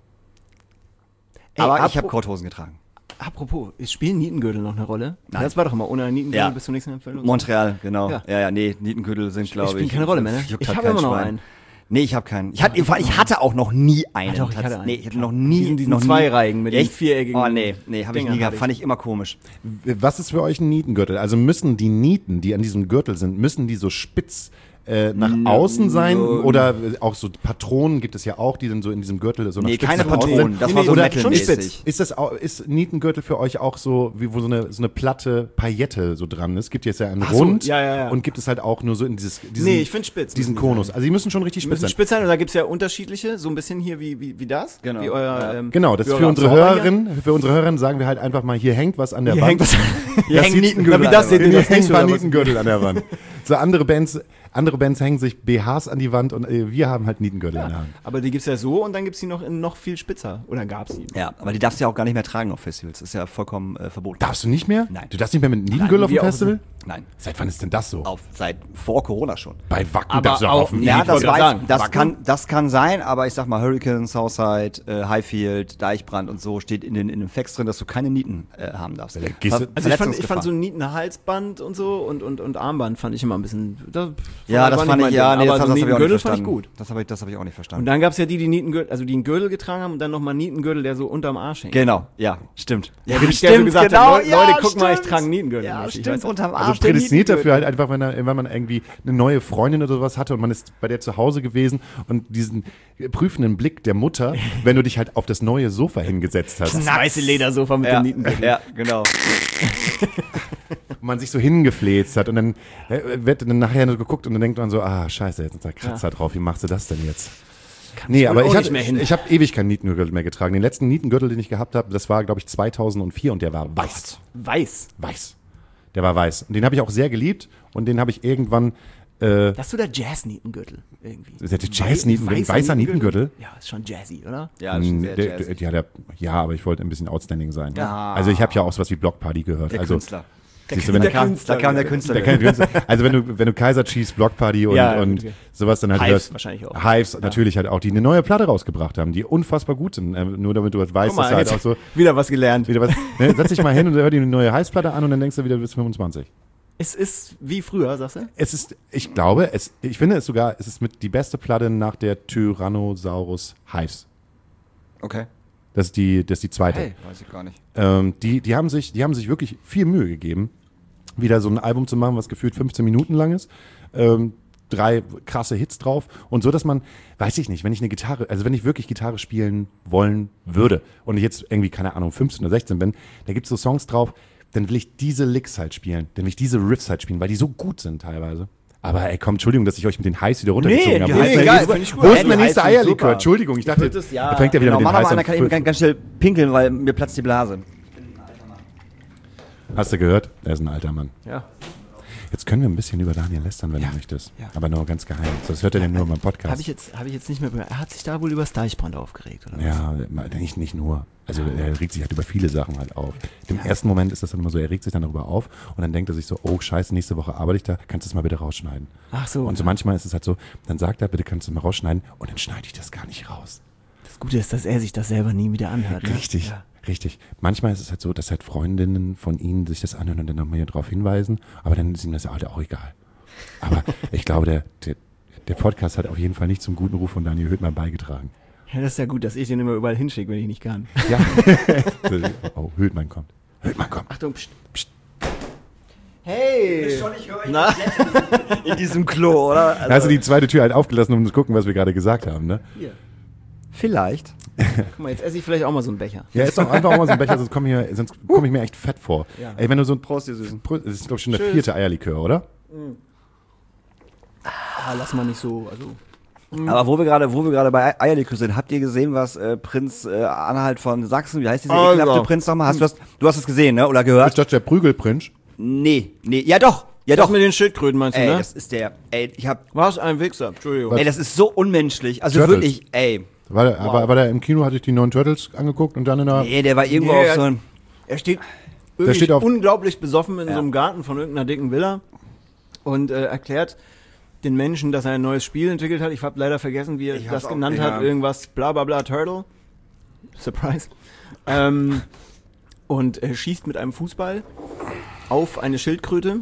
Ey,
Aber ich
apro-
habe Korthosen getragen.
Apropos, spielen Nietengürtel noch eine Rolle?
Nein.
Das war doch immer ohne Nietengürtel
Ja.
bis zum nächsten Empfehlung.
Montreal, genau.
Ja.
Ja, ja, nee, Nietengürtel sind, glaube ich.
spielen keine Rolle mehr, ne?
Juckt
Ich
halt
habe
kein
immer noch
Schwein.
einen.
Nee, ich habe keinen. Ich hatte, ich hatte auch noch nie einen.
doch, ich hatte einen.
Nee, ich hatte noch nie.
Diesen- diesen
noch nie.
zweireigen mit den
Echt?
viereckigen
Oh, nee, nee, habe ich
Dingern
nie gehabt.
hatte ich.
Fand ich immer komisch.
Was ist für euch ein Nietengürtel? Also müssen die Nieten, die an diesem Gürtel sind, müssen die so spitz äh, nach außen sein? Oder auch so Patronen gibt es ja auch, die dann so in diesem Gürtel so nach
Nee,
spitz
keine
nach außen
Patronen.
sind.
Das
Nee,
war
nee,
so
oder
metalmäßig.
schon spitz.
Ist das auch, ist Nietengürtel für euch auch so, wie wo so eine, so eine platte Paillette so dran ist? Gibt jetzt ja einen
Ach so,
Rund
ja, ja, ja.
und gibt es halt auch nur so in dieses, diesen,
Nee, ich find spitz
diesen
müssen die
Konus.
sein.
Also die müssen schon richtig
Die
spitz
müssen
sein.
spitz sein und da gibt's ja unterschiedliche, so ein bisschen hier wie, wie, wie das.
Genau.
Wie euer, ähm,
Genau, das
wie
ist für
eure
unsere
Absorber hier.
Hörerinnen, für unsere Hörerinnen sagen wir halt einfach mal, hier hängt was an der
Hier
Wand.
hängt was.
Hier hängen
sieht-
Nietengürtel
Na, wie das
an
seht
der
ihr
Hier
das nicht,
hängen ein paar
oder was?
Nietengürtel an der Wand. So andere Bands, andere Bands hängen sich B Hs an die Wand und äh, wir haben halt Nietengürtel an der Hand.
Aber die gibt's ja so und dann gibt's die noch in noch viel spitzer. Oder gab's die?
Ja, aber die darfst du ja auch gar nicht mehr tragen auf Festivals. Das ist ja vollkommen äh, verboten.
Darfst du nicht mehr?
Nein.
Du darfst nicht mehr mit Nietengürtel
Nein,
auf dem
wir auch
Festival?
Nein.
Seit wann ist denn das so?
Auf, seit vor Corona schon.
Bei Wacken
Aber
darfst du
auch-
auf dem
Nee,
Ja,
ich
das
wollte
weiß,
sagen,
das
Wacken?
kann, das kann sein, aber ich sag mal, Hurricane, Southside, äh, Highfield, Deichbrand und so steht in den, in den Facts drin, dass du keine Nieten äh, haben darfst.
Ja, gehst du-
Also ich fand, ich
Verletzungsgefahr.
fand so ein Nietenhalsband und so und, und, und Armband fand ich immer ein bisschen. Das,
Ja, das
war
fand
nicht
ich,
mein
ja,
Ding.
nee, das,
aber
das,
so
das habe ich auch nicht
Nietengürtel fand
verstanden.
ich gut.
Das habe ich, das habe ich auch nicht
Und
verstanden.
dann gab's ja die, die Nietengürtel, also die einen Gürtel getragen haben und dann nochmal einen Nietengürtel, der so unterm Arsch hängt.
Genau, ja, stimmt.
Ja, der so gesagt hat, Leute, Leute, guck mal, ich trage einen Nietengürtel.
Ja,
mäßig,
stimmt,
weißt du?
unterm Arsch.
Also
der
prädestiniert
Nietengürtel.
dafür halt einfach, wenn, er, wenn man irgendwie eine neue Freundin oder sowas hatte und man ist bei der zu Hause gewesen und diesen prüfenden Blick der Mutter, wenn du dich halt auf das neue Sofa hingesetzt hast.
Das weiße Ledersofa mit
Ja,
dem Nietengürtel.
ja, genau.
Und man sich so hingefläzt hat und dann äh, wird dann nachher nur geguckt und dann denkt man so, ah, scheiße, jetzt ist da Kratzer drauf, wie machst du das denn jetzt? Nee, aber ich,
nicht mehr hin.
ich habe ewig keinen Nietengürtel mehr getragen. Den letzten Nietengürtel, den ich gehabt habe, das war, glaube ich, zweitausendvier und der war weiß.
Weiß.
Weiß. Der war weiß. Und den habe ich auch sehr geliebt und den habe ich irgendwann... Äh,
das ist so der Jazz-Nietengürtel irgendwie.
Der Jazz-Nietengürtel,
Weißer
weißer Nietengürtel?
Ja, ist schon jazzy, oder?
Ja, das ist schon sehr
der,
jazzy.
der, ja, der, ja, aber ich wollte ein bisschen outstanding sein.
Ja.
Also ich habe ja auch sowas wie Block Party gehört.
Der
also,
Künstler.
Siehst du, wenn
Da
du,
kam, da kam der Künstler.
der Künstler. Also wenn du, wenn du Kaiser Chiefs, Block Party und,
Ja,
und
okay.
sowas dann halt
Hives
hörst.
wahrscheinlich auch.
Hives natürlich halt auch, die eine neue Platte rausgebracht haben, die unfassbar gut sind. Ähm, nur damit du halt weißt,
Guck mal,
dass halt
jetzt
auch so
wieder was gelernt.
wieder was. Ne, setz dich mal hin und hör dir eine neue Hives-Platte an und dann denkst du wieder, du bist fünfundzwanzig.
Es ist wie früher, sagst du?
Es ist, ich glaube, es, ich finde es sogar, es ist mit die beste Platte nach der Tyrannosaurus Hives.
Okay.
Das ist die, das ist die zweite.
Hey, weiß ich gar nicht.
Ähm, die, die, haben sich, die haben sich wirklich viel Mühe gegeben, wieder so ein Album zu machen, was gefühlt fünfzehn Minuten lang ist. Ähm, drei krasse Hits drauf und so, dass man, weiß ich nicht, wenn ich eine Gitarre, also wenn ich wirklich Gitarre spielen wollen würde und ich jetzt irgendwie, keine Ahnung, fünfzehn oder sechzehn bin, da gibt es so Songs drauf, dann will ich diese Licks halt spielen, dann will ich diese Riffs halt spielen, weil die so gut sind teilweise. Aber ey, komm, Entschuldigung, dass ich euch mit den Highs wieder runtergezogen
Nee,
habe.
die
Wo
Highs
ist
sind
denn-
geil,
wo
finde ich gut.
Wo ist
Ey,
denn der
die
nächste
Highs sind
Eierlikör?
super.
Entschuldigung, ich dachte,
wird es, ja,
da fängt er wieder
Genau,
mit
mach
den
doch mal
Highs
einer,
an.
kann ich ganz, ganz schnell pinkeln, weil mir platzt die Blase.
Hast du gehört? Er ist ein alter Mann.
Ja.
Jetzt können wir ein bisschen über Daniel lästern, wenn du möchtest.
ja.
Aber nur ganz geheim. Das hört er denn nur in meinem Podcast.
Habe ich, jetzt- hab ich jetzt nicht mehr gehört. Er hat sich da wohl über das Deichbrand aufgeregt, oder was?
Ja, nicht, nicht nur. Also er regt sich halt über viele Sachen halt auf. Im ersten Moment ist das dann immer so, er regt sich dann darüber auf und dann denkt er sich so, oh scheiße, nächste Woche arbeite ich da, kannst du es mal bitte rausschneiden.
Ach so.
Und so manchmal ist es halt so, dann sagt er, bitte kannst du es mal rausschneiden und dann schneide ich das gar nicht raus.
Das Gute ist, dass er sich das selber nie wieder anhört. Ne?
Richtig,
Ja.
richtig. Manchmal ist es halt so, dass halt Freundinnen von ihnen sich das anhören und dann nochmal darauf hinweisen, aber dann ist ihm das halt auch egal. Aber ich glaube, der, der, der Podcast hat auf jeden Fall nicht zum guten Ruf von Daniel Höhtmann beigetragen.
Ja, das ist ja gut, dass ich den immer überall hinschicke, wenn ich nicht kann.
Ja. Oh, Höhtmann kommt. Höhtmann kommt.
Achtung, pst, pst. Hey!
Ich höre
Na?
in diesem Klo, oder?
Da hast du die zweite Tür halt aufgelassen, um zu gucken, was wir gerade gesagt haben, ne?
Hier.
Vielleicht.
Guck mal, jetzt esse ich vielleicht auch mal so einen Becher.
Ja, ist doch einfach auch mal so ein Becher, sonst komme ich, mir- sonst komm ich mir echt fett vor.
Ja.
Ey, wenn du so ein
Prost, ihr Süßen.
Prost, das ist, glaube ich, schon der
Tschüss.
vierte Eierlikör, oder?
Ah, lass mal nicht so, also.
Aber wo wir gerade, wo wir gerade bei Eierlikör sind, habt ihr gesehen, was äh, Prinz äh, Anhalt von Sachsen, wie heißt dieser
Also.
ekelhafte Prinz nochmal? Hast du das, du hast es gesehen, ne? Oder
Ist
gehört?
das der Prügelprinz?
Nee, nee, ja doch, ja
Das
doch.
mit den Schildkröten meinst du,
Ey,
ne?
das ist der, ey, ich hab,
Was ein Wichser, Entschuldigung.
ey, das ist so unmenschlich. Also
Turtles.
wirklich, ey.
War der, aber, war der im Kino, hatte ich die neuen Turtles angeguckt und dann in der...
Nee, der war irgendwo
Nee,
auf so ein,
Er steht wirklich
steht auf-
unglaublich besoffen in
Ja.
so einem Garten von irgendeiner dicken Villa und äh, erklärt den Menschen, dass er ein neues Spiel entwickelt hat. Ich habe leider vergessen, wie er
Ich hab's
das
auch-
genannt
ja.
hat. Irgendwas bla bla bla Turtle. Surprise. ähm, und äh, schießt mit einem Fußball auf eine Schildkröte.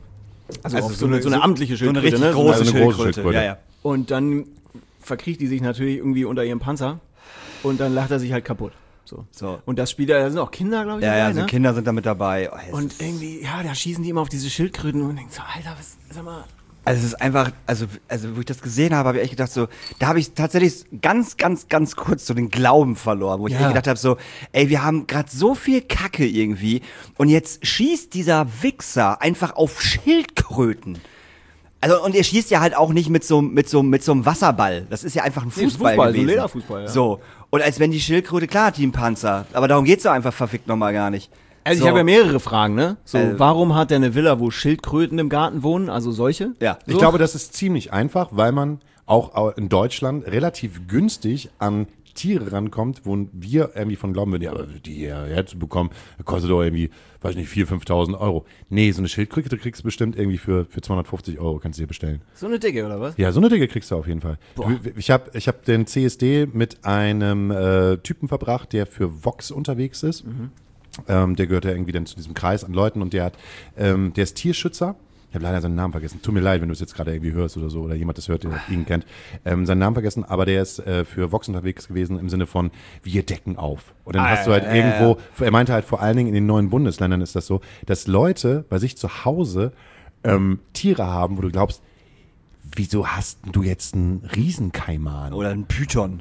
Also,
Also
auf
so
so, eine,
eine-
so eine
so-
amtliche
so eine
Schildkröte.
richtig
ne? So
große
eine große
Schildkröte.
Schildkröte.
Ja, ja.
Und dann verkriecht die sich natürlich irgendwie unter ihrem Panzer und dann lacht er sich halt kaputt. So.
So.
Und das Spiel, da sind auch Kinder, glaube ich,
Ja, ja,
dabei,
so
ne?
Kinder sind da mit dabei. Oh, es
Und
ist-
irgendwie, ja, da schießen die immer auf diese Schildkröten und denken so, Alter, was, sag mal.
Also es ist einfach, also, also wo ich das gesehen habe, habe ich echt gedacht so, da habe ich tatsächlich ganz, ganz, ganz kurz so den Glauben verloren, wo ich
Ja.
echt gedacht habe so, ey, wir haben gerade so viel Kacke irgendwie und jetzt schießt dieser Wichser einfach auf Schildkröten. Also und er schießt ja halt auch nicht mit so mit so mit so einem Wasserball. Das ist ja einfach ein
Nee, ist
Fußball,
Fußball, so ein
gewesen.
Lederfußball, ja.
So und als wenn die Schildkröte, klar, hat die einen Panzer, aber darum geht's doch einfach verfickt nochmal gar nicht.
Also
so.
ich habe ja mehrere Fragen, ne? So,
Äh,
warum hat der eine Villa, wo Schildkröten im Garten wohnen? Also solche?
Ja.
Ich
So?
glaube, das ist ziemlich einfach, weil man auch in Deutschland relativ günstig an Tiere rankommt, wo wir irgendwie von glauben würden, ja, aber die hierher zu bekommen, kostet doch irgendwie, weiß nicht, viertausend, fünftausend Euro. Nee, so eine Schildkröte kriegst du bestimmt irgendwie für, für zweihundertfünfzig Euro, kannst du dir bestellen.
So eine Dicke, oder was?
Ja, so eine Dicke kriegst du auf jeden Fall. Du, ich habe ich hab den C S D mit einem äh, Typen verbracht, der für Vox unterwegs ist. Ähm, der gehört ja irgendwie dann zu diesem Kreis an Leuten und der hat, ähm, der ist Tierschützer. Ich habe leider seinen Namen vergessen. Tut mir leid, wenn du es jetzt gerade irgendwie hörst oder so oder jemand das hört, der ihn kennt. Ähm, seinen Namen vergessen, aber der ist äh, für Vox unterwegs gewesen im Sinne von, wir decken auf. Und dann hast du halt irgendwo, er meinte halt vor allen Dingen in den neuen Bundesländern ist das so, dass Leute bei sich zu Hause ähm, Tiere haben, wo du glaubst, wieso hast du jetzt einen Riesenkaiman?
Oder ein Python.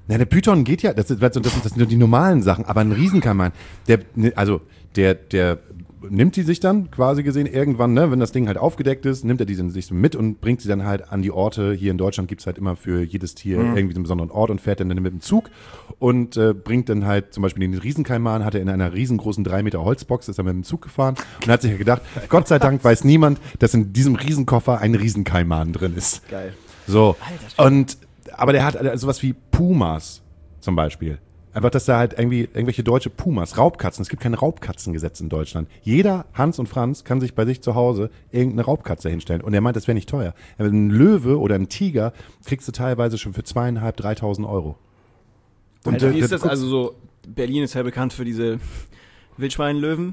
Na, der Python geht ja, das, ist, das, sind, das sind nur die normalen Sachen, aber ein Riesenkalman, der, also der, der nimmt die sich dann quasi gesehen irgendwann, ne, wenn das Ding halt aufgedeckt ist, nimmt er die sich so mit und bringt sie dann halt an die Orte. Hier in Deutschland gibt's halt immer für jedes Tier mhm. irgendwie einen besonderen Ort und fährt dann mit dem Zug und äh, bringt dann halt zum Beispiel den Riesenkalman, hat er in einer riesengroßen drei Meter Holzbox, ist er mit dem Zug gefahren und hat sich ja gedacht, Gott sei Dank weiß niemand, dass in diesem Riesenkoffer ein Riesenkalman drin ist. Geil. So, Alter, und aber der hat sowas wie Pumas zum Beispiel. Einfach, dass da halt irgendwie irgendwelche deutsche Pumas, Raubkatzen, es gibt kein Raubkatzengesetz in Deutschland. Jeder Hans und Franz kann sich bei sich zu Hause irgendeine Raubkatze hinstellen. Und er meint, das wäre nicht teuer. Ein Löwe oder ein Tiger kriegst du teilweise schon für zweieinhalb, dreitausend Euro.
Und Alter, wie ist das also so, Berlin ist ja bekannt für diese Wildschweinlöwen.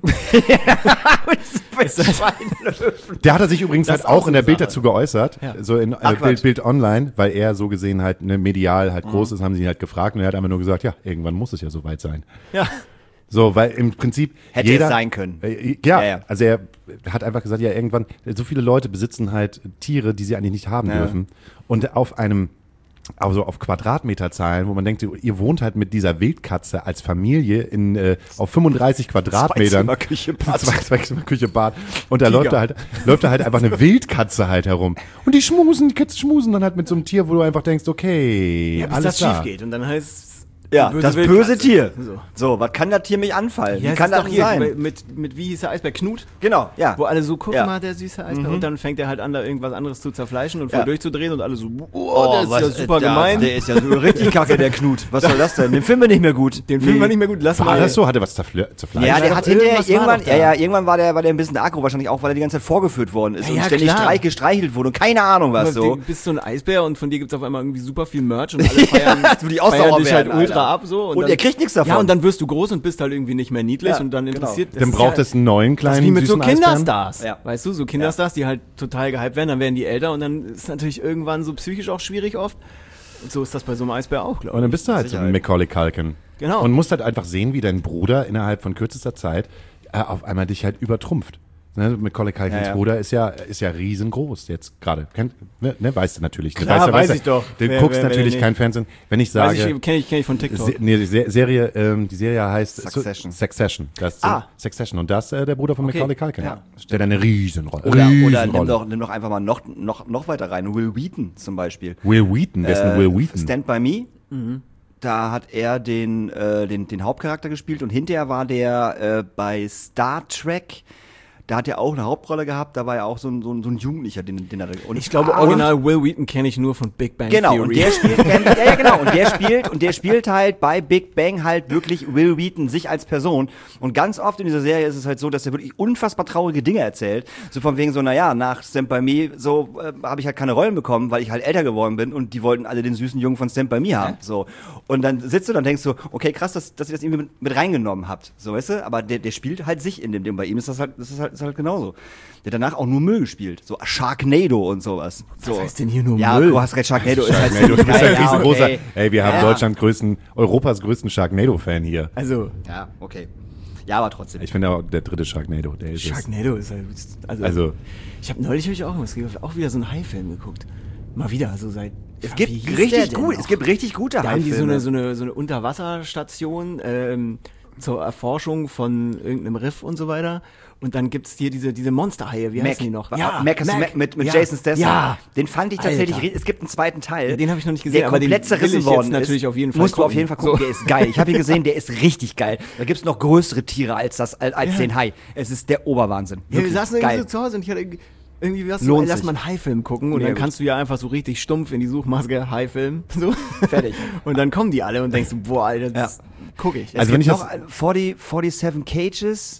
Wildschweinlöwen. Der hat er sich übrigens das halt auch in der Bild dazu geäußert, ja. so in äh, Bild, Bild Online, weil er so gesehen halt ne, medial halt mhm. groß ist, haben sie ihn halt gefragt und er hat einfach nur gesagt, ja, irgendwann muss es ja soweit sein.
Ja.
So, weil im Prinzip
hätte
jeder,
es sein können.
Äh, ja, ja, ja, also er hat einfach gesagt, ja, irgendwann, so viele Leute besitzen halt Tiere, die sie eigentlich nicht haben ja. dürfen. Und auf einem also auf Quadratmeterzahlen, wo man denkt, ihr wohnt halt mit dieser Wildkatze als Familie in auf fünfunddreißig Quadratmetern.
Zwei Küche, Bad.
Zwei, zwei Küche, Bad. Und da läuft da halt, läuft da halt einfach eine Wildkatze halt herum. Und die schmusen, die Kids schmusen dann halt mit so einem Tier, wo du einfach denkst, okay,
ja, bis
alles
das
klar.
schief geht. Und dann heißt
ja, böse das Wildkatze. Böse Tier.
So,
so was kann das Tier mich anfallen?
Ja,
wie kann das
hier
sein?
Mit, mit, wie hieß der Eisbär? Knut?
Genau, ja.
Wo alle so, guck
ja.
mal, der süße Eisbär. Mhm. Und dann fängt er halt an, da irgendwas anderes zu zerfleischen und voll
ja.
durchzudrehen und alle so, oh,
oh
der ist
was,
ja super
der,
gemein.
Der ist ja so richtig kacke, der Knut. Was soll das denn? Den finden wir nicht mehr gut.
Den finden wir nicht mehr gut. Lass
war
mal.
das so? Hat er was zerfleischen?
Ja, der hat hinterher irgendwann, ja, ja, irgendwann war der, war der ein bisschen aggro, wahrscheinlich auch, weil er die ganze Zeit vorgeführt worden ist
ja,
und
ja,
ständig
klar.
streich, gestreichelt wurde und keine Ahnung was so.
Du bist so ein Eisbär und von dir gibt's auf einmal irgendwie super viel Merch und alle feiern,
die
feiern dich halt
werden,
ultra
Alter.
ab so.
Und, und er kriegt nichts davon.
Ja, und dann wirst du groß und bist halt irgendwie nicht mehr niedlich ja, und dann interessiert
genau. Dann braucht es einen neuen kleinen
das ist wie mit so
süßen
Kinderstars.
Ja.
Weißt du, so Kinderstars, die halt total gehypt werden, dann werden die älter und dann ist es natürlich irgendwann so psychisch auch schwierig oft. Und so ist das bei so einem Eisbär auch, glaube ich.
Und dann bist du halt so ein Macaulay Culkin.
Genau.
Und musst halt einfach sehen, wie dein Bruder innerhalb von kürzester Zeit äh, auf einmal dich halt übertrumpft. Ne, Macaulay Culkins ja, ja. Bruder ist ja, ist ja riesengroß jetzt gerade. Ne, ne, weißt du natürlich.
Klar,
weißt du,
weiß
weißt
ich doch.
Du
wer,
guckst
wer,
natürlich
wer
kein Fernsehen. Wenn ich sage...
Weiß ich, kenn ich, kenn ich von TikTok.
Se, nee, die Serie, ähm, die Serie heißt...
Succession.
So, Succession. Das ist
ah.
Succession. Und das ist äh, der Bruder von
okay.
Macaulay Culkin.
Ja,
der hat eine Riesenrolle.
Oder,
Riesenrolle.
oder nimm, doch, nimm doch einfach mal noch, noch, noch weiter rein. Will Wheaton zum Beispiel.
Will Wheaton? Wer ist denn
äh,
Will Wheaton?
Stand By Me. Mhm. Da hat er den, äh, den, den Hauptcharakter gespielt und hinterher war der äh, bei Star Trek. Da hat er auch eine Hauptrolle gehabt, da war er auch so ein, so ein, so ein Jugendlicher, den, den er und
ich glaube, original Will Wheaton kenne ich nur von Big Bang
genau,
Theory.
Und der spielt, ja, ja, genau, und der spielt, und der spielt halt bei Big Bang halt wirklich Will Wheaton, sich als Person. Und ganz oft in dieser Serie ist es halt so, dass er wirklich unfassbar traurige Dinge erzählt. So von wegen so, naja, nach Stand By Me, so, äh, habe ich halt keine Rollen bekommen, weil ich halt älter geworden bin und die wollten alle den süßen Jungen von Stand By Me haben, so. Und dann sitzt du dann denkst du, okay, krass, dass, dass ihr das irgendwie mit, mit reingenommen habt, so, weißt du? Aber der, der spielt halt sich in dem Ding. Bei ihm ist das halt, das ist halt, ist halt genauso. Der hat danach auch nur Müll gespielt. So Sharknado und sowas. So.
Was heißt denn hier nur
ja,
Müll?
Ja, du hast recht, Sharknado, Sharknado ist halt
du bist
geil,
ein riesengroßer,
okay.
ey, wir haben
ja.
Deutschland größten, Europas größten Sharknado-Fan hier.
Also.
Ja, okay. Ja, aber trotzdem.
Ich finde auch der dritte Sharknado, der ist
Sharknado ist halt, also.
also
ich habe neulich hab ich auch, auch wieder so einen Hai-Film geguckt. Mal wieder, so seit.
Es
ja,
gibt richtig gut, es gibt richtig gute
Hai-Filme. Da haben die so eine, so
eine,
eine, so eine Unterwasserstation, ähm, zur Erforschung von irgendeinem Riff und so weiter. Und dann gibt's hier diese, diese Monsterhaie, wie
Mac.
heißen die noch?
Ja, Mac, ist Mac. Mac mit, mit ja. Jason Statham.
Ja.
Den fand ich tatsächlich,
Alter.
es gibt einen zweiten Teil.
Ja, den habe ich noch nicht gesehen,
der
aber
komplett
den
zerrissen
will ich
worden
jetzt natürlich
ist.
auf jeden Fall
Musst
gucken.
du auf jeden Fall gucken,
so.
Der ist geil. Ich habe ihn gesehen, der ist richtig geil. Da gibt's noch größere Tiere als das, als ja. den Hai. Es ist der Oberwahnsinn.
Ja, wir saßen
geil.
irgendwie so zu Hause und ich hatte irgendwie was
Lohnt
so, lass
sich.
mal einen Hai-Film gucken und
Mega
dann
gut.
kannst du ja einfach so richtig stumpf in die Suchmaske Hai-Film. So.
Fertig.
Und dann kommen die alle und denkst du, boah, Alter, das
ja.
guck ich.
Es
Also
gibt
wenn ich
noch
das
vierzig, siebenundvierzig Cages.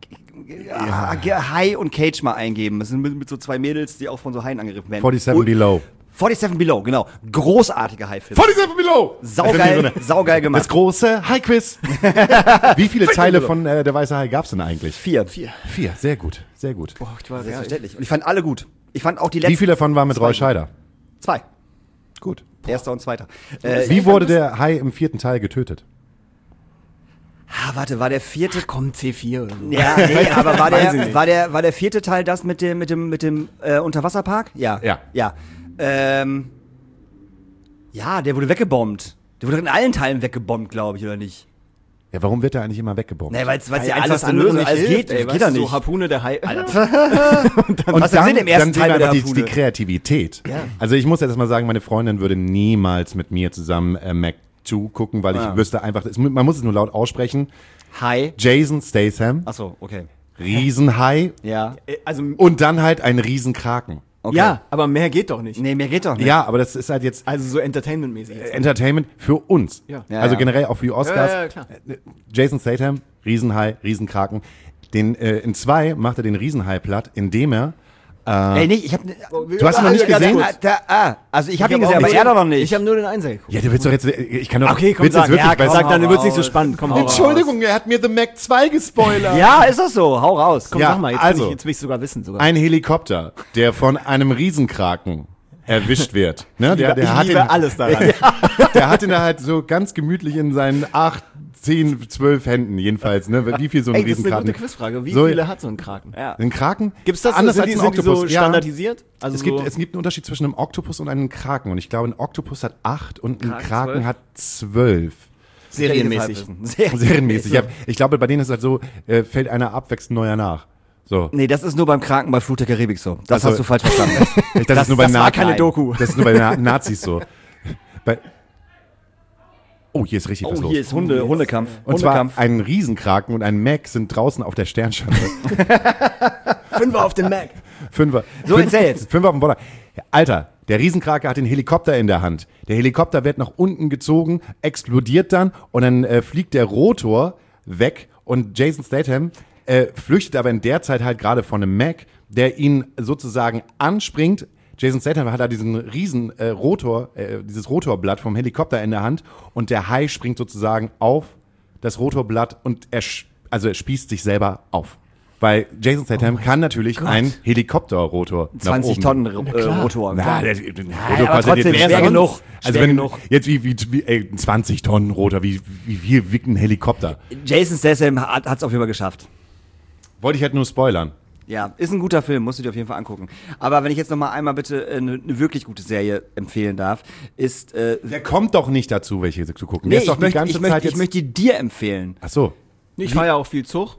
Ja. Hai und Cage mal eingeben. Das sind mit, mit so zwei Mädels, die auch von so Haien angegriffen werden.
forty-seven
und,
Below.
forty-seven Below, genau. Großartiger Haifilm.
forty-seven Below!
Saugeil, saugeil gemacht.
Das große Hai-Quiz. Wie viele Teile von äh, Der Weiße Hai gab's denn eigentlich?
Vier.
Vier.
Vier, sehr gut, sehr gut.
Boah, ich war
Selbstverständlich. Und ich fand alle gut. Ich fand auch die letzten.
Wie viele davon waren mit
zwei
Roy Scheider?
Zwei.
Gut.
Erster und zweiter. Äh,
Wie wurde der Hai im vierten Teil getötet?
Ah, warte, war der vierte.
Ach, komm, C vier oder so.
Ja, nee, aber war
Weiß ich
der,
nicht.
war der, war der vierte Teil das mit dem, mit dem, mit dem äh, Unterwasserpark? Ja.
Ja.
Ja. Ähm, ja, der wurde weggebombt. Der wurde in allen Teilen weggebombt, glaube ich, oder nicht?
Ja, warum wird er eigentlich immer weggebombt?
Nee, weil es die
Weil ja
einfachste
andere
Lösung
nicht
alles
hilft,
geht.
ey,
geht
weißt
da
du,
nicht.
So Harpune der Hai.
Und
Was
dann,
ist denn im ersten
dann
Teil
fehlt
mit der
einfach die,
Harpune?
die Kreativität.
Ja.
Also ich muss jetzt mal sagen, meine Freundin würde niemals mit mir zusammen äh, Mac zwei gucken, weil ich
Ah.
wüsste einfach, es, man muss es nur laut aussprechen.
Hi.
Jason Statham,
Achso, okay.
Riesenhai
Ja.
Äh, Also,
und dann halt ein Riesenkraken.
Okay.
ja, aber mehr geht doch nicht.
Nee, mir geht doch nicht.
Ja, aber das ist halt jetzt
Also so Entertainment-mäßig. jetzt.
Entertainment für uns.
Ja.
Ja,
also
ja.
generell auch für die Oscars.
Ja, ja, klar.
Äh, Jason Statham, Riesenhai, Riesenkraken. Den, äh, in zwei macht er den Riesenhai platt, indem er
Ey, nicht, ich hab.
Du hast ihn noch nicht
ganz
gesehen?
kurz. Da, ah, also ich habe
Ich
ihn
hab
gesehen,
auch
aber
nicht-
er doch noch nicht.
Ich habe nur den Einser geguckt.
Ja, du willst doch jetzt, ich kann doch,
Okay, komm,
willst jetzt
sag,
wirklich,
ja,
weil-
komm,
Sag dann,
hau
wird's nicht so
raus.
spannend. Komm, hau raus.
Entschuldigung, er hat mir The Mac zwei gespoilert.
Ja, ist das so? Hau raus.
Komm,
Ja,
sag mal, jetzt,
also.
will ich, jetzt will ich sogar wissen. Sogar.
Ein Helikopter, der von einem Riesenkraken erwischt wird. Ne? Der, der,
ich
hat
liebe
ihn,
alles daran.
der hat ihn da halt so ganz gemütlich in seinen acht, zehn, zwölf Händen jedenfalls. Ne? Wie viel so ein
Ey, das ist eine
Riesenkraken?
gute Quizfrage. Wie
So-
viele hat so ein Kraken?
Ja.
Ein Kraken?
Gibt's das?
Anders
sind
als
die,
ein
sind die
Oktopus.
so
Ja.
standardisiert? Also
Es gibt,
so,
es gibt einen Unterschied zwischen einem Oktopus und einem Kraken. Und ich glaube, ein Oktopus hat acht und ein
Kraken
Kraken
zwölf?
hat zwölf.
serienmäßig.
Sehr-
Serienmäßig. Ich, hab, ich glaube, bei denen ist es halt so, äh, fällt einer ab, wächst ein neuer nach. So.
Nee, das ist nur beim Kranken bei Flut der Karibik so. Das
Also-
hast du falsch verstanden.
Das,
Das-
ist nur bei
das war
Nazis.
keine
Doku.
Das ist nur bei Na Nazis so. Bei oh, hier ist richtig was
Oh,
los.
hier ist Hunde, Hundekampf.
und zwar
Hundekampf.
ein Riesenkraken und ein Mac sind draußen auf der Sternschanze.
Fünfer auf den Mac.
Fünfer.
So,
Fünf-
erzähl jetzt.
Fünfer auf dem Boller. Alter, der Riesenkrake hat den Helikopter in der Hand. Der Helikopter wird nach unten gezogen, explodiert dann und dann äh, fliegt der Rotor weg und Jason Statham äh, flüchtet aber in der Zeit halt gerade von einem Mac, der ihn sozusagen anspringt. Jason Statham hat da diesen riesen äh, Rotor, äh, dieses Rotorblatt vom Helikopter in der Hand und der Hai springt sozusagen auf das Rotorblatt und er, sch- also er spießt sich selber auf. Weil Jason Statham kann natürlich einen Helikopterrotor nach
zwanzig
oben.
Tonnen äh, Rotor.
Na, der, der Rotor
aber
kostet
trotzdem
jetzt
schwer
sonst-
genug.
Also
Schwer
wenn
genug.
jetzt wie, wie, wie ey, ein zwanzig Tonnen Rotor, wie wie viel wiegt ein Helikopter?
Jason Statham hat es auf jeden Fall geschafft.
Wollte ich halt nur spoilern.
Ja, ist ein guter Film, musst du dir auf jeden Fall angucken. Aber wenn ich jetzt noch mal einmal bitte eine, eine wirklich gute Serie empfehlen darf, ist äh,
Der kommt doch nicht dazu, welche zu gucken.
nee,
Der ist doch
ich,
die
möchte,
ganze
ich, möchte,
Zeit
ich
jetzt.
möchte die dir empfehlen.
Ach so.
Ich fahre ja auch viel Zug.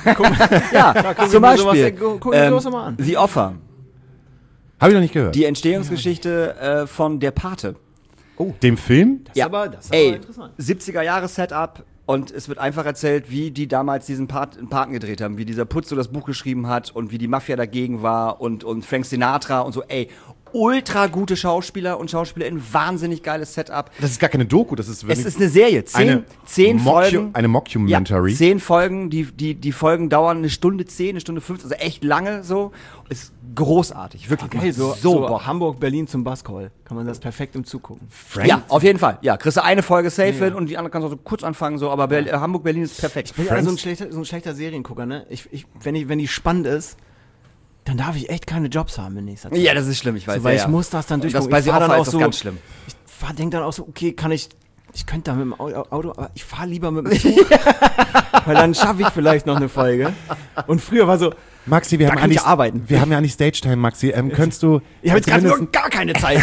Ja,
guck
zum
ich mir sowas-
Beispiel
guck- guck ich mir
ähm,
sowas mal an.
The Offer,
Habe ich noch nicht gehört.
die Entstehungsgeschichte äh, von Der Pate.
Dem Film?
Das ist aber, das ist aber
Ey,
interessant.
siebziger Jahre Setup und es wird einfach erzählt, wie die damals diesen Part, Paten gedreht haben, wie dieser Putzo das Buch geschrieben hat und wie die Mafia dagegen war und, und Frank Sinatra und so. Ey, ultra gute Schauspieler und Schauspielerinnen, wahnsinnig geiles Setup.
Das ist gar keine Doku, das ist
Es
wirklich
ist eine Serie, zehn,
eine,
zehn
Mocu-
Folgen.
eine Mockumentary.
Ja, zehn Folgen, die, die, die Folgen dauern eine Stunde zehn, eine Stunde fünfzehn, also echt lange so. Ist großartig, wirklich.
Geil, so,
so,
so
Bock.
Hamburg, Berlin zum Buzzcall. Kann man das perfekt im Zug gucken.
Frank?
Ja, auf jeden Fall. Ja, kriegst du eine Folge safe hin und die andere kannst du so kurz anfangen, so, aber Ber- äh, Hamburg, Berlin ist perfekt.
Ich bin ja so ein schlechter, so ein schlechter Seriengucker, ne? Ich, ich, wenn, ich, wenn die spannend ist, dann darf ich echt keine Jobs haben in nächster Zeit.
Ja, das ist schlimm, ich weiß.
so, weil
ja,
ich
ja.
muss das dann
Das
durchgucken.
bei
Ich
The
fahr dann
Offer
auch
ist das
so,
ganz schlimm.
Ich denke dann auch so, okay, kann ich, ich könnte da mit dem Au- Auto, aber ich fahre lieber mit dem Zug, weil dann schaffe ich vielleicht noch eine Folge. Und früher war so,
Maxi, wir
Da
haben
kann
eigentlich
ich arbeiten.
Wir haben ja nicht Stage Time, Maxi. Ähm, könntest du
ich habe jetzt gerade
zumindest-
nur gar keine Zeit.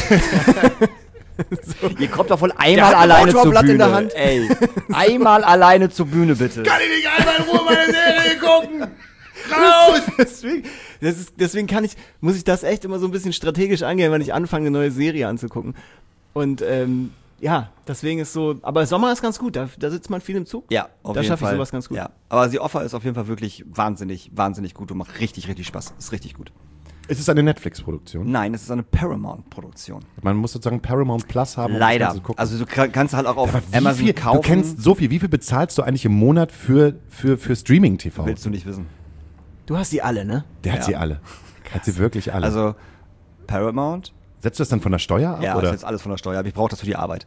Ihr kommt doch wohl
Der
einmal
hat ein
alleine zur
Motorblatt
Bühne.
in der Hand.
Ey, einmal alleine zur Bühne, bitte.
Kann ich nicht einmal in Ruhe meine Serie gucken? Raus!
deswegen, das ist, deswegen kann ich, muss ich das echt immer so ein bisschen strategisch angehen, wenn ich anfange, eine neue Serie anzugucken. Und ähm, ja, deswegen ist so, aber Sommer ist ganz gut, da, da sitzt man viel im Zug.
Ja, auf
Da
jeden
schaffe ich
Fall.
sowas ganz gut.
Ja, aber The Offer ist auf jeden Fall wirklich wahnsinnig, wahnsinnig gut und macht richtig, richtig Spaß. Ist richtig gut.
Es ist eine Netflix-Produktion.
Nein, es ist eine Paramount-Produktion.
Man muss sozusagen Paramount Plus haben. um das
Leider.
Ganze zu gucken.
Also du kra- kannst halt auch auf
Aber wie
Amazon
viel,
kaufen.
Du kennst so viel. Wie viel bezahlst du eigentlich im Monat für, für, für Streaming-T V?
Willst du nicht wissen.
Du hast die alle, ne?
Der hat
Ja.
sie alle. Hat sie wirklich alle.
Also Paramount,
setzt du das dann von der Steuer ab?
ja,
oder?
ist jetzt alles von der Steuer, aber ich brauche das für die Arbeit.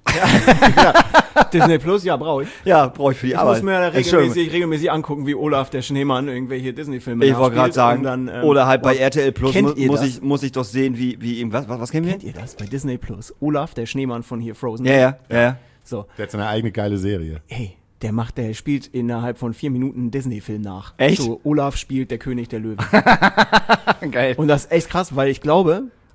Disney Plus, ja, brauche ich.
Ja, brauche ich für die
Ich
Arbeit.
muss mir ja
Entschuldigung.
regelmäßig, regelmäßig angucken, wie Olaf der Schneemann irgendwelche Disney-Filme
Ich wollte gerade
nachspielt
sagen,
und dann, ähm,
oder halt bei
boah,
R T L Plus
kennt
mu
ihr
muss
das?
ich, muss ich doch sehen, wie, wie ihm, was, was, was kennen wir?
Kennt ihr das bei Disney Plus? Olaf, der Schneemann von hier Frozen.
Ja, ja, ja, ja.
So,
Der hat seine eigene geile Serie.
hey, der macht, der spielt innerhalb von vier Minuten einen Disney-Film nach.
Echt?
So, Olaf spielt der König der Löwen.
Geil.
Und das ist echt krass, weil ich glaube,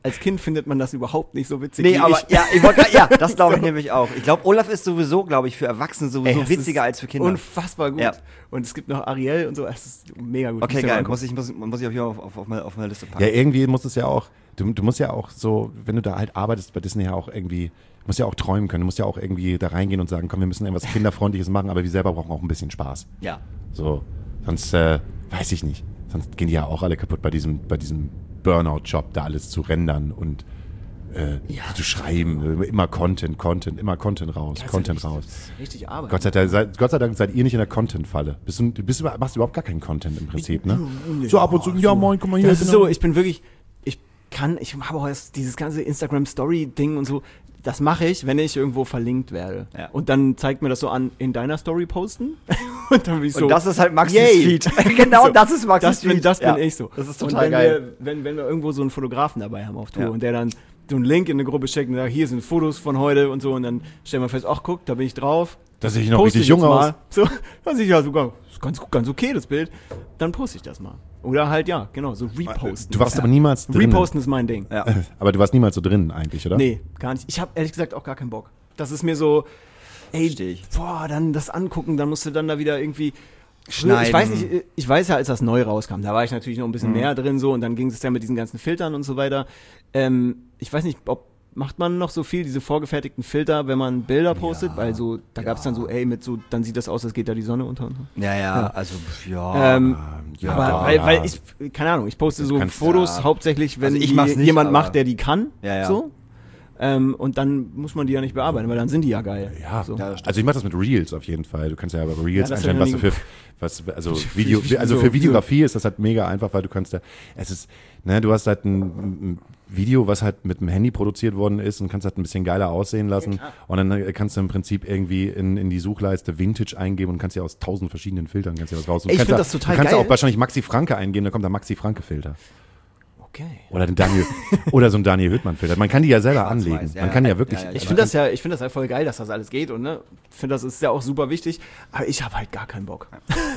als Kind findet man das überhaupt nicht so witzig
Nee,
wie
aber
ich.
ja, ich wollt, grad- ja, das glaube ich nämlich auch. Ich glaube, Olaf ist sowieso, glaube ich, für Erwachsene sowieso
das
witziger
ist
als für Kinder.
Unfassbar gut.
Ja.
Und es gibt noch Ariel und so, es ist mega gut.
Okay,
Müsst ihr
geil.
mal
Muss ich, muss, muss ich auch hier auf, auf, auf, meine, auf meine Liste packen.
Ja, irgendwie muss es ja auch, du, du musst ja auch so, wenn du da halt arbeitest bei Disney ja auch irgendwie, du musst ja auch träumen können. Du musst ja auch irgendwie da reingehen und sagen, komm, wir müssen irgendwas Kinderfreundliches machen, aber wir selber brauchen auch ein bisschen Spaß.
Ja.
So, sonst, äh, weiß ich nicht. Sonst gehen die ja auch alle kaputt bei diesem, bei diesem Burnout-Job, da alles zu rendern und äh, zu schreiben. Immer Content, Content, immer Content raus,
Das ist
Content
richtig,
raus.
das ist richtig Arbeit.
Gott sei, Dank, seid, Gott sei Dank seid ihr nicht in der Content-Falle. Bist du, du bist, über- machst überhaupt gar keinen Content im Prinzip, ne? So ab und zu, ja moin, guck mal hier.
Das ist
genau.
so, ich bin wirklich, ich kann, ich habe auch das, dieses ganze Instagram-Story-Ding und so, das mache ich, wenn ich irgendwo verlinkt werde.
Ja.
Und dann zeigt mir das so an, in deiner Story posten. Und dann bin ich so,
Und das ist halt Maxis
yay.
Feed. Genau,
So,
das ist Maxis
das bin,
Feed.
das bin
Ja.
ich so.
Das ist
und
total
wenn
geil.
Wir, wenn, wenn wir irgendwo so einen Fotografen dabei haben auf Tour
Ja.
und der dann so einen Link in eine Gruppe schickt und sagt, hier sind Fotos von heute und so und dann stellen wir fest, ach guck, da bin ich drauf.
Da sehe ich noch
Poste
richtig
ich
jung
jetzt
aus.
mal. So, da sehe ich ja sogar, ist ganz, ganz okay, das Bild. Dann poste ich das mal. Oder halt, ja, genau, so reposten.
Du warst aber niemals drin.
Reposten ist mein Ding.
Ja.
Aber du warst niemals so drin eigentlich, oder?
Nee, gar nicht. Ich habe ehrlich gesagt auch gar keinen Bock. Das ist mir so, ey,
Versteh ich.
boah, dann das angucken, dann musst du dann da wieder irgendwie
Schneiden.
Ich weiß nicht, ich weiß ja, als das neu rauskam, da war ich natürlich noch ein bisschen
Mhm.
mehr drin so und dann ging es ja mit diesen ganzen Filtern und so weiter. Ähm, ich weiß nicht, ob macht man noch so viel, diese vorgefertigten Filter, wenn man Bilder postet,
Ja,
weil so, da gab's dann so, ey, mit so, dann sieht das aus, als geht da die Sonne unter. Und so.
Ja, ja, also, ja.
Ähm,
ja,
aber
ja.
weil, weil ich, keine Ahnung, ich poste so
kannst-
Fotos
ja.
hauptsächlich, wenn
Also ich
die
mach's nicht,
jemand
aber-
macht, der die kann.
Ja, ja.
So. Ähm, und dann muss man die ja nicht bearbeiten, weil dann sind die ja geil.
Ja,
so.
Ja, das stimmt.
also ich mache das mit Reels auf jeden Fall. Du kannst ja aber Reels
Ja, das
einstellen,
hab
was
ich
du
noch
für, was, also
Für-
Video,
für-
also
so-
für Videografie ist das halt mega einfach, weil du kannst da, es ist, ne, du hast halt ein, ein Video, was halt mit dem Handy produziert worden ist und kannst halt ein bisschen geiler aussehen lassen und dann äh, kannst du im Prinzip irgendwie in, in die Suchleiste Vintage eingeben und kannst ja aus tausend verschiedenen Filtern kannst ja was raus. Und
Ey, ich
kannst
find
da,
das total
du kannst
geil.
auch wahrscheinlich Maxi Franke eingeben, dann kommt da Maxi Franke Filter.
Okay.
Oder den Daniel, oder so ein Daniel Hüttmann Filter. Man kann die ja selber
Schwarz-weiß,
anlegen.
ja,
Man
ja.
kann ja wirklich.
Ja, ja,
Ich finde das ja, ich finde das ja voll geil, dass das alles geht und ne, finde das ist ja auch super wichtig, aber ich habe halt gar keinen Bock.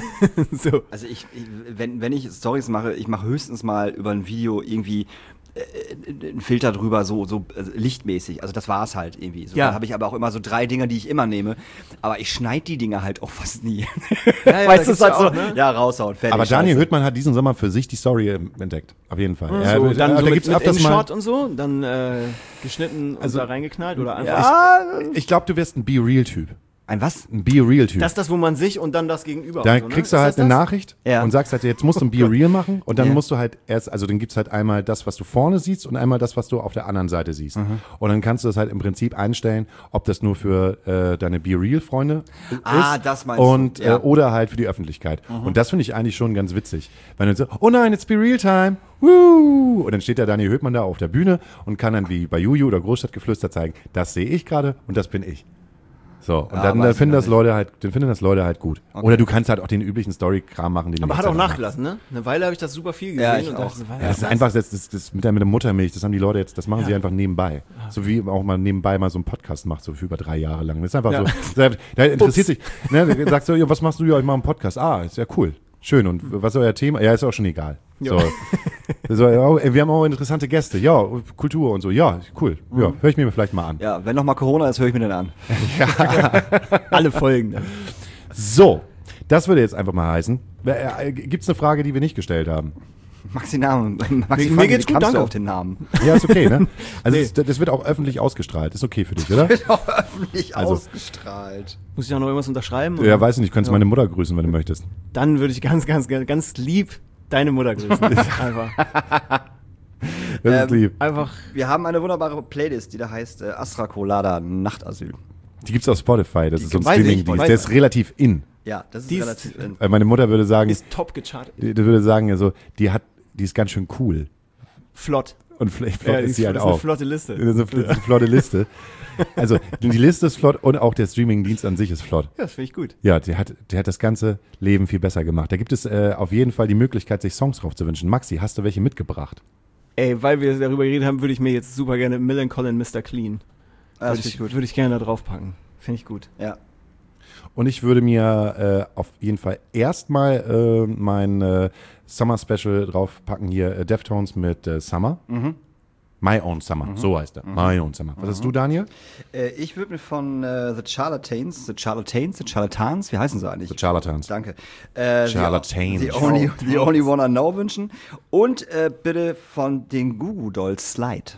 so.
Also ich, ich wenn, wenn ich Stories mache, ich mache höchstens mal über ein Video irgendwie äh, einen Filter drüber, so, so also lichtmäßig. Also das war's halt irgendwie. So,
Ja.
Da habe ich aber auch immer so drei Dinger, die ich immer nehme. Aber ich schneide die Dinger halt auch fast nie.
Ja, ja,
weißt
da
du, es
gibt's
ist halt
ja
so,
auch, ne?
ja, raushauen, fertig.
Aber Daniel
scheiße.
Hüttmann hat diesen Sommer für sich die Story ähm, entdeckt. Auf jeden Fall. Ja,
so,
äh,
dann
da
so mit,
gibt's
mit
öfters mal.
InShot und so, dann äh, geschnitten und
Also-
da reingeknallt oder einfach.
Ja,
Ich glaube, du wirst ein Be-Real-Typ.
ein was?
Ein Be-Real-Typ.
Das ist das, wo man sich und dann das Gegenüber.
Da
und so, ne?
kriegst du
Ist
halt
das
eine
das?
Nachricht
Ja.
und sagst halt, jetzt musst du ein Be-Real machen und dann
Ja.
musst du halt erst, also dann gibt's halt einmal das, was du vorne siehst und einmal das, was du auf der anderen Seite siehst.
Mhm.
Und dann kannst du das halt im Prinzip einstellen, ob das nur für äh, deine Be-Real-Freunde ist
Ah, das meinst du.
und
Ja.
äh, oder halt für die Öffentlichkeit. Und das finde ich eigentlich schon ganz witzig. Wenn du so, oh nein, it's Be-Real-Time. Woo! Und dann steht der Daniel Hüttmann da auf der Bühne und kann dann wie bei Juju oder Großstadtgeflüster zeigen, das sehe ich gerade und das bin ich. So, und
Ah,
dann,
weiß
dann
ich
finden
noch
das
nicht.
Leute halt, dann finden das Leute halt gut. Oder du kannst halt auch den üblichen Story-Kram machen, den du
Aber
jetzt
hat auch
selber machst.
nachgelassen, ne? Eine Weile habe ich das super viel gesehen.
Ja, ich
und
auch.
dachte so,
Ja, das ist einfach das, das, das mit der, mit der Muttermilch, das haben die Leute jetzt, das machen sie einfach nebenbei. So wie auch mal nebenbei mal so einen Podcast macht, so für über drei Jahre lang. Das ist einfach
Ja.
so, da, da interessiert sich, ne, da sagt so, ja, was machst du? Ja, ich mache einen Podcast. Ah, ist ja cool. Schön. Und was ist euer Thema? Ja, ist auch schon egal. So. So, ja, ey, wir haben auch interessante Gäste. Ja, Kultur und so. Ja, cool. Ja, höre ich mir vielleicht mal an.
Ja, wenn noch mal Corona ist, höre ich mir den an.
alle Folgen. Dann.
So, das würde jetzt einfach mal heißen. Äh, Gibt es eine Frage, die wir nicht gestellt haben?
Maxi Namen. Maxi
Mir- mir
Franke,
geht's
wie
gut,
kamst
danke.
du auf den Namen?
Ja, ist okay, ne? Also
Nee.
das, das wird auch öffentlich ausgestrahlt. Ist okay für dich, oder?
Auch öffentlich
Also-
ausgestrahlt.
Muss ich auch noch irgendwas unterschreiben?
Ja,
oder?
weiß ich nicht. Du könntest
Ja.
meine Mutter grüßen, wenn du möchtest.
Dann würde ich ganz, ganz, ganz, ganz lieb deine Mutter grüßen. Einfach.
Das ist
Ähm,
lieb.
Einfach.
Wir haben eine wunderbare Playlist, die da heißt äh, Astra Colada Nachtasyl.
Die gibt's auf Spotify. Das ist so ein
weiß ich,
Streaming-Dienst.
weiß
Der
ich.
ist relativ in.
Ja, das ist
Die ist-
relativ in.
Weil meine Mutter würde sagen,
Ist top gechartet.
die, die würde sagen, also, die hat, die ist ganz schön cool.
Flott.
Und vielleicht
Ja,
ist sie halt
das ist eine
auch.
flotte Liste.
Das ist eine, das ist eine flotte Liste. Also, die Liste ist flott und auch der Streaming-Dienst an sich ist flott.
Ja, das finde ich gut.
Ja, der hat, der hat das ganze Leben viel besser gemacht. Da gibt es äh, auf jeden Fall die Möglichkeit, sich Songs drauf zu wünschen. Maxi, hast du welche mitgebracht?
Ey, weil wir darüber geredet haben, würde ich mir jetzt super gerne Millen Collin Mister Clean.
Ah, das
Würde
finde
ich,
ich gut.
würde ich gerne da draufpacken. Finde ich gut.
Ja.
Und ich würde mir äh, auf jeden Fall erstmal äh, mein äh, Summer Special draufpacken hier, äh, Deftones mit äh, Summer.
Mhm.
My Own Summer, mhm. so heißt er. Mhm. My Own Summer. Was mhm. hast du, Daniel?
Äh, ich würde mir von äh, The Charlatans, The Charlatans, The Charlatans, wie heißen sie eigentlich?
The Charlatans.
Danke. Äh,
Charlatans.
The, the, only, the Only One I Know wünschen. Und äh, bitte von den Goo Goo Dolls Slide.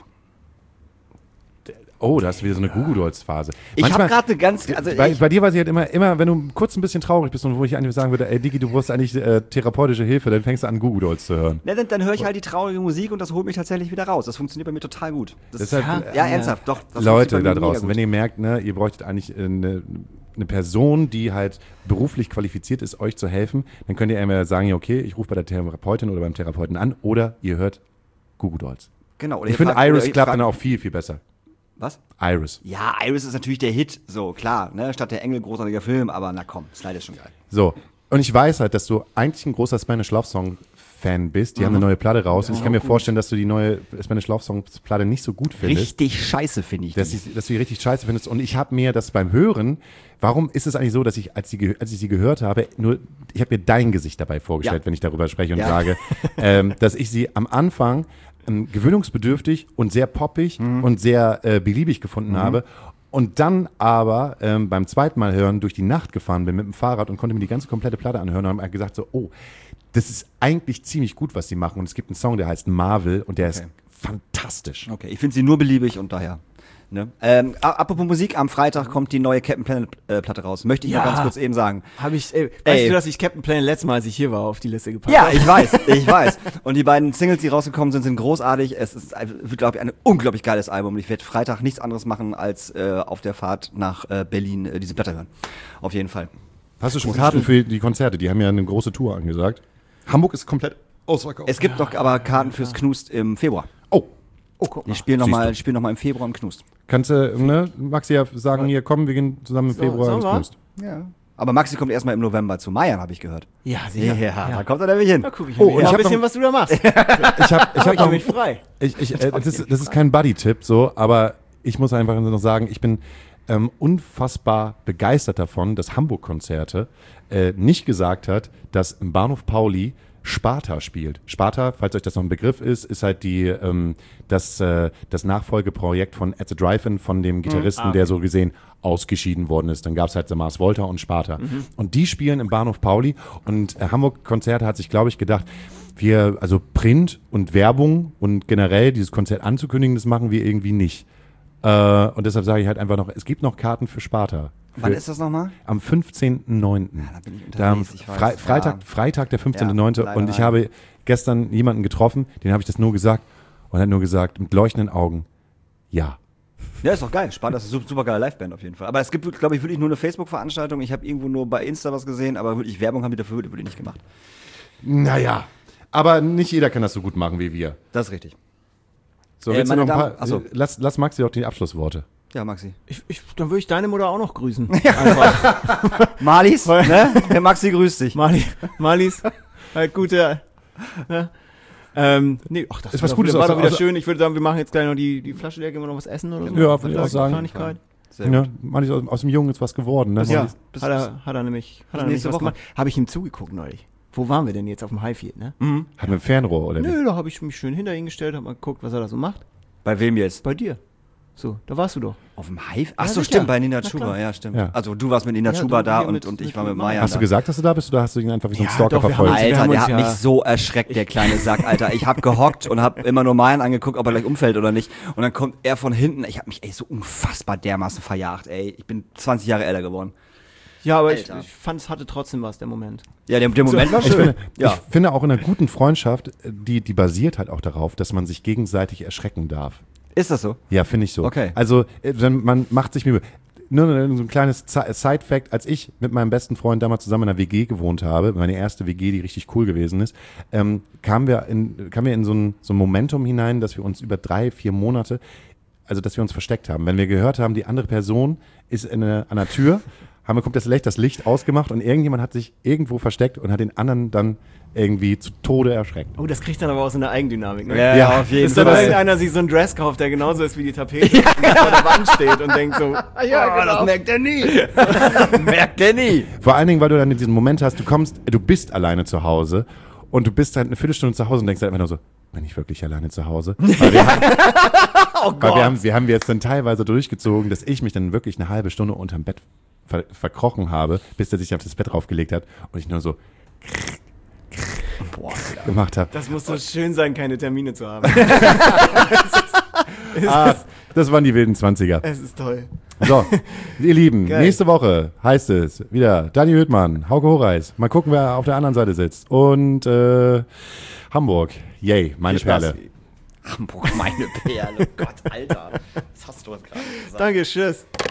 Oh, da hast du wieder so eine Goo Goo Dolls Phase.
Ich habe gerade eine ganz... Also
bei,
ich,
bei dir weiß ich halt immer, immer, wenn du kurz ein bisschen traurig bist und wo ich eigentlich sagen würde, ey Digi, du brauchst eigentlich äh, therapeutische Hilfe, dann fängst du an, Goo Goo Dolls zu hören.
Ja, dann, dann höre ich halt die traurige Musik und das holt mich tatsächlich wieder raus. Das funktioniert bei mir total gut. Das
Deshalb,
ja, ja, ernsthaft, doch. Das
Leute da draußen, wenn ihr merkt, ne, ihr bräuchtet eigentlich eine, eine Person, die halt beruflich qualifiziert ist, euch zu helfen, dann könnt ihr entweder sagen, ja, okay, ich rufe bei der Therapeutin oder beim Therapeuten an, oder ihr hört Goo Goo Dolls.
Genau. Oder
ich finde, Iris klappt dann auch viel, viel besser.
Was?
Iris.
Ja, Iris ist natürlich der Hit, so klar, ne? Statt der Engel, großartiger Film, aber na komm, Slide ist schon geil.
So, und ich weiß halt, dass du eigentlich ein großer Spanish Love Song Fan bist. Die mhm. haben eine neue Platte raus ja, und ich kann mir gut. vorstellen, dass du die neue Spanish Love Song Platte nicht so gut findest.
Richtig scheiße finde ich
dass, ich. dass du die richtig scheiße findest. Und ich habe mir das beim Hören, warum ist es eigentlich so, dass ich, als, die, als ich sie gehört habe, nur, ich habe mir dein Gesicht dabei vorgestellt, ja. wenn ich darüber spreche und ja. sage, ähm, dass ich sie am Anfang ähm, gewöhnungsbedürftig und sehr poppig mhm. und sehr äh, beliebig gefunden mhm. habe. Und dann aber ähm, beim zweiten Mal hören durch die Nacht gefahren bin mit dem Fahrrad und konnte mir die ganze komplette Platte anhören und habe gesagt so, oh, das ist eigentlich ziemlich gut, was sie machen. Und es gibt einen Song, der heißt Marvel und der okay. ist fantastisch.
Okay, ich finde sie nur beliebig und daher. Ne? Ähm, apropos Musik, am Freitag kommt die neue Captain Planet äh, Platte raus. Möchte ich ja. mal ganz kurz eben sagen.
Hab ich, ey, weißt ey. du, dass ich Captain Planet letztes Mal, als ich hier war, auf die Liste gepackt
habe?
Ja,
ich weiß, ich weiß. Und die beiden Singles, die rausgekommen sind, sind großartig. Es ist, glaube ich, ein unglaublich geiles Album. Ich werde Freitag nichts anderes machen, als äh, auf der Fahrt nach äh, Berlin äh, diese Platte hören. Auf jeden Fall.
Hast du schon Karten für die Konzerte? Die haben ja eine große Tour angesagt. Hamburg ist komplett ausverkauft.
Es gibt doch aber Karten fürs Knust im Februar.
Oh.
Oh, guck mal. Die spielen nochmal noch mal im Februar im Knust.
Kannst du, ne, Maxi ja sagen, hier, komm, wir gehen zusammen im so, Februar ins Knust.
Ja. Aber Maxi kommt erstmal im November zu Mayan, habe ich gehört.
Ja, sicher.
Ja, ja, da kommt er nämlich hin.
Da guck ich oh, und ich ein bisschen, noch, was du da machst.
ich hab, ich hab
noch, mich frei.
Ich, ich, äh, das, ist, das ist kein Buddy-Tipp, so, aber ich muss einfach noch sagen, ich bin ähm, unfassbar begeistert davon, dass Hamburg-Konzerte äh, nicht gesagt hat, dass im Bahnhof Pauli Sparta spielt. Sparta, falls euch das noch ein Begriff ist, ist halt die ähm, das, äh, das Nachfolgeprojekt von At the Drive-In von dem Gitarristen, mhm. ah, okay. der so gesehen ausgeschieden worden ist. Dann gab es halt The Mars Volta und Sparta. Mhm. Und die spielen im Bahnhof Pauli und äh, Hamburg-Konzert hat sich, glaube ich, gedacht, wir, also Print und Werbung und generell dieses Konzert anzukündigen, das machen wir irgendwie nicht. Äh, und deshalb sage ich halt einfach noch, es gibt noch Karten für Sparta.
Wann ist das nochmal?
Am fünfzehnten neunten Ja, da bin ich unterwegs, ich weiß. Fre- Freitag, ja. Freitag, der fünfzehnten neunte Ja, und ich habe gestern jemanden getroffen, den habe ich das nur gesagt und er hat nur gesagt, mit leuchtenden Augen, ja.
Ja, ist doch geil. Spannend, das ist eine super geile Liveband auf jeden Fall. Aber es gibt, glaube ich, wirklich nur eine Facebook-Veranstaltung. Ich habe irgendwo nur bei Insta was gesehen, aber wirklich Werbung haben die dafür wirklich nicht gemacht.
Naja, aber nicht jeder kann das so gut machen wie wir.
Das ist richtig.
So, äh, noch ein paar, Damen, lass, lass Maxi doch die Abschlussworte.
Ja, Maxi.
Ich, ich, dann würde ich deine Mutter auch noch grüßen.
Marlies, ne? Der Maxi grüßt dich.
Marli, Marlies, halt gute. Ne? Ähm, nee, ach, das
ist was
war
Gutes.
Wieder, war
aus,
doch wieder
aus,
schön. Ich würde sagen, wir machen jetzt gleich noch die, die Flasche leer, gehen wir noch was essen oder so.
Ja, würde ich auch sagen.
Kleinigkeit.
Ja, Marlies, aus, aus dem Jungen ist was geworden. Ne?
Ja, bis, hat, er, hat er nämlich, hat er nämlich was gemacht. Habe ich ihm zugeguckt neulich. Wo waren wir denn jetzt auf dem Highfield, ne?
Mhm. Haben wir ein Fernrohr, oder
Nö, wie? Da habe ich mich schön hinter ihn gestellt, habe mal geguckt, was er da so macht.
Bei wem jetzt?
Bei dir. So, da warst du doch.
Auf dem Hive? Ach ja, so, stimmt, bei Nina Chuba, ja, stimmt. Ja. Also du warst mit Nina ja, Chuba da und, mit, und ich war mit Maya.
Hast du gesagt, dass du da bist oder hast du ihn einfach wie so ein ja, Stalker
doch,
verfolgt?
Alter, der hat ja mich so erschreckt, der kleine Sack, Alter. Ich hab gehockt und hab immer nur Mayan angeguckt, ob er gleich umfällt oder nicht. Und dann kommt er von hinten. Ich hab mich ey so unfassbar dermaßen verjagt, ey. Ich bin zwanzig Jahre älter geworden.
Ja, aber ich, ich fand, es hatte trotzdem was, der Moment.
Ja, der, der Moment so, war schön.
Ich finde,
ja.
ich finde auch in einer guten Freundschaft, die, die basiert halt auch darauf, dass man sich gegenseitig erschrecken darf.
Ist das so?
Ja, finde ich so.
Okay.
Also, man macht sich Mühe. Nur so ein kleines Side-Fact, als ich mit meinem besten Freund damals zusammen in einer W G gewohnt habe, meine erste W G, die richtig cool gewesen ist, ähm, kamen wir in, kamen wir in so ein, so ein Momentum hinein, dass wir uns über drei, vier Monate, also dass wir uns versteckt haben. Wenn wir gehört haben, die andere Person ist in eine, an der Tür, haben wir komplett das Licht ausgemacht und irgendjemand hat sich irgendwo versteckt und hat den anderen dann irgendwie zu Tode erschreckt.
Oh, das kriegt dann aber auch so eine Eigendynamik, ne?
Ja, ja, auf jeden
Fall. Ist dann irgendeiner sich so einen Dress kauft, der genauso ist wie die Tapete ja, genau. vor der Wand steht und denkt so,
ja, oh, genau. Das merkt er nie. merkt er nie.
Vor allen Dingen, weil du dann in diesem Moment hast, du kommst, du bist alleine zu Hause und du bist halt eine Viertelstunde zu Hause und denkst halt einfach nur so, bin ich wirklich alleine zu Hause? Weil wir haben, oh Gott. Weil wir haben, wir haben jetzt dann teilweise durchgezogen, dass ich mich dann wirklich eine halbe Stunde unterm Bett ver- verkrochen habe, bis der sich auf das Bett draufgelegt hat und ich nur so Boah, gemacht habe.
Das muss so schön sein, keine Termine zu haben.
es ist, ah, das waren die wilden zwanziger.
Es ist toll.
So, ihr Lieben,
Geil.
Nächste Woche heißt es wieder Dani Hüttmann, Hauke Horeis. Mal gucken, wer auf der anderen Seite sitzt. Und äh, Hamburg, yay, meine Perle.
Hamburg, meine Perle. Gott, Alter. Was hast du gerade gesagt?
Danke, tschüss.